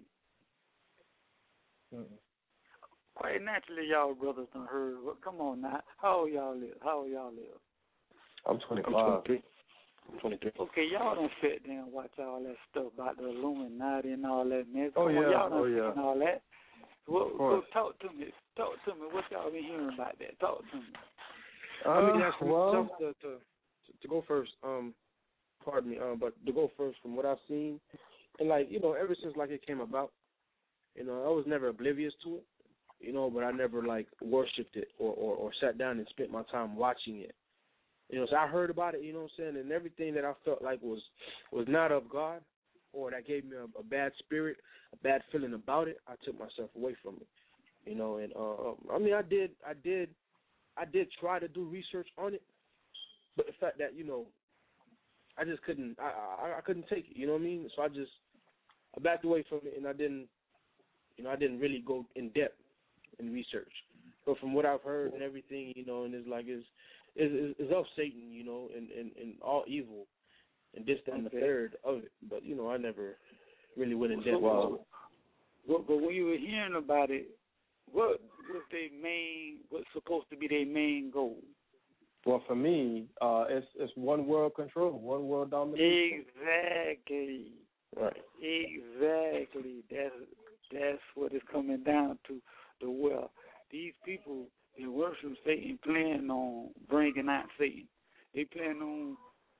Quite naturally, y'all brothers done heard. Well, come on now. How old y'all live? I'm 25. 23. Okay, y'all done sit there and watch all that stuff about the Illuminati and all that mess. Oh, yeah. Y'all done seen all that. Well, talk to me. What y'all been hearing about that? Talk to me. I mean, that's myself to go first. Pardon me. But to go first from what I've seen, and like ever since like it came about, I was never oblivious to it, but I never like worshipped it or sat down and spent my time watching it. So I heard about it, and everything that I felt like was not of God or that gave me a bad spirit, a bad feeling about it, I took myself away from it. And I mean, I did try to do research on it, but the fact that I just couldn't, I couldn't take it. You know what I mean? So I backed away from it, and I didn't really go in depth in research. But from what I've heard and everything, and it's like it's of Satan, and all evil, and this, that, and the third of it. But I never really went in depth. But when you were hearing about it, what was what's supposed to be their main goal? Well, for me, it's one world control, one world domination. Exactly. Right. Exactly. That's what it's coming down to. These people, they worship Satan, plan on bringing out Satan. They plan on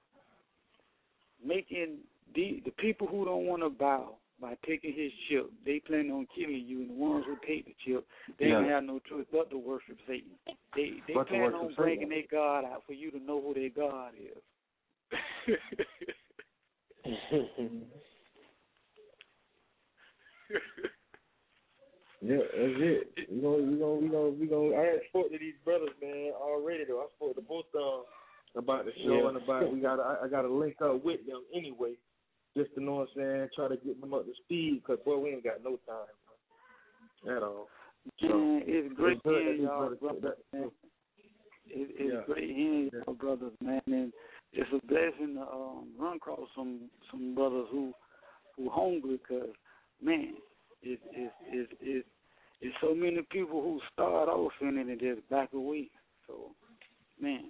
making the people who don't want to bow by taking his chip. They plan on killing you, and the ones who take the chip, they don't have no choice but to worship Satan. They plan on bringing their God out for you to know who their God is. Yeah, that's it. We gonna. I had spoke to these brothers, man, already though. I spoke to both of them about the show and about I gotta link up with them anyway, just to know what I'm saying. Try to get them up to speed, cause boy, we ain't got no time, bro, at all. So, it's great hearing y'all brothers, man. It's great hearing y'all brothers, man, and it's a blessing to run across some brothers who hungry, cause man, it's so many people who start off in it and just back away. So, man.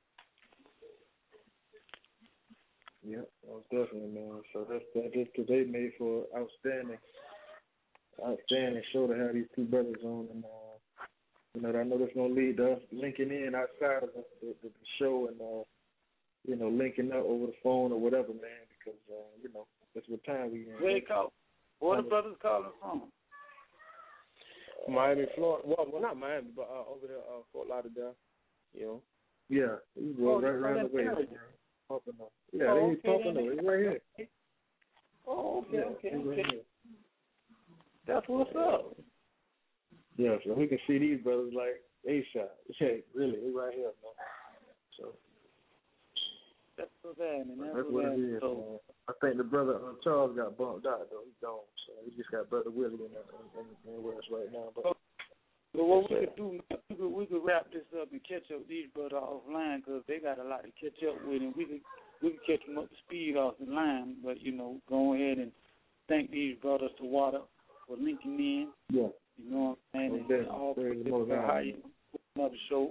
Yeah, most definitely, man. So that's just today made for outstanding show to have these two brothers on, and I know that's gonna lead to us linking in outside of the show and linking up over the phone or whatever, man, because that's what time we in. Where the brothers calling from? Miami, Florida. Well, not Miami, but over there, Fort Lauderdale. You know. Yeah, he's right around the way. Yeah, he's popping up. He's right here. Oh, okay. That's what's up. Yeah, so we can see these brothers like A-Shot. Yeah, really, they right here, man. So that's what's happening. That's what it is. So, I think the brother Charles got bumped out though. He's gone, so we just got Brother Willie in with us right now. But what we could do, we could wrap this up and catch up these brothers offline because they got a lot to catch up with, and we could catch them up to speed off the line. But go ahead and thank these brothers to Water for linking in. Yeah. You know what I'm saying? And all how you another show.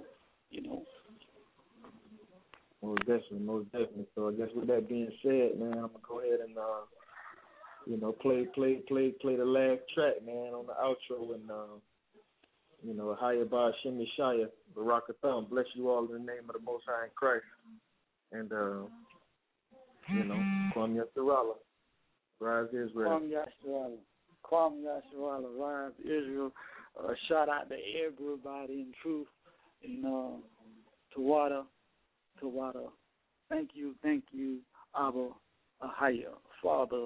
Most definitely. So I guess with that being said, man, I'm gonna go ahead and play the last track, man, on the outro, and Hayabah Shimmy Shia, Barakatham. Bless you all in the name of the Most High in Christ, and Kwam Yasharala, Rise Israel. Kwam Yasharala, Rise Israel. Shout out to everybody in truth, and Tawada. Thank you, Abba, Ahaya, Father,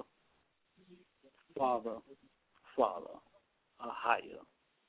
Ahaya.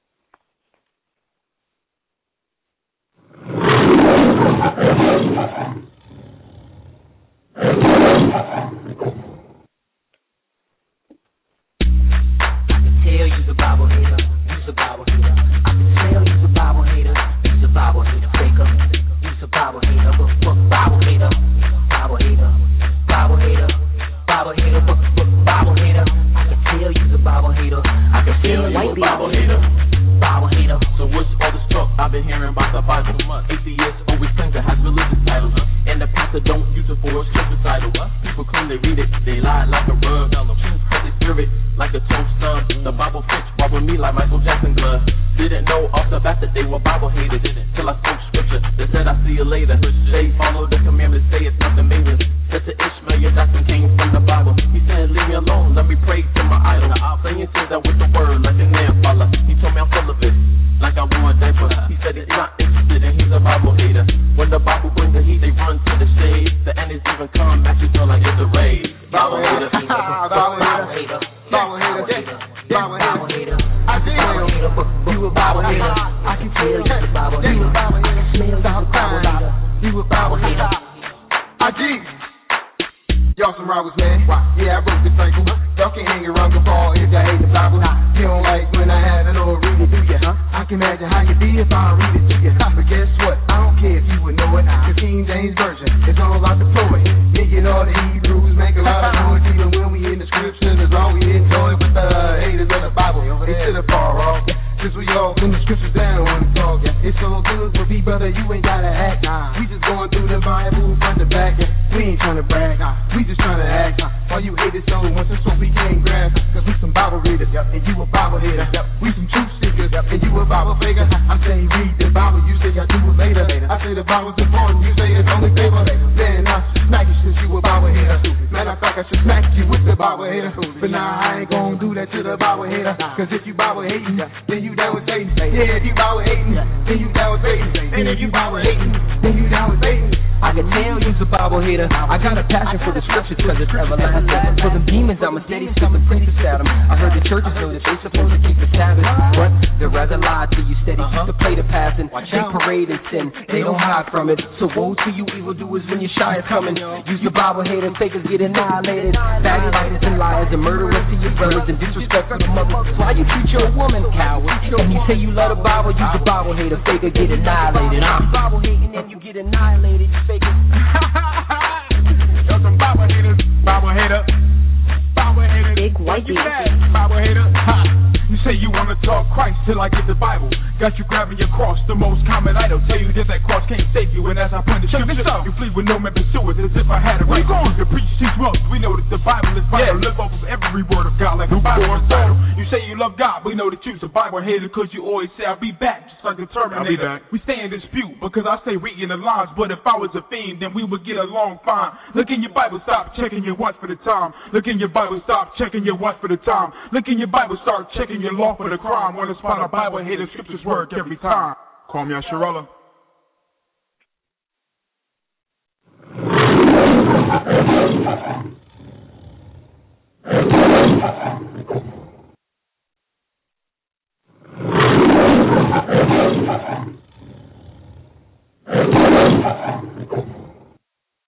I can tell you's a Bible hater, you's a Bible hater. I can tell you's a Bible hater, you's a Bible hater, faker. You's a Bible hater, but fuck Bible hater, Bible hater, Bible hater, Bible hater, but fuck Bible hater. I can tell you's a Bible hater, I can tell you's a Bible hater, Bible hater. So what's all this talk I've been hearing about the Bible? Atheists always claim to have religious titles, and the pastor don't use it for a scripture title. People claim they read it, they lie like a rug. Truth has a spirit like a toast stump. The Bible fits with me like Michael Jackson glove. Didn't know off the bat that they were Bible haters till I spoke scripture. They said I'll see you later. They follow the commandments, say it's nothing major. Said to Ishmael, your doctrine came from the Bible. He said, leave me alone, let me pray to my idol. Playing things out with the word like a nail follower. He told me I'm full of it, like I wore a diaper. He said he's not interested and he's a Bible hater. When the Bible brings the heat, they run to the shade. The enemies even come, match you feel like it's a raid. Bible hater, Bible hater, Bible hater, Bible hater. I can tell you a Bible hater. I can tell you a Bible hater. You a Bible hater. You a Bible hater. Y'all some robbers, man. Yeah, I broke the cycle. Y'all can't hang around the ball if y'all hate the Bible. You don't like when I have it or read it, do ya? I can imagine how you be if I read it to you. But guess what? I don't care if you would know it. The King James Version is all about the poet. Making all the Hebrews make a lot of noise. Even when we in the scriptures, as long as we enjoy with the haters of the Bible. They should have far off. Since we all put the scriptures down when we talk. It's so good for me, brother, you ain't gotta act. We just going through the Bible front to back. We ain't trying to brag. We just trying to act. Why you hate it so much? That's what we can't grasp. Cause we some Bible readers, and you a Bible hater. We some truth seekers, and you a Bible faker. I say read the Bible, you say I do it later. I say the Bible's important, you say it's only favor. Man, I should smack you since you a Bible hater. Man, I thought I should smack you with the Bible hater. But nah, I ain't gonna do that to the Bible hater. Cause if you Bible hating, then you down with Satan. Yeah, if you Bible hating, then you down with Satan. And if you Bible hating, then you down with Satan. I can tell you's a Bible hater. I got a passion for the scripture cause it's everlasting. For them demons, I'm a steady stupid princess at them. I heard the churches know that they supposed to keep the Sabbath, but they'd rather lie to you steady. Keep the plate of passing. They parade in sin, they don't hide from it. So woe to you evildoers when your shy is coming. Use your Bible haters, fakers get annihilated. Backbiters and liars and murderers to your brothers and disrespect for the mothers. Why you treat your woman coward? And you say you love the Bible, use a Bible hater, faker get annihilated. I'm Bible hating and you get annihilated, you fakers. Y'all some Bible haters, Bible hater, Bible hater. Big white Bible hater. You say you wanna talk Christ till I get the Bible. Got you grabbing your cross, the most common idol. Tell you that cross can't save you, and as I point the scripture, you flee with no man pursue it as if I had it right. You preach, teach wealth. We know that the Bible is vital. Live off of every word of God like a Bible recital. You say you love God, but you know that you's a Bible hater because you always say, I'll be back, just like the Terminator. I'll be back. We stay in dispute because I say reading the lines, but if I was a fiend, then we would get along fine. Look in your Bible, stop checking your watch for the time. Look in your Bible, stop checking your watch for the time. Look in your Bible, start checking your law for the crime. Want to spot a Bible hater, scriptures work every time. Call me Asherella.